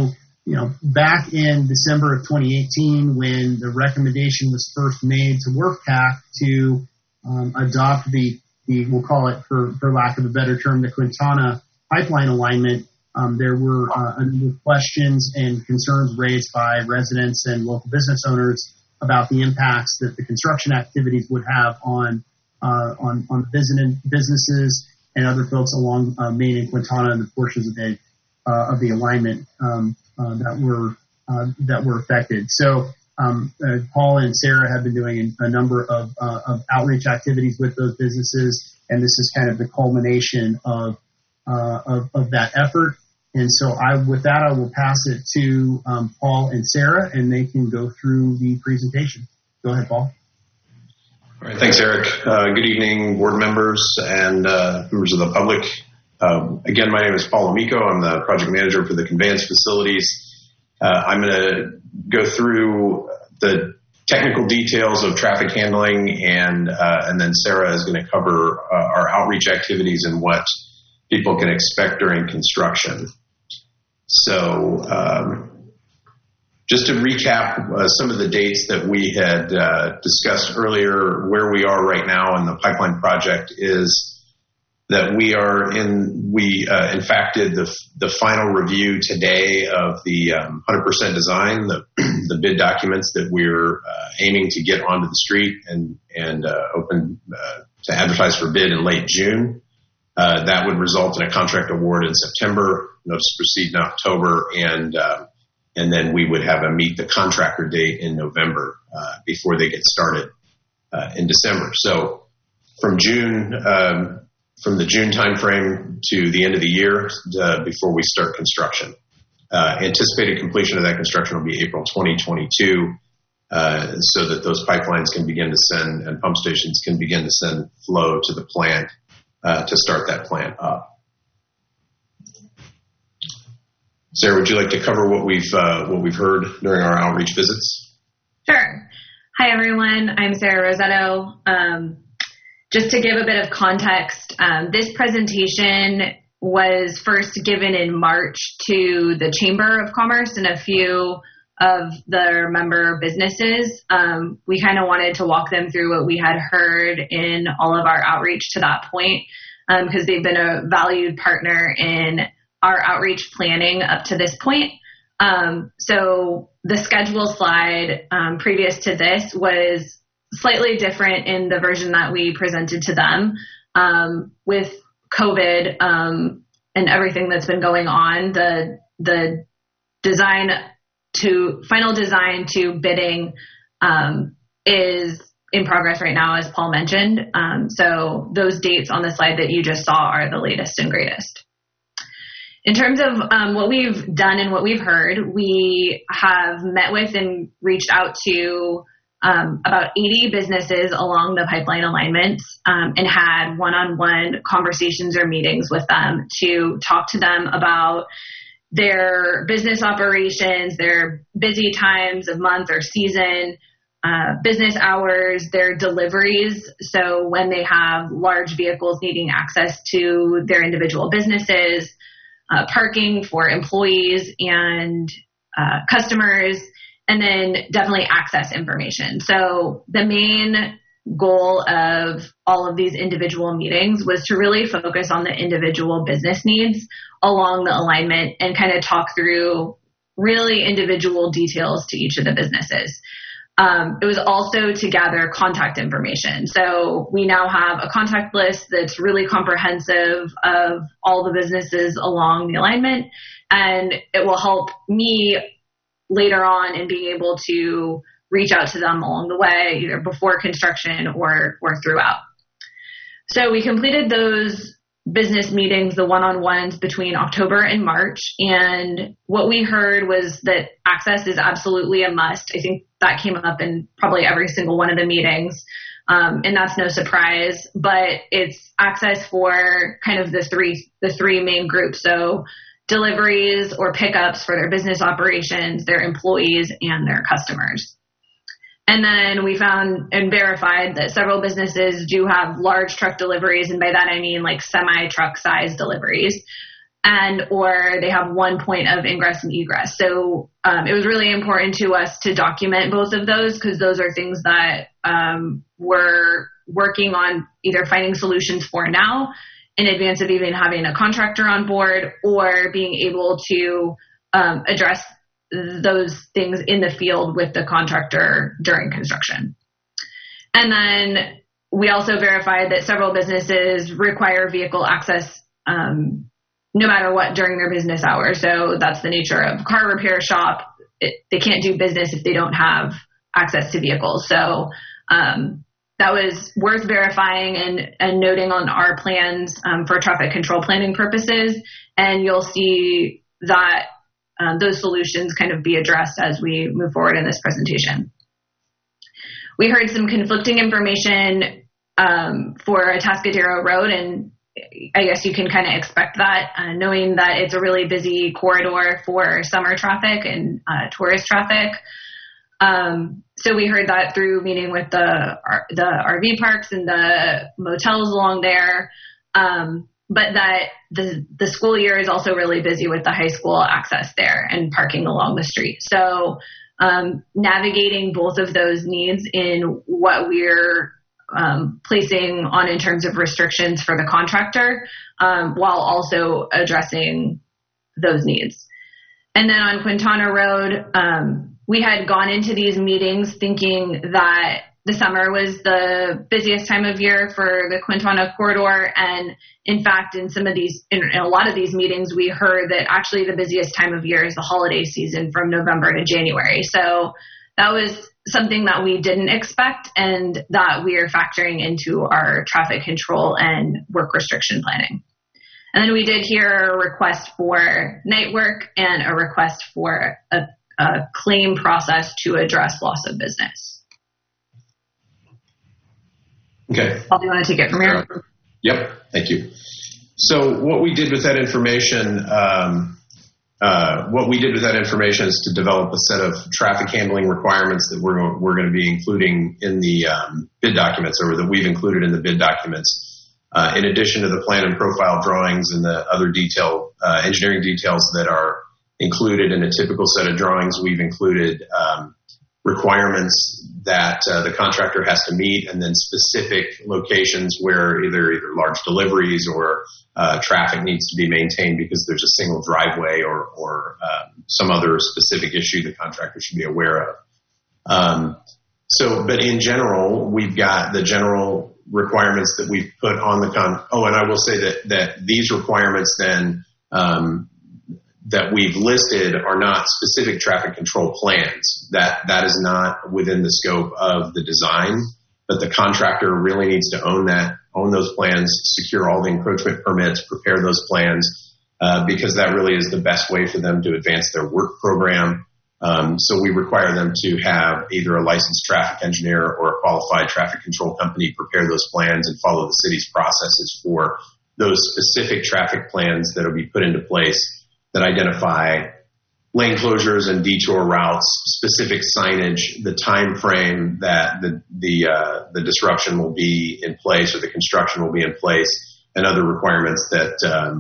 back in December of 2018, when the recommendation was first made to WRF-PAC to adopt we'll call it, for lack of a better term, the Quintana pipeline alignment, there were a number of questions and concerns raised by residents and local business owners about the impacts that the construction activities would have on businesses and other folks along Main and Quintana and the portions of the alignment that were affected. So Paul and Sarah have been doing a number of outreach activities with those businesses, and this is kind of the culmination of that effort. And so with that, I will pass it to Paul and Sarah, and they can go through the presentation. Go ahead, Paul. All right, thanks, Eric. Good evening, board members and members of the public. Again, my name is Paul Amico. I'm the project manager for the conveyance facilities. I'm going to go through the technical details of traffic handling, and then Sarah is going to cover our outreach activities and what people can expect during construction. So just to recap some of the dates that we had discussed earlier, where we are right now in the pipeline project is that we in fact did the final review today of the 100% design, the bid documents that we're aiming to get onto the street and open to advertise for bid in late June. That would result in a contract award in September, notice to proceed in October, and then we would have a meet the contractor date in November before they get started in December. So from the June timeframe to the end of the year before we start construction. Anticipated completion of that construction will be April 2022, so that those pipelines can begin to send and pump stations can begin to send flow to the plant to start that plant up. Sarah, would you like to cover what we've heard during our outreach visits? Sure. Hi, everyone. I'm Sarah Rosetto. Just to give a bit of context, this presentation was first given in March to the Chamber of Commerce and a few of their member businesses. We kind of wanted to walk them through what we had heard in all of our outreach to that point, because they've been a valued partner in our outreach planning up to this point. So the schedule slide previous to this was slightly different in the version that we presented to them. With COVID and everything that's been going on, the final design to bidding is in progress right now, as Paul mentioned. So those dates on the slide that you just saw are the latest and greatest. In terms of what we've done and what we've heard, we have met with and reached out to about 80 businesses along the pipeline alignments and had one-on-one conversations or meetings with them to talk to them about their business operations, their busy times of month or season, business hours, their deliveries. So when they have large vehicles needing access to their individual businesses, parking for employees and customers, and then definitely access information. So the main goal of all of these individual meetings was to really focus on the individual business needs along the alignment and kind of talk through really individual details to each of the businesses. It was also to gather contact information. So we now have a contact list that's really comprehensive of all the businesses along the alignment, and it will help me later on in being able to reach out to them along the way, either before construction or throughout. So we completed those business meetings, the one-on-ones between October and March. And what we heard was that access is absolutely a must. I think that came up in probably every single one of the meetings. And that's no surprise, but it's access for kind of the three main groups. So deliveries or pickups for their business operations, their employees, and their customers. And then we found and verified that several businesses do have large truck deliveries, and by that I mean like semi-truck size deliveries. and or they have one point of ingress and egress. So it was really important to us to document both of those, because those are things that we're working on either finding solutions for now in advance of even having a contractor on board, or being able to address those things in the field with the contractor during construction. And then we also verified that several businesses require vehicle access no matter what during their business hours. So that's the nature of a car repair shop. They can't do business if they don't have access to vehicles. So that was worth verifying and noting on our plans for traffic control planning purposes. And you'll see that those solutions kind of be addressed as we move forward in this presentation. We heard some conflicting information for Atascadero Road, and I guess you can kind of expect that, knowing that it's a really busy corridor for summer traffic and tourist traffic. So we heard that through meeting with the RV parks and the motels along there, but that the school year is also really busy with the high school access there and parking along the street. So navigating both of those needs in what we're placing on in terms of restrictions for the contractor, while also addressing those needs. And then on Quintana Road, we had gone into these meetings thinking that the summer was the busiest time of year for the Quintana corridor. And in fact, in a lot of these meetings, we heard that actually the busiest time of year is the holiday season from November to January. So that was something that we didn't expect, and that we are factoring into our traffic control and work restriction planning. And then we did hear a request for night work and a request for a claim process to address loss of business. Okay. Paul, do you want to take it from here? Yep. Thank you. So what we did with that information, is to develop a set of traffic handling requirements that we're going to be including in the bid documents, or that we've included in the bid documents. In addition to the plan and profile drawings and the other engineering details that are included in a typical set of drawings, we've included requirements that the contractor has to meet, and then specific locations where either large deliveries or traffic needs to be maintained because there's a single driveway or some other specific issue the contractor should be aware of. But in general, we've got the general requirements that we've put on the and I will say that these requirements then that we've listed are not specific traffic control plans. That is not within the scope of the design, but the contractor really needs to own those plans, secure all the encroachment permits, prepare those plans, because that really is the best way for them to advance their work program. So we require them to have either a licensed traffic engineer or a qualified traffic control company prepare those plans and follow the city's processes for those specific traffic plans that will be put into place that identify lane closures and detour routes, specific signage, the time frame that the disruption will be in place or the construction will be in place, and other requirements that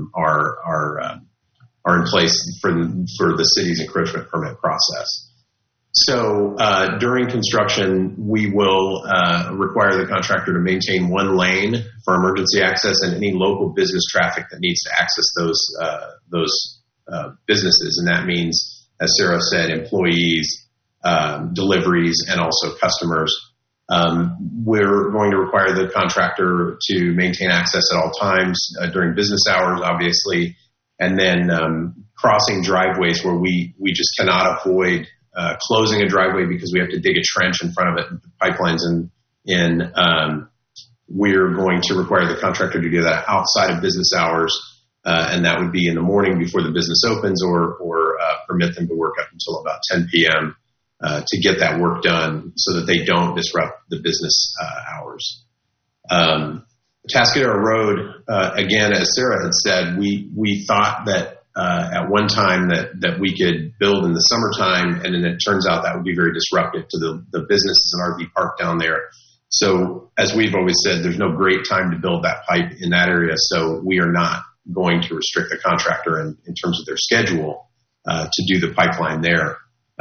are in place for the city's encroachment permit process. So during construction, we will require the contractor to maintain one lane for emergency access and any local business traffic that needs to access those businesses, and that means, as Sarah said, employees, deliveries, and also customers. We're going to require the contractor to maintain access at all times during business hours, obviously, and then crossing driveways where we just cannot avoid closing a driveway because we have to dig a trench in front of it and put pipelines in. We're going to require the contractor to do that outside of business hours. And that would be in the morning before the business opens, or permit them to work up until about 10 p.m. To get that work done so that they don't disrupt the business hours. Atascadero Road, again, as Sarah had said, we thought that at one time that we could build in the summertime, and then it turns out that would be very disruptive to the businesses and RV park down there. So as we've always said, there's no great time to build that pipe in that area, so we are not going to restrict the contractor in terms of their schedule to do the pipeline there.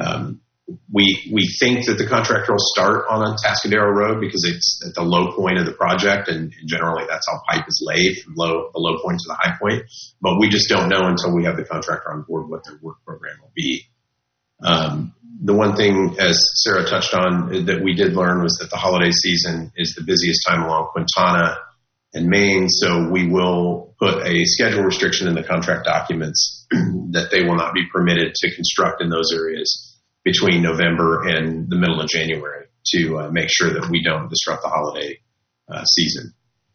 We think that the contractor will start on Atascadero Road because it's at the low point of the project, and generally that's how pipe is laid, from the low point to the high point. But we just don't know until we have the contractor on board what their work program will be. The one thing, as Sarah touched on, that we did learn was that the holiday season is the busiest time along Quintana and Maine, so we will put a schedule restriction in the contract documents that they will not be permitted to construct in those areas between November and the middle of January to make sure that we don't disrupt the holiday season.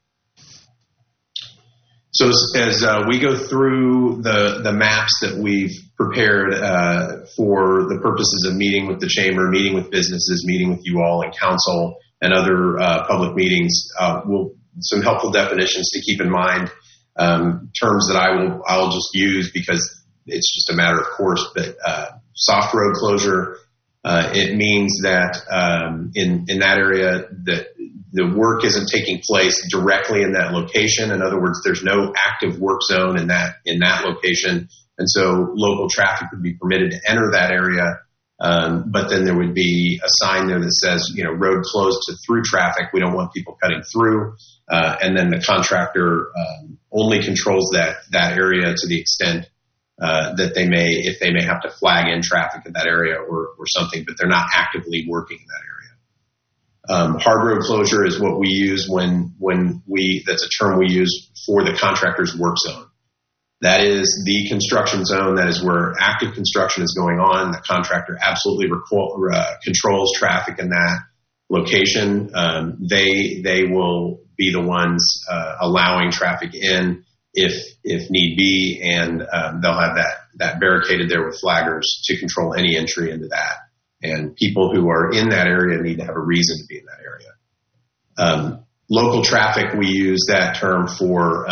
So as we go through the maps that we've prepared for the purposes of meeting with the chamber, meeting with businesses, meeting with you all and council and other public meetings, some helpful definitions to keep in mind, terms that I'll just use because it's just a matter of course, but soft road closure, it means that in that area that the work isn't taking place directly in that location. In other words, there's no active work zone in that location. And so local traffic would be permitted to enter that area. But then there would be a sign there that says, road closed to through traffic. We don't want people cutting through. And then the contractor only controls that area to the extent that if they may have to flag in traffic in that area or something, but they're not actively working in that area. Hard road closure is what we use that's a term we use for the contractor's work zone. That is the construction zone. That is where active construction is going on. The contractor absolutely controls traffic in that location. They will be the ones allowing traffic in if need be, and they'll have that barricaded there with flaggers to control any entry into that. And people who are in that area need to have a reason to be in that area. Local traffic, we use that term for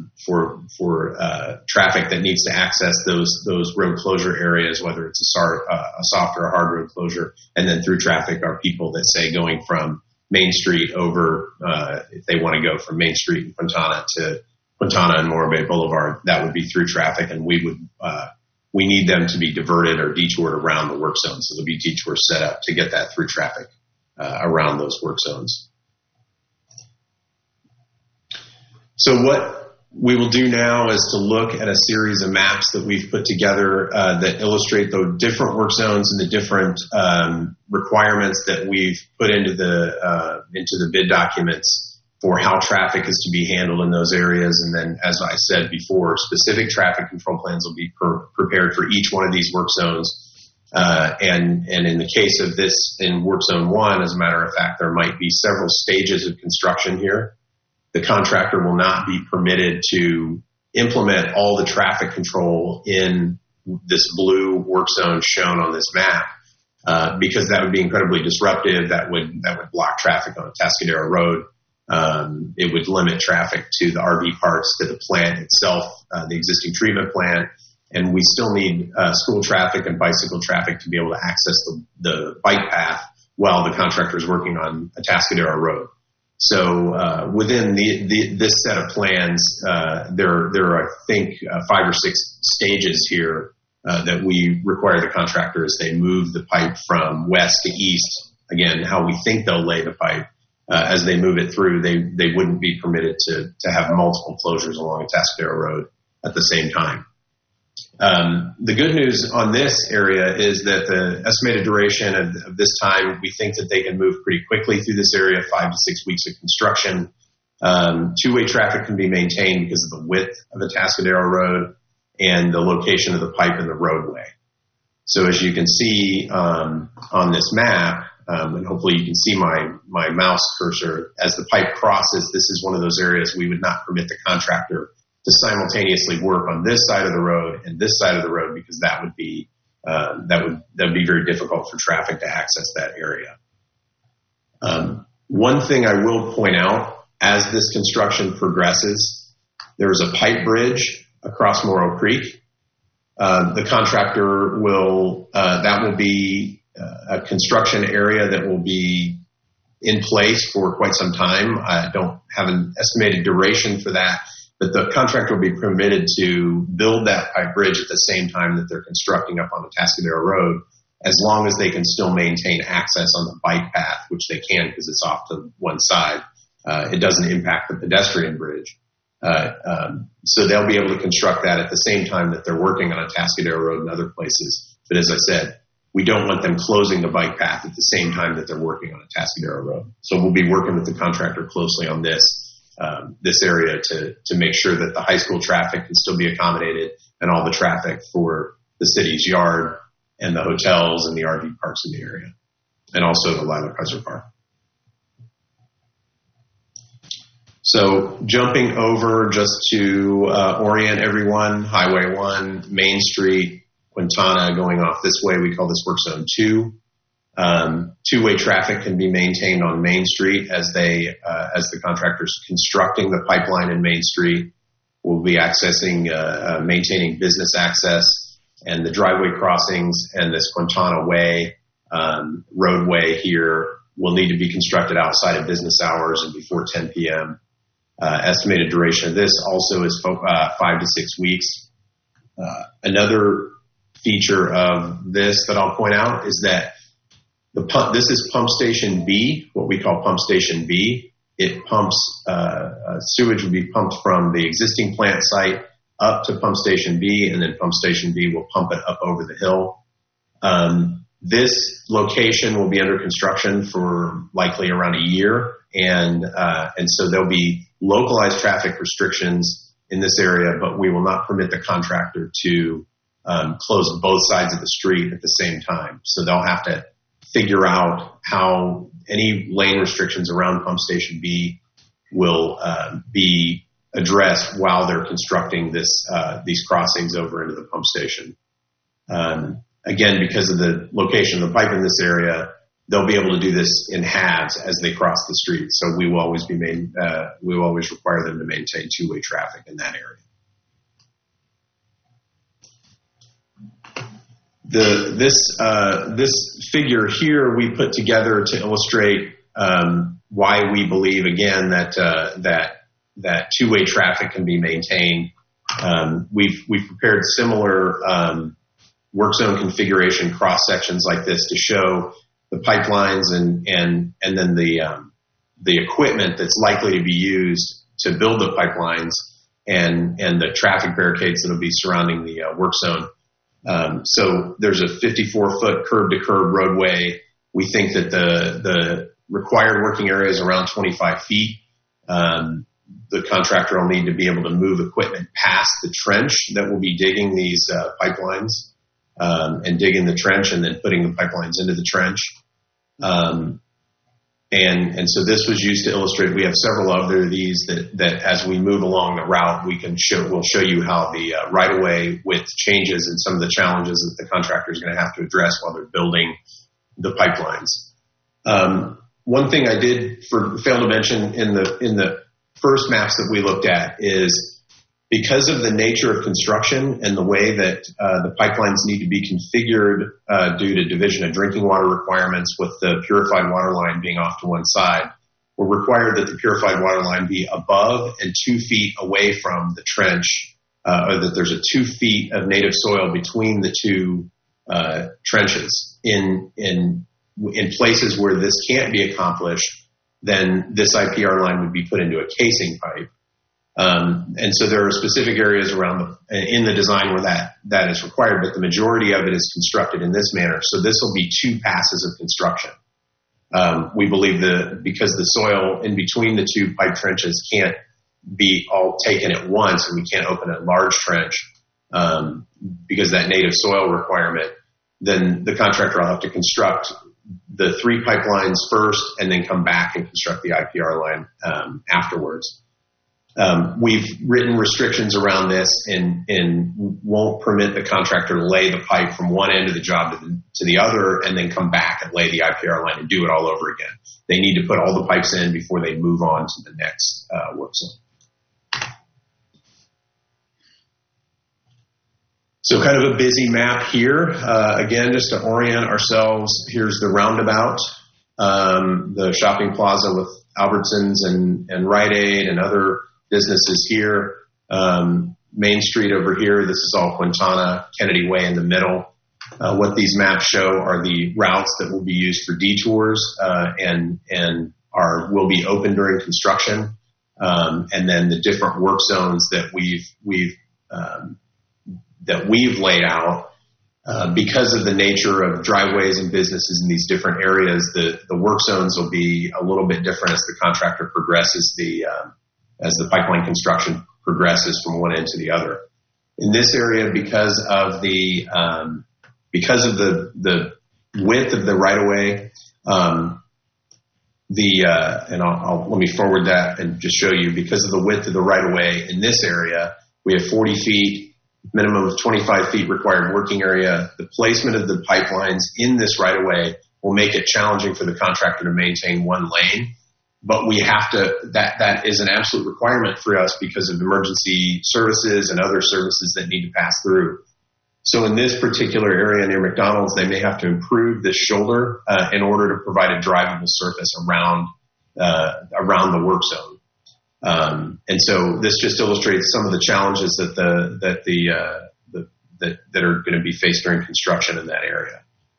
traffic that needs to access those road closure areas, whether it's a soft or a hard road closure. And then through traffic are people that say going from Main Street over, if they want to go from Main Street in Quintana to Quintana and Morro Bay Boulevard, that would be through traffic, and we need them to be diverted or detoured around the work zone. So there'll be detours set up to get that through traffic around those work zones. So what we will do now is to look at a series of maps that we've put together that illustrate the different work zones and the different requirements that we've put into the bid documents for how traffic is to be handled in those areas. And then, as I said before, specific traffic control plans will be prepared for each one of these work zones. And in the case of this, in work zone 1, as a matter of fact, there might be several stages of construction here. The contractor will not be permitted to implement all the traffic control in this blue work zone shown on this map, because that would be incredibly disruptive. That would block traffic on Atascadero Road. It would limit traffic to the RV parks, to the plant itself, the existing treatment plant, and we still need school traffic and bicycle traffic to be able to access the bike path while the contractor is working on Atascadero Road. So within this set of plans, there are, I think, 5 or 6 stages here that we require the contractor as they move the pipe from west to east. Again, how we think they'll lay the pipe. As they move it through, they wouldn't be permitted to have multiple closures along Atascadero Road at the same time. The good news on this area is that the estimated duration of this time, we think that they can move pretty quickly through this area, 5 to 6 weeks of construction. Two-way traffic can be maintained because of the width of Atascadero Road and the location of the pipe in the roadway. So as you can see on this map, and hopefully you can see my mouse cursor, as the pipe crosses, this is one of those areas we would not permit the contractor to simultaneously work on this side of the road and this side of the road, because that would be very difficult for traffic to access that area. One thing I will point out, as this construction progresses, there is a pipe bridge across Morro Creek. The contractor will be a construction area that will be in place for quite some time. I don't have an estimated duration for that, that the contractor will be permitted to build that pipe bridge at the same time that they're constructing up on Atascadero Road, as long as they can still maintain access on the bike path, which they can because it's off to one side. It doesn't impact the pedestrian bridge. So they'll be able to construct that at the same time that they're working on Atascadero Road and other places. But as I said, we don't want them closing the bike path at the same time that they're working on Atascadero Road. So we'll be working with the contractor closely on this area to make sure that the high school traffic can still be accommodated and all the traffic for the city's yard and the hotels and the RV parks in the area, and also the Lila Kaiser Park. So jumping over just to orient everyone, Highway 1, Main Street, Quintana going off this way, we call this Work Zone 2. Two-way traffic can be maintained on Main Street as the contractor's constructing the pipeline in Main Street. We'll be maintaining business access, and the driveway crossings and this Quintana Way roadway here will need to be constructed outside of business hours and before 10 p.m. Estimated duration of this also is 5 to 6 weeks. Another feature of this that I'll point out is that this is Pump Station B, what we call Pump Station B. It pumps, sewage will be pumped from the existing plant site up to Pump Station B, and then Pump Station B will pump it up over the hill. This location will be under construction for likely around a year, and so there'll be localized traffic restrictions in this area, but we will not permit the contractor to close both sides of the street at the same time. So they'll have to figure out how any lane restrictions around Pump Station B will be addressed while they're constructing these crossings over into the pump station. Again, because of the location of the pipe in this area, they'll be able to do this in halves as they cross the street. So we will always require them to maintain two-way traffic in that area. This figure here we put together to illustrate why we believe again that two-way traffic can be maintained. We've prepared similar work zone configuration cross sections like this to show the pipelines and then the equipment that's likely to be used to build the pipelines and the traffic barricades that will be surrounding the work zone. So there's a 54-foot curb-to-curb roadway. We think that the required working area is around 25 feet. The contractor will need to be able to move equipment past the trench that will be digging these pipelines and digging the trench and then putting the pipelines into the trench. And so this was used to illustrate. We have several other of these that as we move along the route, we'll show you how the right-of-way width changes and some of the challenges that the contractor is going to have to address while they're building the pipelines. One thing I did fail to mention in the first maps that we looked at is because of the nature of construction and the way that the pipelines need to be configured due to division of drinking water requirements with the purified water line being off to one side, we're required that the purified water line be above and 2 feet away from the trench, or that there's 2 feet of native soil between the two trenches. In places where this can't be accomplished, then this IPR line would be put into a casing pipe. And so there are specific areas in the design where that is required, but the majority of it is constructed in this manner. So this will be 2 passes of construction. We believe because the soil in between the 2 pipe trenches can't be all taken at once, and we can't open a large trench because that native soil requirement, then the contractor will have to construct the 3 pipelines first and then come back and construct the IPR line afterwards. We've written restrictions around this and won't permit the contractor to lay the pipe from one end of the job to the other and then come back and lay the IPR line and do it all over again. They need to put all the pipes in before they move on to the next work zone. So kind of a busy map here. Again, just to orient ourselves, here's the roundabout, the shopping plaza with Albertsons and Rite Aid and other businesses here. Main Street over here, this is all Quintana, Kennedy Way in the middle. What these maps show are the routes that will be used for detours and will be open during construction, and then the different work zones that we've laid out. Because of the nature of driveways and businesses in these different areas, the work zones will be a little bit different as the contractor progresses, as the pipeline construction progresses from one end to the other. In this area, because of the width of the right of way, let me forward that and just show you, because of the width of the right of way in this area, we have 40 feet, minimum of 25 feet required working area. The placement of the pipelines in this right of way will make it challenging for the contractor to maintain one lane. But we have to, that is an absolute requirement for us because of emergency services and other services that need to pass through. So in this particular area near McDonald's, they may have to improve this shoulder in order to provide a drivable surface around the work zone. And so this just illustrates some of the challenges that are going to be faced during construction in that area.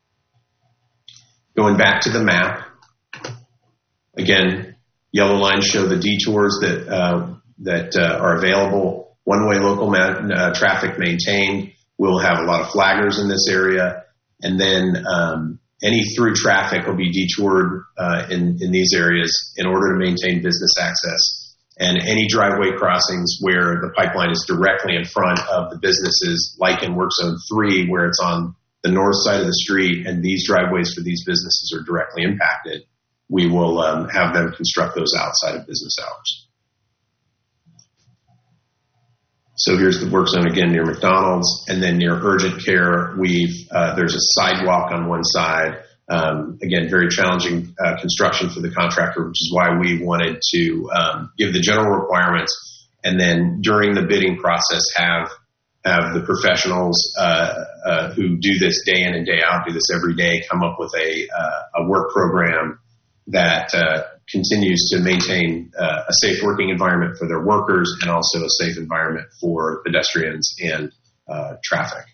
Going back to the map, again, yellow lines show the detours that are available. One-way local traffic maintained. We'll have a lot of flaggers in this area, and then any through traffic will be detoured in these areas in order to maintain business access. And any driveway crossings where the pipeline is directly in front of the businesses, like in Work Zone 3, where it's on the north side of the street and these driveways for these businesses are directly impacted, we will have them construct those outside of business hours. So here's the work zone again near McDonald's, and then near urgent care, there's a sidewalk on one side. Again, very challenging construction for the contractor, which is why we wanted to give the general requirements, and then during the bidding process have the professionals who do this day in and day out, do this every day, come up with a work program that continues to maintain a safe working environment for their workers and also a safe environment for pedestrians and traffic.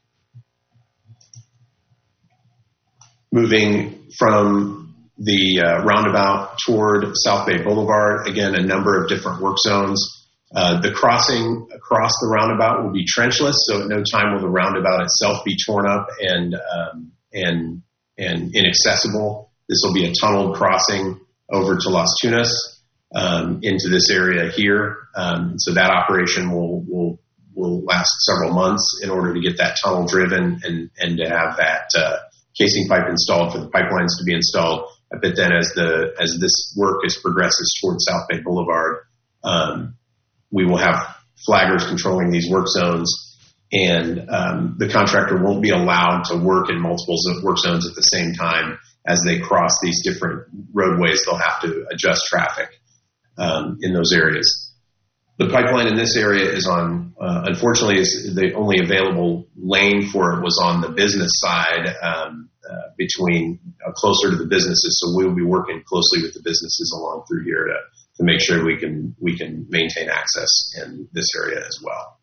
Moving from the roundabout toward South Bay Boulevard, again, a number of different work zones. The crossing across the roundabout will be trenchless, so at no time will the roundabout itself be torn up and inaccessible. This will be a tunneled crossing over to Las Tunas into this area here. So that operation will last several months in order to get that tunnel driven and to have that casing pipe installed for the pipelines to be installed. But then as this work progresses towards South Bay Boulevard, we will have flaggers controlling these work zones, and the contractor won't be allowed to work in multiple work zones at the same time. As they cross these different roadways, they'll have to adjust traffic in those areas. The pipeline in this area is on, unfortunately, is the only available lane for it was on the business side between closer to the businesses. So we will be working closely with the businesses along through here to make sure we can maintain access in this area as well.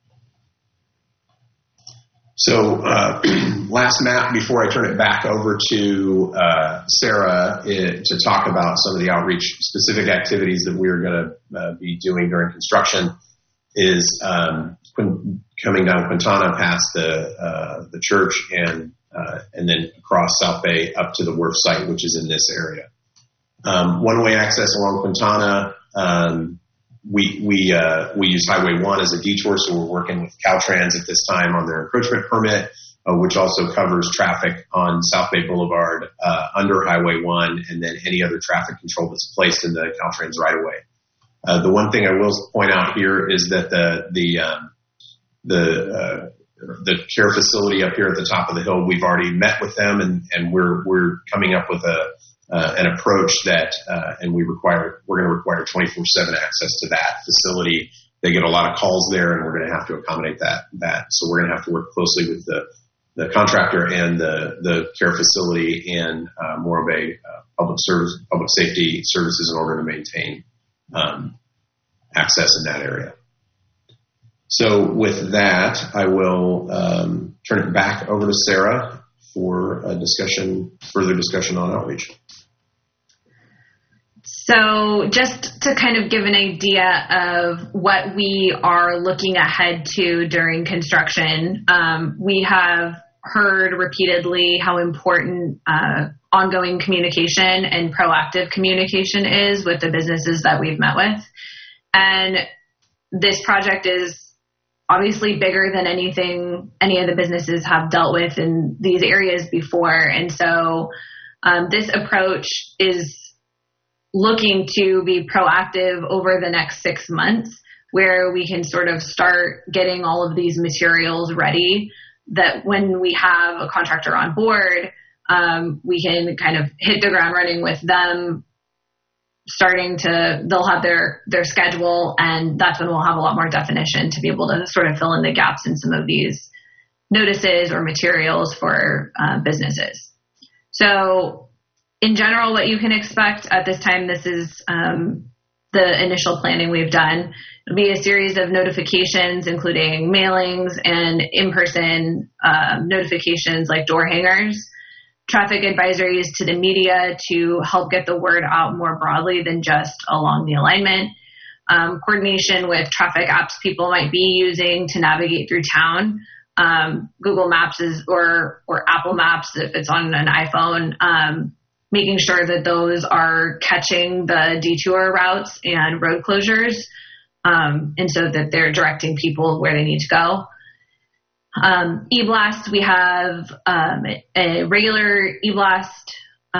So last map before I turn it back over to Sarah to talk about some of the outreach specific activities that we're going to be doing during construction is coming down Quintana past the church and then across South Bay up to the wharf site, which is in this area. One-way access along Quintana. We use Highway 1 as a detour, so we're working with Caltrans at this time on their encroachment permit, which also covers traffic on South Bay Boulevard under Highway 1, and then any other traffic control that's placed in the Caltrans right-of-way. The one thing I will point out here is that the care facility up here at the top of the hill, we've already met with them, and we're coming up with an approach that, and we're going to require 24/7 access to that facility. They get a lot of calls there, and we're going to have to accommodate that. So we're going to have to work closely with the contractor and the care facility and more of a public safety services in order to maintain access in that area. So with that, I will turn it back over to Sarah for a further discussion on outreach. So just to kind of give an idea of what we are looking ahead to during construction, we have heard repeatedly how important ongoing communication and proactive communication is with the businesses that we've met with. And this project is obviously bigger than anything any of the businesses have dealt with in these areas before. And so this approach is looking to be proactive over the next 6 months, where we can sort of start getting all of these materials ready, that when we have a contractor on board, we can kind of hit the ground running with them, they'll have their schedule, and that's when we'll have a lot more definition to be able to sort of fill in the gaps in some of these notices or materials for businesses. So in general, what you can expect at this time, this is the initial planning we've done. It'll be a series of notifications, including mailings and in-person notifications like door hangers, traffic advisories to the media to help get the word out more broadly than just along the alignment, coordination with traffic apps people might be using to navigate through town. Google Maps or Apple Maps if it's on an iPhone, making sure that those are catching the detour routes and road closures, and so that they're directing people where they need to go. eBlast, we have a regular eBlast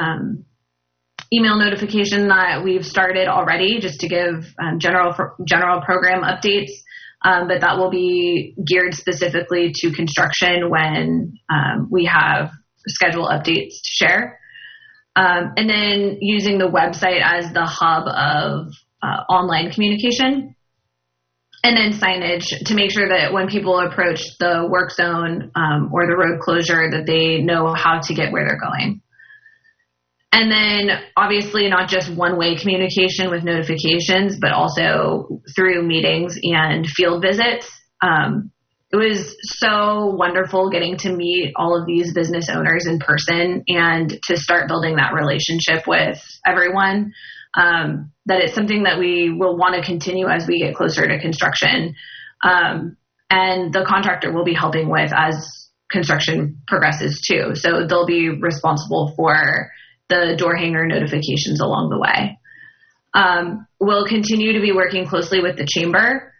email notification that we've started already just to give general program updates, but that will be geared specifically to construction when we have schedule updates to share. And then using the website as the hub of online communication. And then signage to make sure that when people approach the work zone or the road closure, that they know how to get where they're going. And then obviously not just one-way communication with notifications, but also through meetings and field visits. It was so wonderful getting to meet all of these business owners in person and to start building that relationship with everyone. That it's something that we will want to continue as we get closer to construction. And the contractor will be helping with as construction progresses too. So they'll be responsible for the door hanger notifications along the way. We'll continue to be working closely with the chamber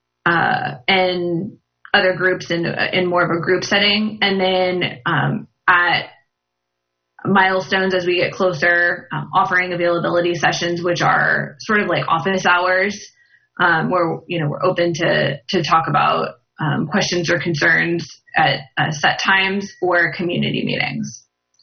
and other groups in more of a group setting. And then at milestones as we get closer, offering availability sessions, which are sort of like office hours, where we're open to talk about questions or concerns at set times or community meetings.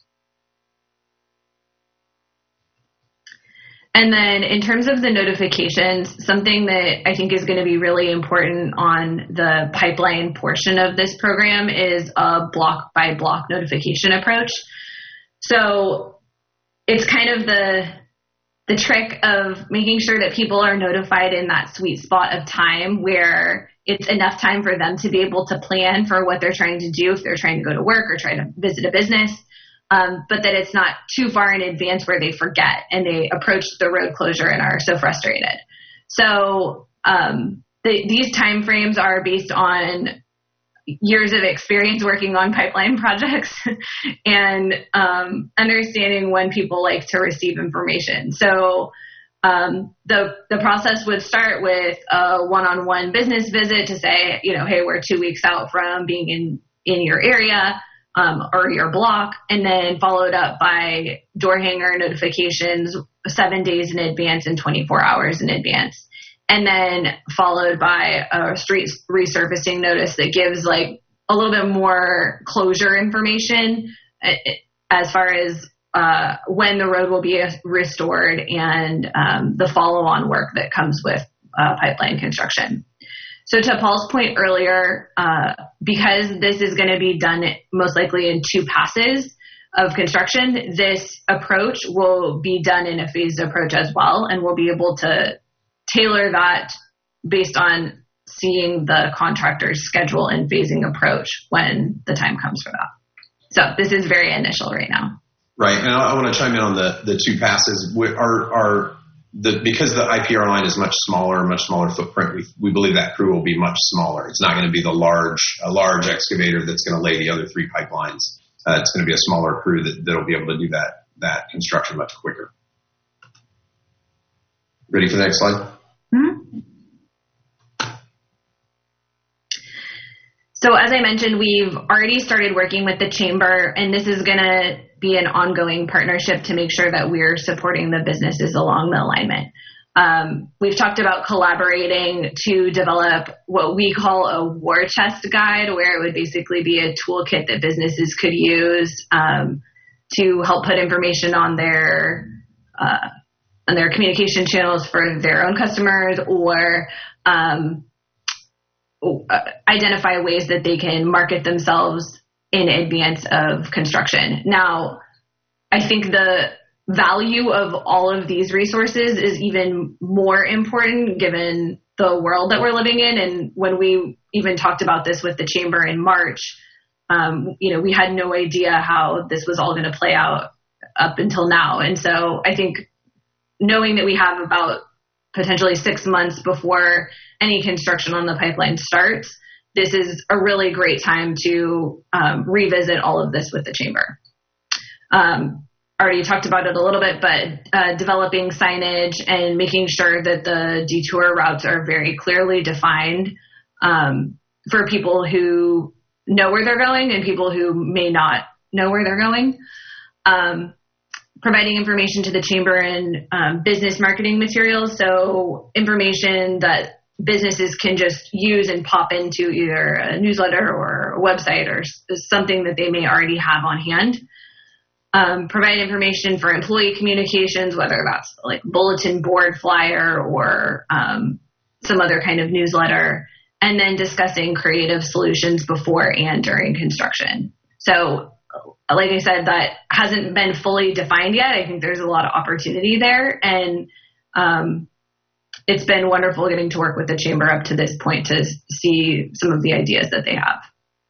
And then in terms of the notifications, something that I think is going to be really important on the pipeline portion of this program is a block by block notification approach. So it's kind of the trick of making sure that people are notified in that sweet spot of time where it's enough time for them to be able to plan for what they're trying to do if they're trying to go to work or try to visit a business, but that it's not too far in advance where they forget and they approach the road closure and are so frustrated. So these time frames are based on years of experience working on pipeline projects and understanding when people like to receive information. So the process would start with a one-on-one business visit to say, hey, we're 2 weeks out from being in your area or your block, and then followed up by door hanger notifications 7 days in advance and 24 hours in advance. And then followed by a street resurfacing notice that gives like a little bit more closure information as far as when the road will be restored and the follow-on work that comes with pipeline construction. So to Paul's point earlier, because this is going to be done most likely in 2 passes of construction, this approach will be done in a phased approach as well, and we'll be able to tailor that based on seeing the contractor's schedule and phasing approach when the time comes for that. So this is very initial right now. Right, and I want to chime in on the two passes. Because the IPR line is much smaller footprint, we believe that crew will be much smaller. It's not going to be a large excavator that's going to lay the other 3 pipelines. It's going to be a smaller crew that'll be able to do that construction much quicker. Ready for the next slide? Mm-hmm. So as I mentioned, we've already started working with the chamber, and this is going to be an ongoing partnership to make sure that we're supporting the businesses along the alignment. We've talked about collaborating to develop what we call a war chest guide, where it would basically be a toolkit that businesses could use to help put information on their communication channels for their own customers, or identify ways that they can market themselves in advance of construction. Now, I think the value of all of these resources is even more important given the world that we're living in. And when we even talked about this with the chamber in March, we had no idea how this was all going to play out up until now. And so I think knowing that we have about potentially 6 months before any construction on the pipeline starts, this is a really great time to revisit all of this with the chamber. Already talked about it a little bit, but developing signage and making sure that the detour routes are very clearly defined for people who know where they're going and people who may not know where they're going. Providing information to the chamber and business marketing materials, so information that businesses can just use and pop into either a newsletter or a website or something that they may already have on hand. Provide information for employee communications, whether that's like bulletin board flyer or some other kind of newsletter, and then discussing creative solutions before and during construction. So like I said, that hasn't been fully defined yet. I think there's a lot of opportunity there, and it's been wonderful getting to work with the chamber up to this point to see some of the ideas that they have.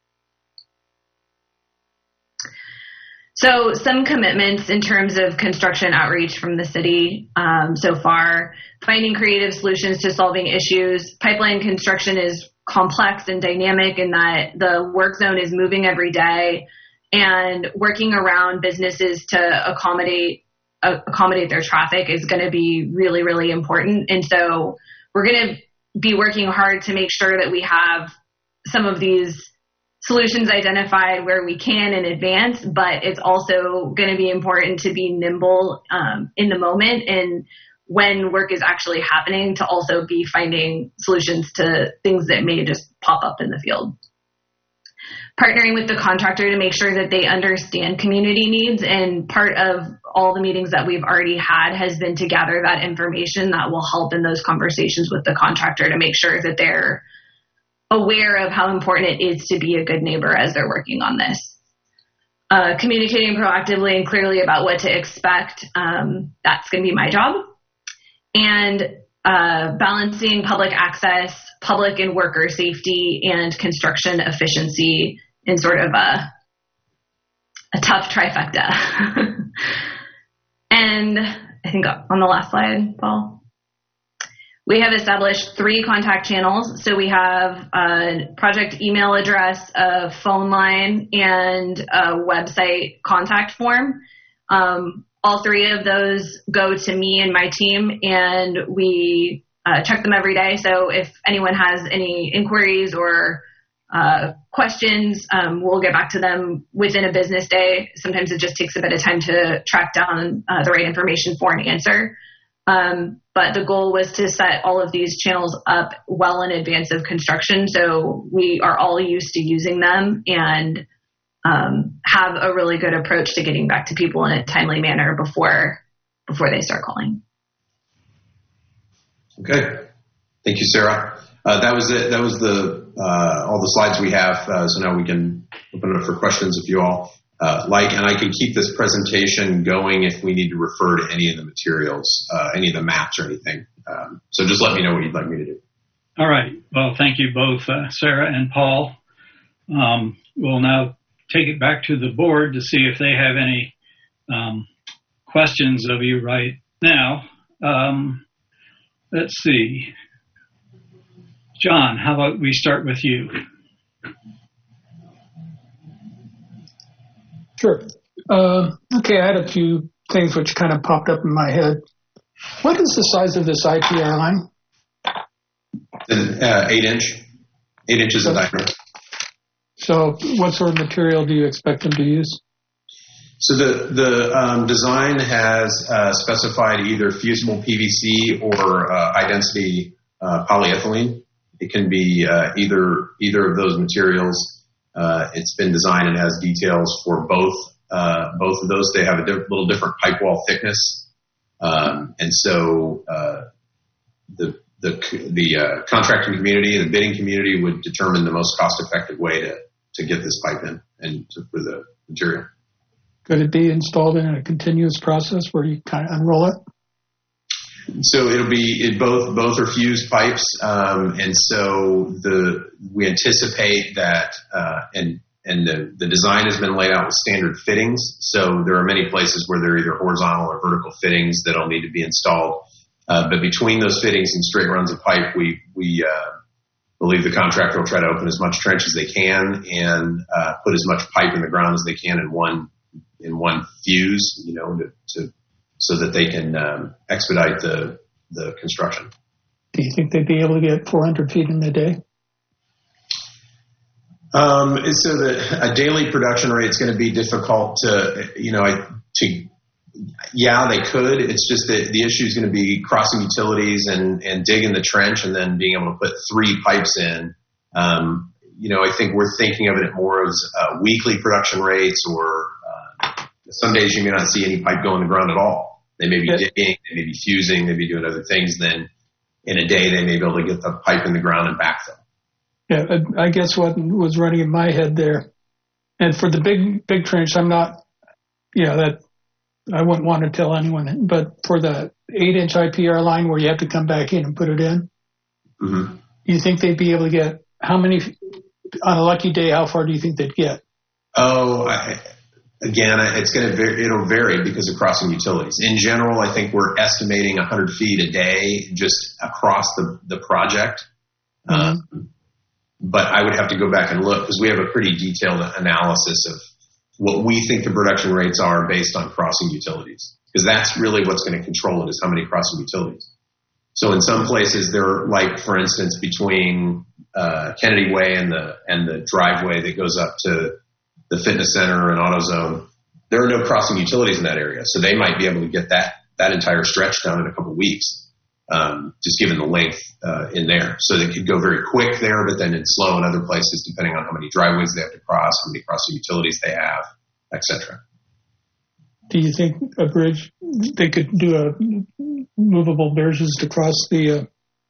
So some commitments in terms of construction outreach from the city so far: finding creative solutions to solving issues. Pipeline construction is complex and dynamic in that the work zone is moving every day, and working around businesses to accommodate their traffic is going to be really, really important. And so we're going to be working hard to make sure that we have some of these solutions identified where we can in advance, but it's also going to be important to be nimble in the moment, and when work is actually happening, to also be finding solutions to things that may just pop up in the field. Partnering with the contractor to make sure that they understand community needs, and part of all the meetings that we've already had has been to gather that information that will help in those conversations with the contractor to make sure that they're aware of how important it is to be a good neighbor as they're working on this. Communicating proactively and clearly about what to expect, that's going to be my job. And balancing public access, public and worker safety, and construction efficiency in sort of a tough trifecta. And I think on the last slide, Paul, we have established 3 contact channels. So we have a project email address, a phone line, and a website contact form. All 3 of those go to me and my team, and we check them every day. So if anyone has any inquiries or questions, we'll get back to them within a business day. Sometimes it just takes a bit of time to track down the right information for an answer. But the goal was to set all of these channels up well in advance of construction, so we are all used to using them and have a really good approach to getting back to people in a timely manner before they start calling. Okay. Thank you, Sarah. That was it. That was all the slides we have. So now we can open it up for questions if you all like, and I can keep this presentation going if we need to refer to any of the materials, any of the maps or anything. So just let me know what you'd like me to do. All right. Well, thank you both, Sarah and Paul. We'll now take it back to the board to see if they have any questions of you right now. Let's see. John, how about we start with you? Sure. Okay, I had a few things which kind of popped up in my head. What is the size of this IPR line? 8 inches of diameter. So what sort of material do you expect them to use? So the design has specified either fusible PVC or high-density polyethylene. It can be either of those materials. It's been designed and has details for both of those. They have a little different pipe wall thickness, and so the contracting community and the bidding community would determine the most cost-effective way to get this pipe in and for the material. Could it be installed in a continuous process where you kind of unroll it? So it'll be both are fused pipes, and so we anticipate that, and the design has been laid out with standard fittings. So there are many places where there are either horizontal or vertical fittings that'll need to be installed. But between those fittings and straight runs of pipe, we believe the contractor will try to open as much trench as they can and put as much pipe in the ground as they can in one fuse, so that they can expedite the construction. Do you think they'd be able to get 400 feet in a day? So a daily production rate is going to be difficult yeah, they could. It's just that the issue is going to be crossing utilities and digging the trench and then being able to put 3 pipes in. I think we're thinking of it more as weekly production rates, or some days you may not see any pipe go in the ground at all. They may be digging, they may be fusing, they may be doing other things. Then in a day, they may be able to get the pipe in the ground and backfill. Yeah, I guess what was running in my head there, and for the big trench, I'm not, that I wouldn't want to tell anyone, but for the 8-inch IPR line where you have to come back in and put it in, mm-hmm. You think they'd be able to get how many, on a lucky day, how far do you think they'd get? It'll vary because of crossing utilities. In general, I think we're estimating 100 feet a day just across the project. Mm-hmm. But I would have to go back and look because we have a pretty detailed analysis of what we think the production rates are based on crossing utilities. Because that's really what's going to control it, is how many crossing utilities. So in some places, they're like, for instance, between Kennedy Way and the driveway that goes up to the fitness center and AutoZone, there are no crossing utilities in that area. So they might be able to get that entire stretch done in a couple of weeks, just given the length in there. So they could go very quick there, but then it's slow in other places depending on how many driveways they have to cross, how many crossing utilities they have, etc. Do you think a bridge, they could do movable bridges to cross the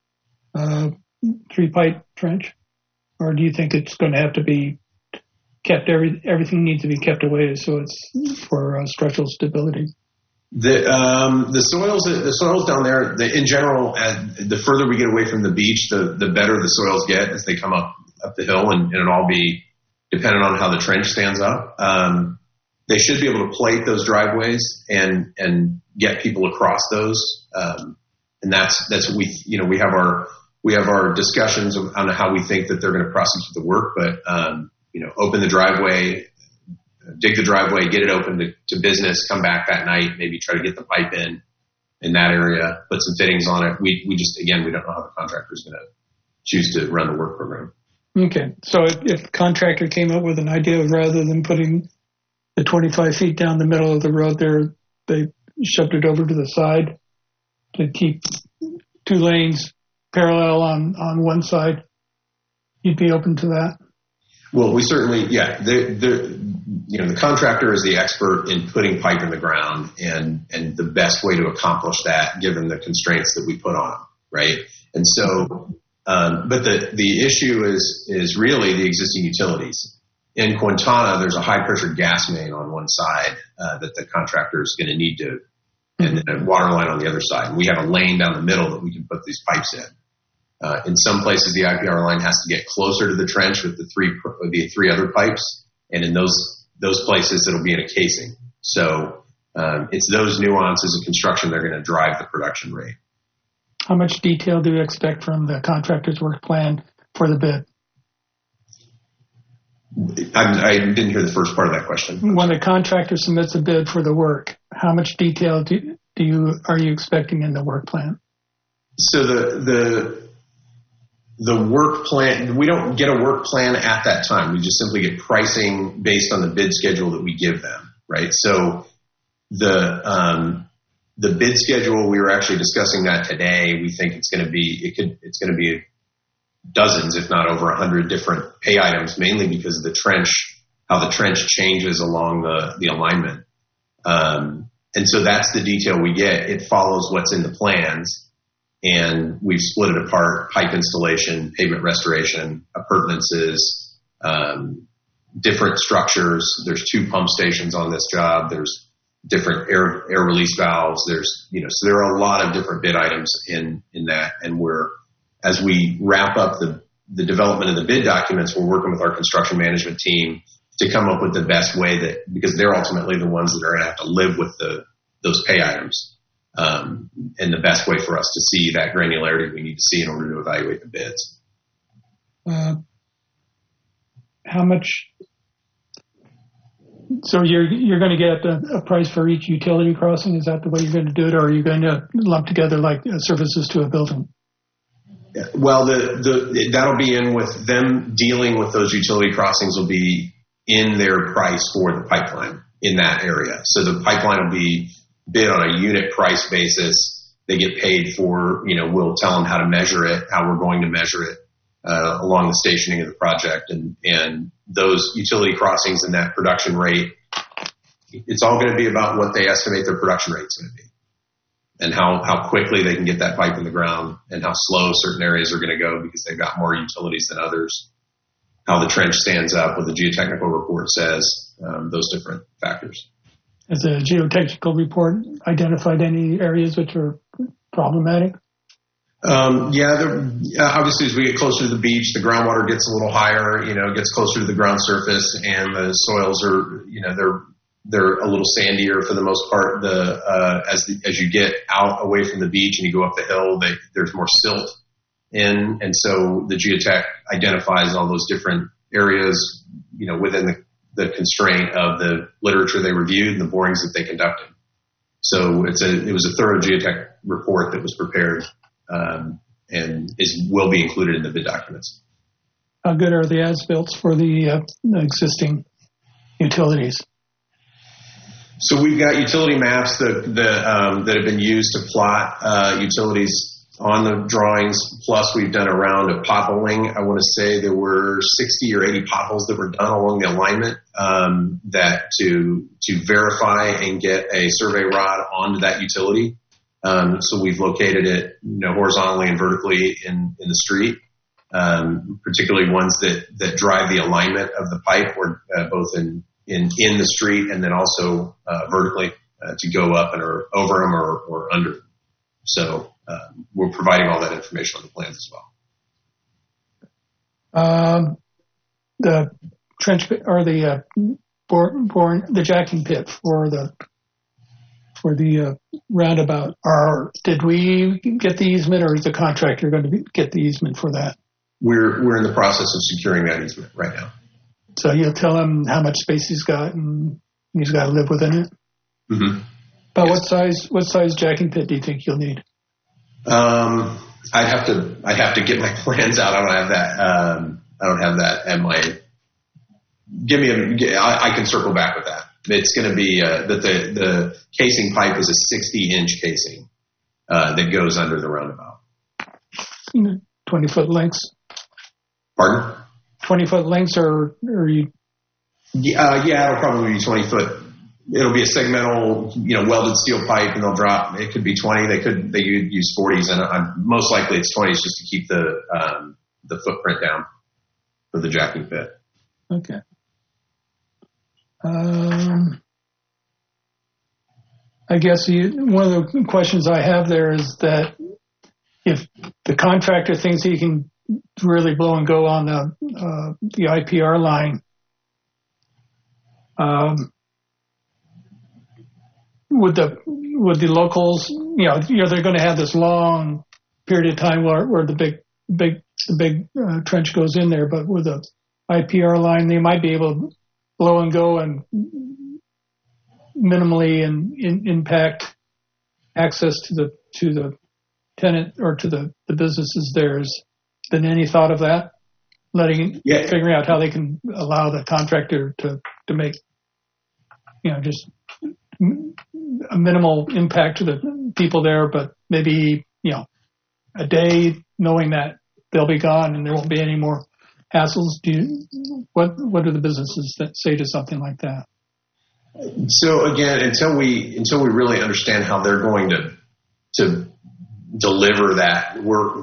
3-pipe trench? Or do you think it's going to have to be kept, everything needs to be kept away so it's for structural stability? The soils down there, in general, the further we get away from the beach, the better the soils get as they come up the hill, and it'll all be dependent on how the trench stands up. They should be able to plate those driveways and get people across those, and that's what we have our discussions on how we think that they're going to prosecute the work, but open the driveway. Dig the driveway, get it open to business, come back that night, maybe try to get the pipe in that area, put some fittings on it. We don't know how the contractor is going to choose to run the work program. Okay. So if the contractor came up with an idea of rather than putting the 25 feet down the middle of the road there, they shoved it over to the side to keep 2 lanes parallel on one side, you'd be open to that? Well, we certainly, yeah. The contractor is the expert in putting pipe in the ground and the best way to accomplish that, given the constraints that we put on them, right? And so, but the issue is really the existing utilities. In Quintana, there's a high-pressure gas main on one side that the contractor is going to need to, and then a water line on the other side. And we have a lane down the middle that we can put these pipes in. In some places, the IPR line has to get closer to the trench with the three other pipes, and in those places, it'll be in a casing. So it's those nuances of construction that are going to drive the production rate. How much detail do you expect from the contractor's work plan for the bid? I didn't hear the first part of that question. When the contractor submits a bid for the work, how much detail are you expecting in the work plan? So the work plan, we don't get a work plan at that time. We just simply get pricing based on the bid schedule that we give them, right? So the bid schedule, we were actually discussing that today. We think it's going to be dozens, if not over 100 different pay items, mainly because of the trench, how the trench changes along the alignment. And so that's the detail we get. It follows what's in the plans, and we've split it apart: pipe installation, pavement restoration, appurtenances, different structures. There's 2 pump stations on this job. There's different air release valves. So there are a lot of different bid items in that, and as we wrap up the development of the bid documents, we're working with our construction management team to come up with the best way because they're ultimately the ones that are going to have to live with those pay items, and the best way for us to see that granularity we need to see in order to evaluate the bids. How much? So you're going to get a price for each utility crossing? Is that the way you're going to do it, or are you going to lump together like services to a building? Well, that'll be in with them dealing with those utility crossings will be in their price for the pipeline in that area. So the pipeline will be bid on a unit price basis. They get paid for, we'll tell them how to measure it, how we're going to measure it along the stationing of the project. And those utility crossings and that production rate, it's all going to be about what they estimate their production rate is going to be, and how quickly they can get that pipe in the ground, and how slow certain areas are going to go because they've got more utilities than others, how the trench stands up, what the geotechnical report says, those different factors. Has the geotechnical report identified any areas which are problematic? Obviously, as we get closer to the beach, the groundwater gets a little higher, gets closer to the ground surface, and the soils are, they're a little sandier for the most part. As you get out away from the beach and you go up the hill, there's more silt in, and so the geotech identifies all those different areas, within the constraint of the literature they reviewed and the borings that they conducted. So it was a thorough geotech report that was prepared, and will be included in the bid documents. How good are the as-built for the existing utilities? So we've got utility maps that have been used to plot utilities on the drawings. Plus, we've done a round of potholing. I want to say there were 60 or 80 potholes that were done along the alignment that to verify and get a survey rod onto that utility. So we've located it, horizontally and vertically in the street, particularly ones that drive the alignment of the pipe, or both in the street, and then also vertically to go up and or over them or under them. So we're providing all that information on the plans as well. The trench pit, or the the jacking pit for the roundabout. Did we get the easement, or is the contractor going to get the easement for that? We're in the process of securing that easement right now. So you'll tell him how much space he's got, and he's got to live within it. Mm-hmm. But yes. What size jacking pit do you think you'll need? I'd have to get my plans out. I don't have that at my. I can circle back with that. It's going to be that the casing pipe is a 60-inch casing that goes under the roundabout. 20-foot lengths. Pardon? 20-foot lengths, or you? Yeah, it'll probably be 20 foot. It'll be a segmental, welded steel pipe, and they'll drop. It could be 20. They could use 40s, and most likely it's 20s just to keep the footprint down for the jacking pit. Okay. I guess one of the questions I have there is that if the contractor thinks he can really blow and go on the IPR line, would the locals, they're going to have this long period of time where the big trench goes in there, but with the IPR line, they might be able to blow and go and minimally impact access to the tenant or to the businesses there. Has been any thought of that? Figuring out how they can allow the contractor to make, just a minimal impact to the people there, but maybe, a day knowing that they'll be gone and there won't be any more hassles. What do the businesses that say to something like that? So again, until we really understand how they're going to deliver that work,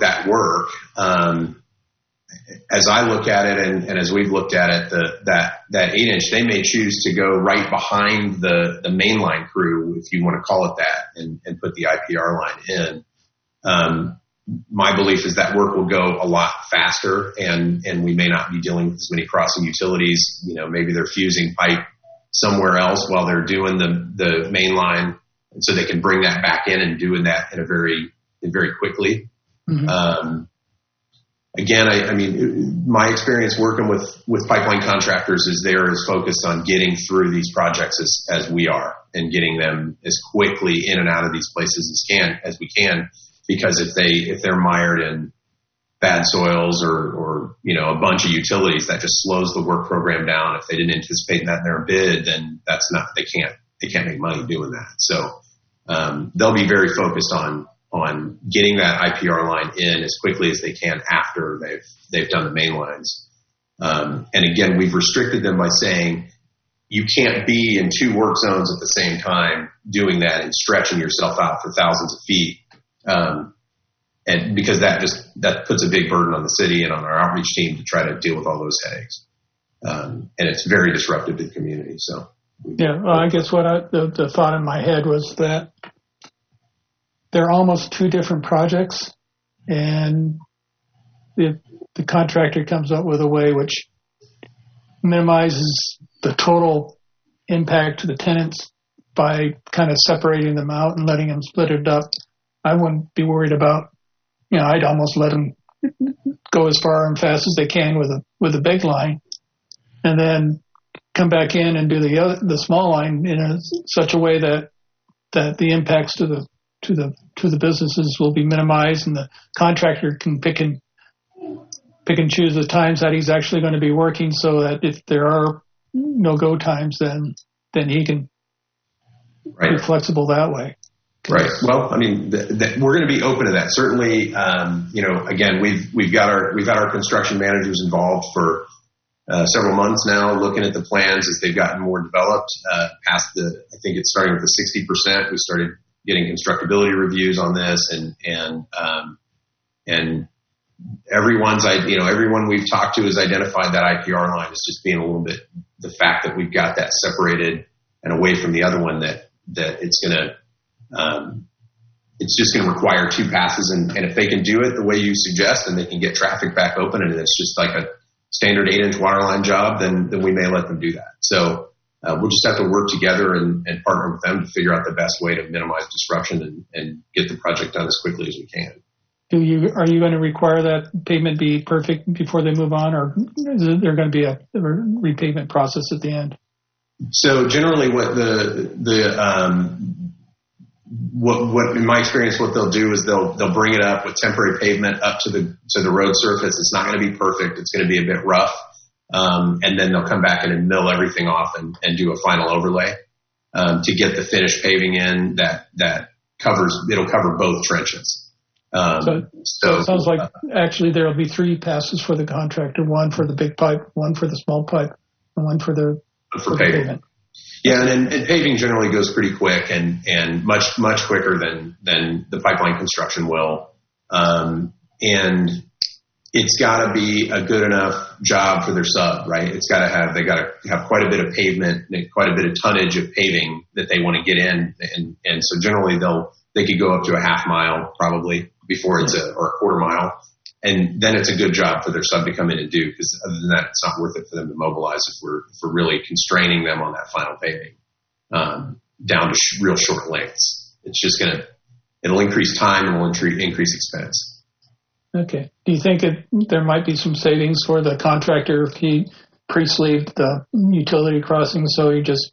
as I look at it, and as we've looked at it, that 8-inch, they may choose to go right behind the mainline crew, if you want to call it that, and put the IPR line in. My belief is that work will go a lot faster, and we may not be dealing with as many crossing utilities. Maybe they're fusing pipe somewhere else while they're doing the main line, so they can bring that back in and doing that in very quickly. Mm-hmm. Again, I mean, my experience working with pipeline contractors is they're as focused on getting through these projects as we are, and getting them as quickly in and out of these places as we can. Because if they're mired in bad soils or a bunch of utilities, that just slows the work program down. If they didn't anticipate that in their bid, then they can't make money doing that. So they'll be very focused on getting that IPR line in as quickly as they can after they've done the main lines. And again, we've restricted them by saying you can't be in two work zones at the same time doing that and stretching yourself out for thousands of feet. And because that puts a big burden on the city and on our outreach team to try to deal with all those headaches. And it's very disruptive to the community. So I guess the thought in my head was that they're almost two different projects, and the contractor comes up with a way which minimizes the total impact to the tenants by kind of separating them out and letting them split it up. I wouldn't be worried about, I'd almost let them go as far and fast as they can with a big line, and then come back in and do the small line in such a way that the impacts to the businesses will be minimized, and the contractor can pick and choose the times that he's actually going to be working, so that if there are no-go times, then he can be flexible that way. Right. Well, I mean, we're going to be open to that. Certainly, again, we've got our construction managers involved for several months now, looking at the plans as they've gotten more developed. I think it's starting with the 60%. We started getting constructability reviews on this, and everyone we've talked to has identified that IPR line as just being a little bit, the fact that we've got that separated and away from the other one, that it's just going to require two passes, and if they can do it the way you suggest, and they can get traffic back open, and it's just like a standard 8-inch waterline job, then we may let them do that. So we'll just have to work together and partner with them to figure out the best way to minimize disruption and get the project done as quickly as we can. Are you going to require that pavement be perfect before they move on, or is there going to be a repavement process at the end? So generally, what in my experience, what they'll do is they'll bring it up with temporary pavement up to the road surface. It's not going to be perfect. It's going to be a bit rough. And then they'll come back in and mill everything off and do a final overlay to get the finished paving in that it'll cover both trenches. So it sounds like actually there will be three passes for the contractor: one for the big pipe, one for the small pipe, and one for pavement. Yeah, and paving generally goes pretty quick and much quicker than the pipeline construction will. And it's got to be a good enough job for their sub, right? They got to have quite a bit of pavement, quite a bit of tonnage of paving that they want to get in, and so generally they could go up to a half mile probably before it's or a quarter mile. And then it's a good job for their sub to come in and do, because other than that, it's not worth it for them to mobilize if we're really constraining them on that final paving down to real short lengths. It's just it'll increase time and will increase expense. Okay. Do you think there might be some savings for the contractor if he pre-sleeved the utility crossing, so you just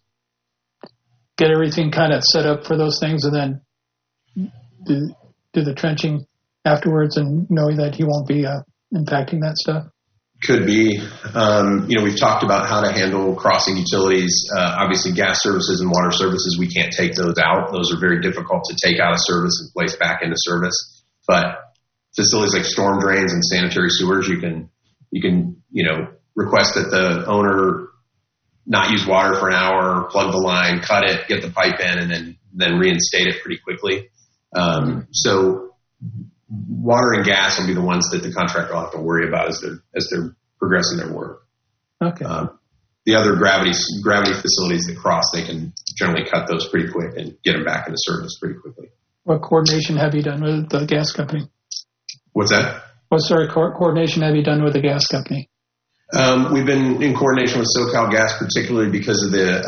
get everything kind of set up for those things and then do the trenching afterwards and knowing that he won't be impacting that stuff? Could be. We've talked about how to handle crossing utilities. Obviously, gas services and water services, we can't take those out. Those are very difficult to take out of service and place back into service. But facilities like storm drains and sanitary sewers, you can request that the owner not use water for an hour, plug the line, cut it, get the pipe in, and then reinstate it pretty quickly. So water and gas will be the ones that the contractor will have to worry about as they're progressing their work. Okay. The other gravity facilities that cross, they can generally cut those pretty quick and get them back into service pretty quickly. What coordination have you done with the gas company? What's that? What sort of coordination have you done with the gas company? We've been in coordination with SoCal Gas, particularly because of the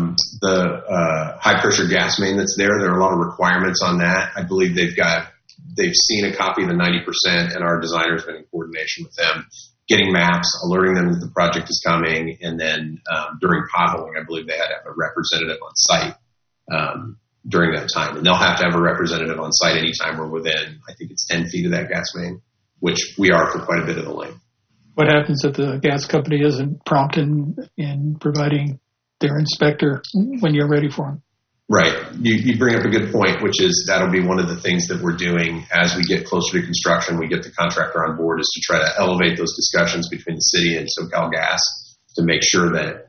high pressure gas main that's there. There are a lot of requirements on that. I believe they've seen a copy of the 90%, and our designer's been in coordination with them, getting maps, alerting them that the project is coming, and then during potholing, I believe they had to have a representative on site during that time. And they'll have to have a representative on site anytime we're within, I think it's 10 feet of that gas main, which we are for quite a bit of the length. What happens if the gas company isn't prompt in providing their inspector when you're ready for them? Right. You bring up a good point, which is that'll be one of the things that we're doing as we get closer to construction. We get the contractor on board is to try to elevate those discussions between the city and SoCal Gas to make sure that,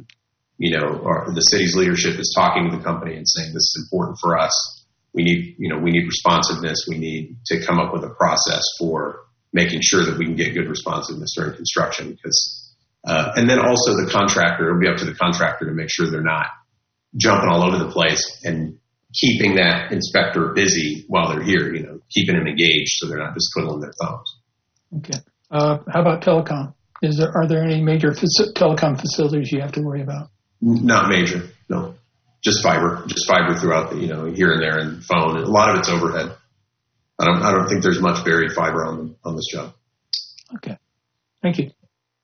the city's leadership is talking to the company and saying, this is important for us. We need responsiveness. We need to come up with a process for making sure that we can get good responsiveness during construction and then also the contractor, it'll be up to the contractor to make sure they're not jumping all over the place and keeping that inspector busy while they're here, keeping them engaged so they're not just twiddling their thumbs. Okay. How about telecom? Are there any major telecom facilities you have to worry about? Not major, no. Just fiber throughout the, here and there, and phone. A lot of it's overhead. I don't think there's much buried fiber on this job. Okay. Thank you.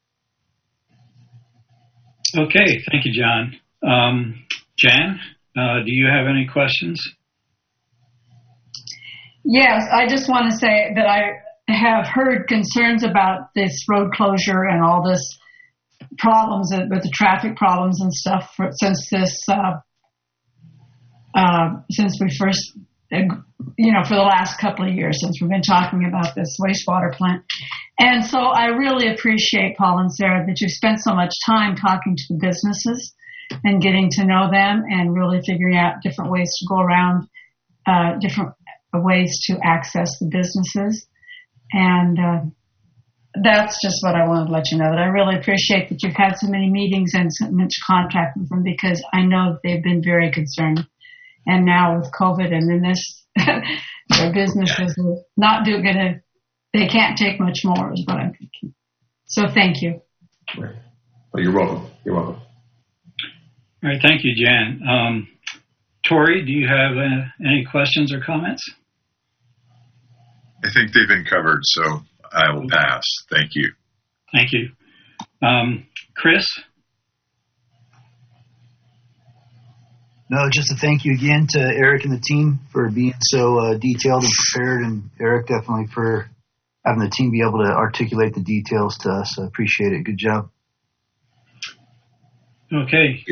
Okay. Thank you, John. Jan, do you have any questions? Yes, I just want to say that I have heard concerns about this road closure and all this problems with the traffic problems and stuff since we first, for the last couple of years since we've been talking about this wastewater plant. And so I really appreciate, Paul and Sarah, that you've spent so much time talking to the businesses and getting to know them and really figuring out different ways to go around, different ways to access the businesses. And that's just what I wanted to let you know, that I really appreciate that you've had so many meetings and so much contact with them, because I know they've been very concerned. And now with COVID and then this, their businesses will not they can't take much more is what I'm thinking. So thank you. Right. Well, you're welcome. You're welcome. All right. Thank you, Jan. Tori, do you have any questions or comments? I think they've been covered, so I will pass. Thank you. Thank you. Chris? No, just to thank you again to Eric and the team for being so detailed and prepared, and Eric definitely for having the team be able to articulate the details to us. I appreciate it. Good job. Okay.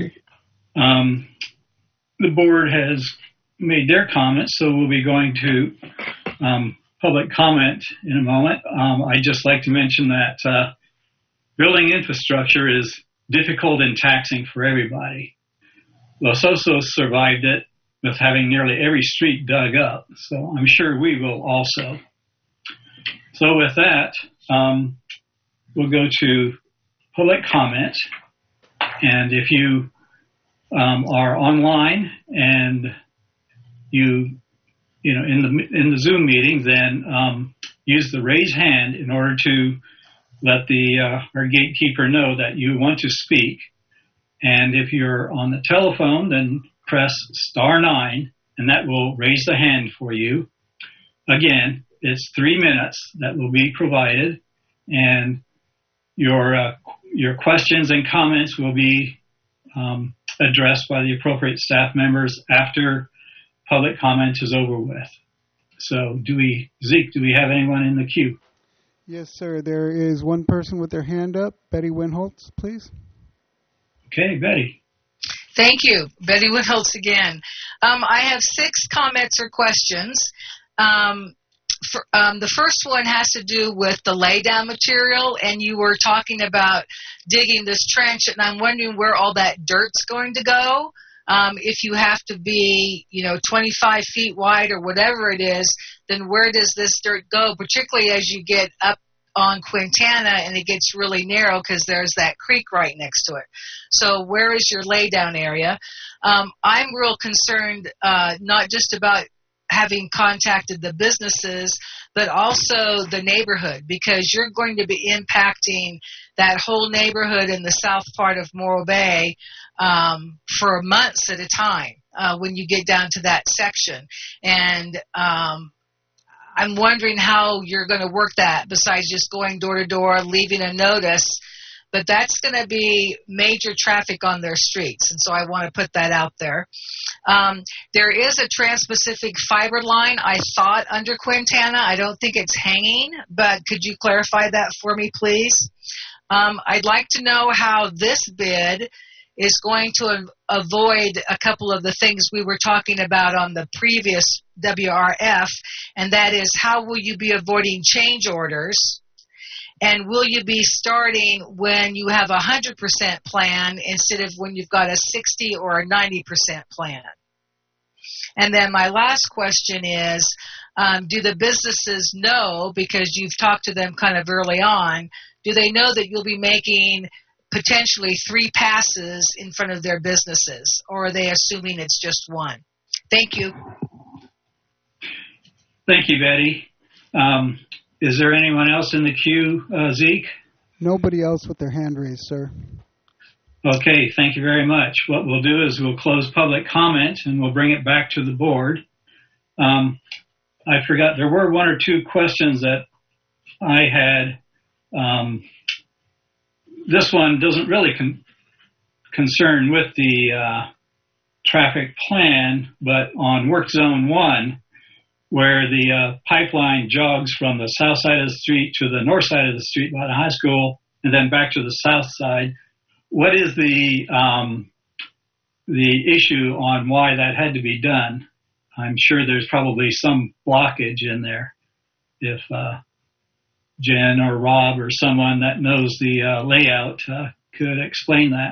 The board has made their comments, so we'll be going to public comment in a moment. I'd just like to mention that building infrastructure is difficult and taxing for everybody. Los Osos survived it with having nearly every street dug up, so I'm sure we will also. So with that, we'll go to public comment. And if you are online and you in the Zoom meeting, then use the raise hand in order to let our gatekeeper know that you want to speak. And if you're on the telephone, then press *9, and that will raise the hand for you. Again, it's 3 minutes that will be provided, and your questions and comments will be addressed by the appropriate staff members after public comment is over with. So Zeke, do we have anyone in the queue? Yes, sir. There is one person with their hand up. Betty Winholtz, please. Okay, Betty. Thank you. Betty Winholtz again. I have 6 comments or questions. The first one has to do with the laydown material, and you were talking about digging this trench, and I'm wondering where all that dirt's going to go. If you have to be, 25 feet wide or whatever it is, then where does this dirt go, particularly as you get up on Quintana and it gets really narrow because there's that creek right next to it. So where is your laydown area? I'm real concerned not just about having contacted the businesses, but also the neighborhood, because you're going to be impacting that whole neighborhood in the south part of Morro Bay for months at a time when you get down to that section. And I'm wondering how you're going to work that besides just going door to door, leaving a notice. But that's going to be major traffic on their streets, and so I want to put that out there. There is a Trans-Pacific fiber line, I thought, under Quintana. I don't think it's hanging, but could you clarify that for me, please? I'd like to know how this bid is going to avoid a couple of the things we were talking about on the previous WRF, and that is, how will you be avoiding change orders? And will you be starting when you have a 100% plan instead of when you've got a 60 or a 90% plan? And then my last question is, do the businesses know, because you've talked to them kind of early on, do they know that you'll be making potentially 3 passes in front of their businesses, or are they assuming it's just one? Thank you. Thank you, Betty. Is there anyone else in the queue, Zeke? Nobody else with their hand raised, sir. Okay, thank you very much. What we'll do is we'll close public comment and we'll bring it back to the board. I forgot, there were 1 or 2 questions that I had. This one doesn't really concern with the traffic plan, but on Work Zone 1, where the pipeline jogs from the south side of the street to the north side of the street by the high school and then back to the south side. What is the issue on why that had to be done? I'm sure there's probably some blockage in there. If Jen or Rob or someone that knows the layout could explain that.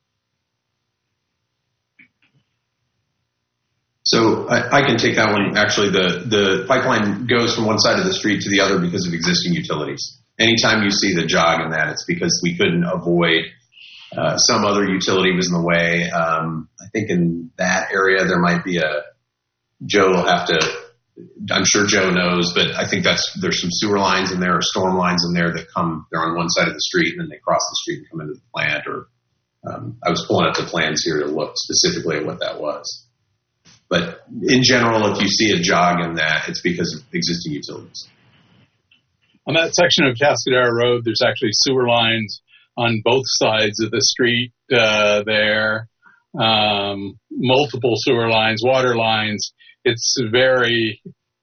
So I can take that one. Actually, the pipeline goes from one side of the street to the other because of existing utilities. Anytime you see the jog in that, it's because we couldn't avoid some other utility was in the way. I think in that area there might be Joe will have to, I'm sure Joe knows, but I think there's some sewer lines in there or storm lines in there that they're on one side of the street and then they cross the street and come into the plant. Or I was pulling up the plans here to look specifically at what that was. But in general, if you see a jog in that, it's because of existing utilities. On that section of Cascadera Road, there's actually sewer lines on both sides of the street there. Multiple sewer lines, water lines. It's a very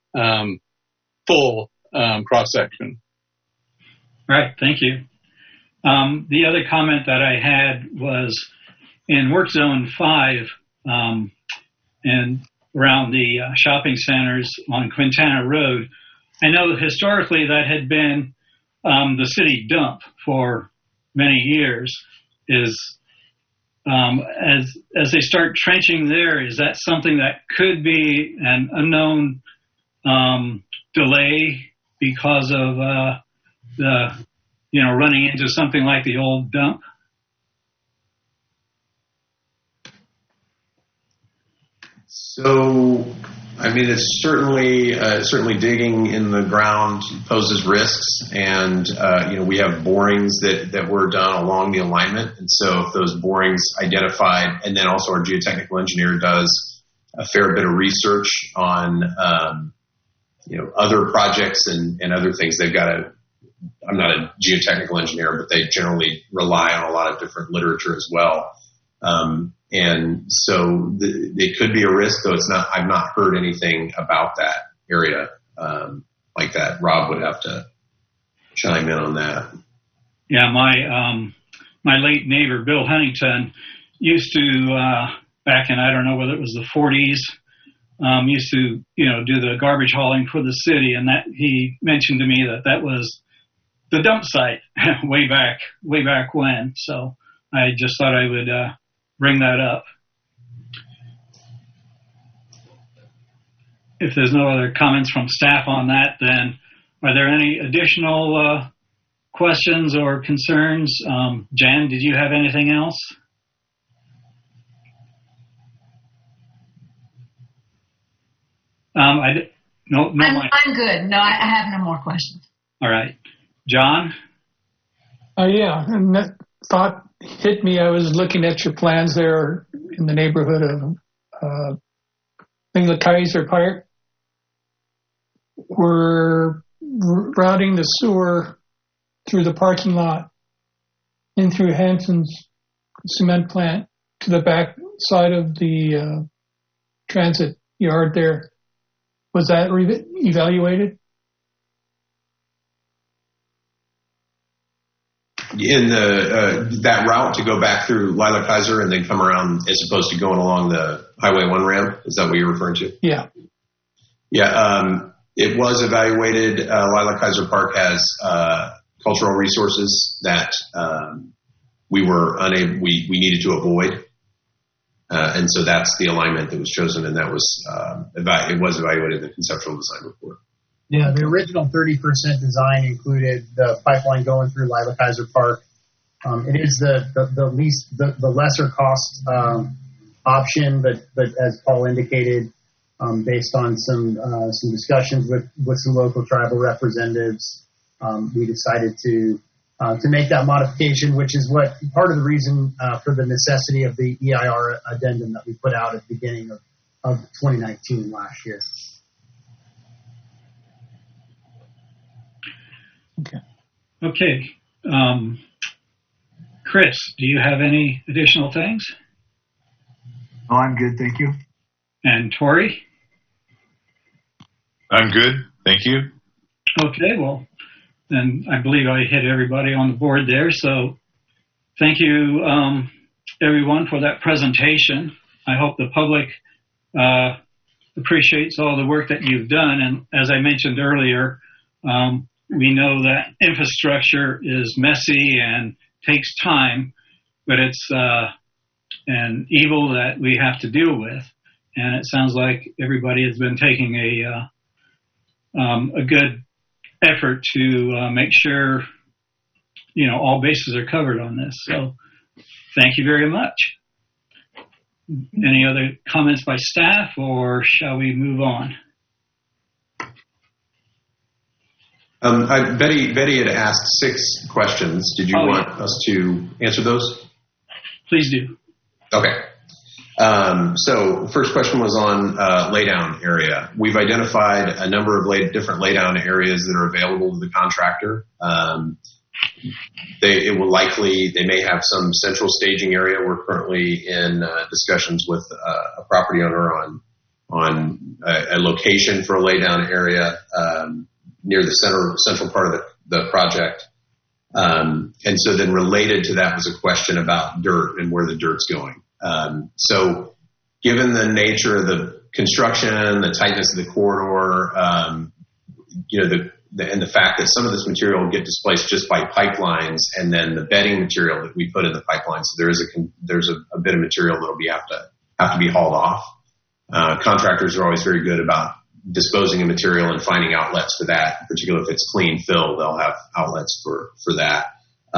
full cross-section. All right, thank you. The other comment that I had was in Work Zone 5, and around the shopping centers on Quintana Road. I know that historically that had been the city dump for many years. As they start trenching there, is that something that could be an unknown delay because of running into something like the old dump? So I mean, it's certainly digging in the ground poses risks, and we have borings that were done along the alignment, and so if those borings identified, and then also our geotechnical engineer does a fair bit of research on other projects and other things. They've got I'm not a geotechnical engineer, but they generally rely on a lot of different literature as well. And so it could be a risk, though I've not heard anything about that area like that. Rob would have to chime in on that. Yeah, my late neighbor, Bill Huntington, used to, back in, I don't know whether it was the 40s, used to, do the garbage hauling for the city. And that he mentioned to me that was the dump site way back when. So I just thought I would bring that up. If there's no other comments from staff on that, then are there any additional questions or concerns? Jan, did you have anything else? No. I'm good. No, I have no more questions. All right. John? Yeah, and that thought hit me. I was looking at your plans there in the neighborhood of Kaiser Park. We're routing the sewer through the parking lot in through Hanson's cement plant to the back side of the transit yard there. Was that evaluated? In that route to go back through Lila Kaiser and then come around as opposed to going along the Highway 1 ramp? Is that what you're referring to? Yeah. Yeah, it was evaluated. Lila Kaiser Park has cultural resources that we needed to avoid. And so that's the alignment that was chosen, and that was it was evaluated in the conceptual design report. Yeah, the original 30% design included the pipeline going through Lila Kaiser Park. It is the lesser cost option, but as Paul indicated, based on some discussions with some local tribal representatives, we decided to make that modification, which is what part of the reason for the necessity of the EIR addendum that we put out at the beginning of 2019 last year. Okay. Chris, do you have any additional things? No, I'm good. Thank you. And Tori? I'm good. Thank you. Okay, well, then I believe I hit everybody on the board there. So thank you, everyone, for that presentation. I hope the public appreciates all the work that you've done. And as I mentioned earlier, we know that infrastructure is messy and takes time, but it's an evil that we have to deal with. And it sounds like everybody has been taking a good effort to make sure, all bases are covered on this. So thank you very much. Any other comments by staff, or shall we move on? Betty had asked 6 questions. Did you want us to answer those? Please do. Okay. So first question was on laydown area. We've identified a number of different laydown areas that are available to the contractor. They may have some central staging area. We're currently in discussions with a property owner on a location for a laydown area near the central part of the project. And so then related to that was a question about dirt and where the dirt's going. So given the nature of the construction, the tightness of the corridor, and the fact that some of this material will get displaced just by pipelines, and then the bedding material that we put in the pipeline, so there's a bit of material that'll have to be hauled off. Contractors are always very good about disposing of material and finding outlets for that. Particularly if it's clean fill, they'll have outlets for that.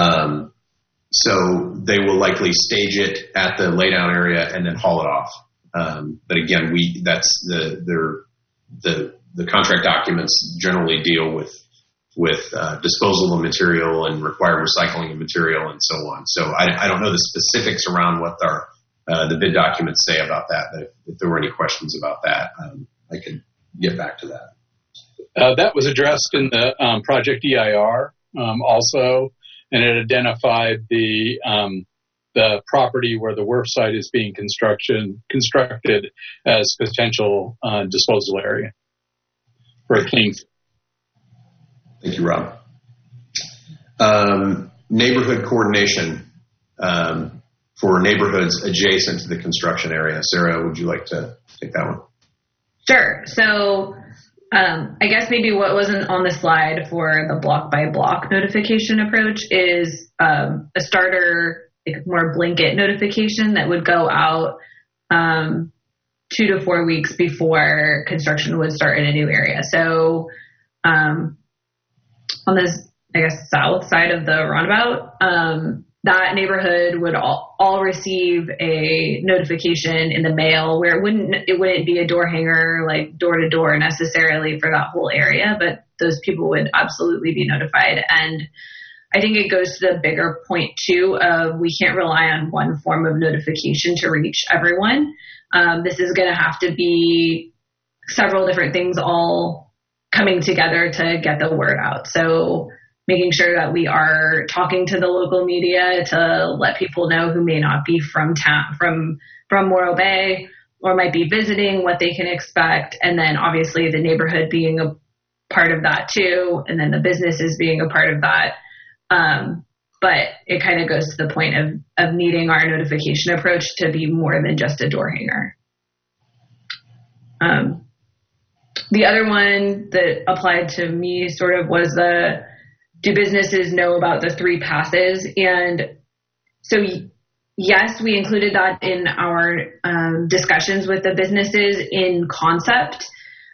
So they will likely stage it at the laydown area and then haul it off. But again, the contract documents generally deal with disposal of material and require recycling of material and so on. So I don't know the specifics around what the bid documents say about that. But if there were any questions about that, I could get back to that. That was addressed in the project EIR also, and it identified the property where the WRF site is being constructed as potential disposal area for a clean. Thank you, Rob. Neighborhood coordination for neighborhoods adjacent to the construction area. Sarah, would you like to take that one? Sure. So I guess maybe what wasn't on the slide for the block by block notification approach is a starter, like more blanket notification that would go out 2 to 4 weeks before construction would start in a new area. So on this, I guess, south side of the roundabout, that neighborhood would all receive a notification in the mail where it wouldn't be a door hanger, like door to door necessarily for that whole area, but those people would absolutely be notified. And I think it goes to the bigger point too of we can't rely on one form of notification to reach everyone. This is going to have to be several different things all coming together to get the word out. So making sure that we are talking to the local media to let people know who may not be from town, from Morro Bay, or might be visiting, what they can expect. And then obviously the neighborhood being a part of that too. And then the businesses being a part of that. But it kind of goes to the point of needing our notification approach to be more than just a door hanger. The other one that applied to me sort of was do businesses know about the 3 passes? And so, yes, we included that in our discussions with the businesses in concept.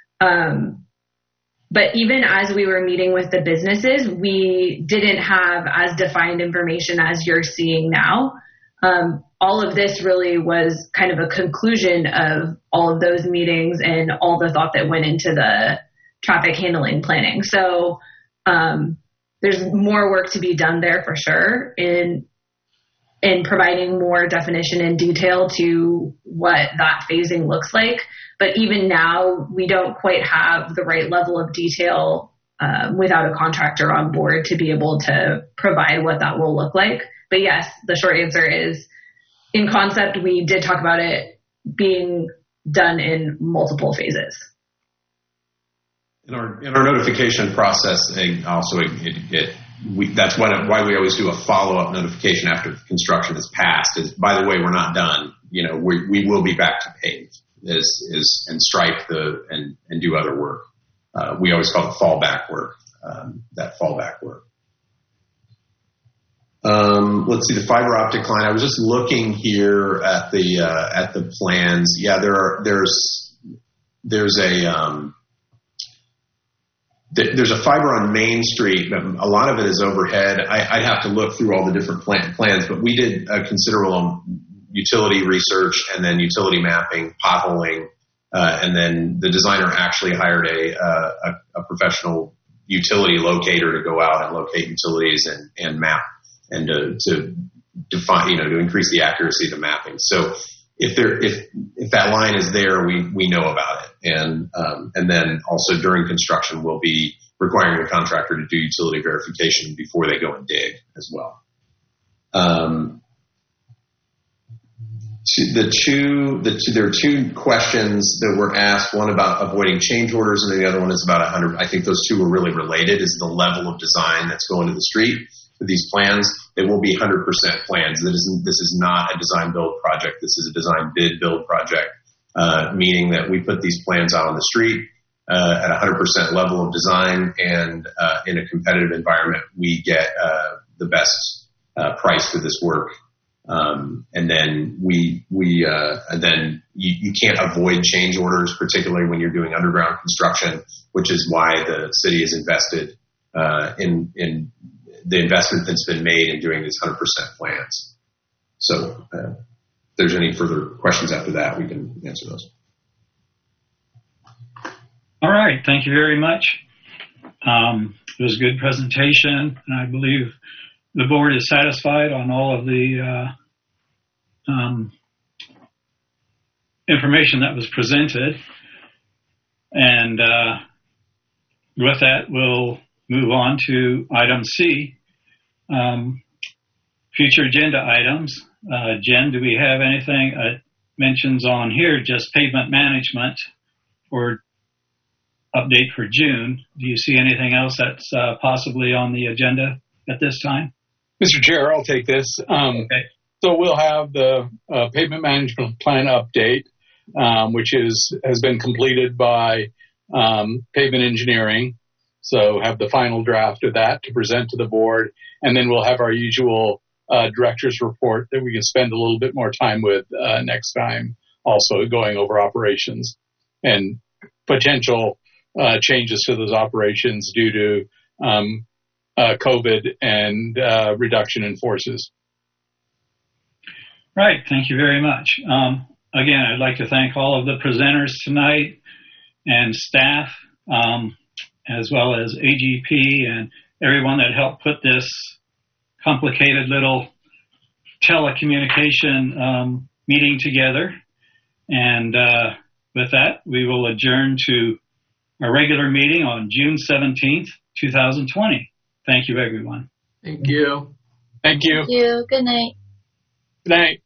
But even as we were meeting with the businesses, we didn't have as defined information as you're seeing now. All of this really was kind of a conclusion of all of those meetings and all the thought that went into the traffic handling planning. So there's more work to be done there for sure in providing more definition and detail to what that phasing looks like. But even now, we don't quite have the right level of detail without a contractor on board to be able to provide what that will look like. But yes, the short answer is, in concept, we did talk about it being done in multiple phases. In our notification process, also that's why we always do a follow-up notification after construction is passed. Is, by the way, we're not done. You know, we will be back to pave and stripe and do other work. We always call it fallback work. That fallback work. Let's see the fiber optic line. I was just looking here at the plans. Yeah, there's a fiber on Main Street, but a lot of it is overhead. I'd have to look through all the different plans, but we did a considerable utility research and then utility mapping, potholing, and then the designer actually hired a professional utility locator to go out and locate utilities and map and to define, to increase the accuracy of the mapping. So if that line is there, we know about it. And then also during construction, we'll be requiring the contractor to do utility verification before they go and dig as well. There are 2 questions that were asked, one about avoiding change orders and the other one is about 100. I think those 2 are really related, is the level of design that's going to the street for these plans. They will be 100% plans. This is not a design build project. This is a design bid build project, meaning that we put these plans out on the street at 100% level of design, and in a competitive environment, we get the best price for this work. And then you can't avoid change orders, particularly when you're doing underground construction, which is why the city has invested in the investment that's been made in doing these 100% plans. So if there's any further questions after that, we can answer those. All right. Thank you very much. It was a good presentation, and I believe the board is satisfied on all of the information that was presented. And with that, we'll move on to item C, future agenda items. Jen, do we have anything mentions on here, just pavement management or update for June? Do you see anything else that's possibly on the agenda at this time? Mr. Chair, I'll take this. Okay. So we'll have the pavement management plan update, which has been completed by pavement engineering. So have the final draft of that to present to the board. And then we'll have our usual director's report that we can spend a little bit more time with next time, also going over operations and potential changes to those operations due to COVID and reduction in forces. Right. Thank you very much. Again, I'd like to thank all of the presenters tonight and staff, as well as AGP and everyone that helped put this complicated little telecommunication meeting together. And with that, we will adjourn to our regular meeting on June 17th, 2020. Thank you, everyone. Thank you. Thank you. Thank you. Good night. Good night.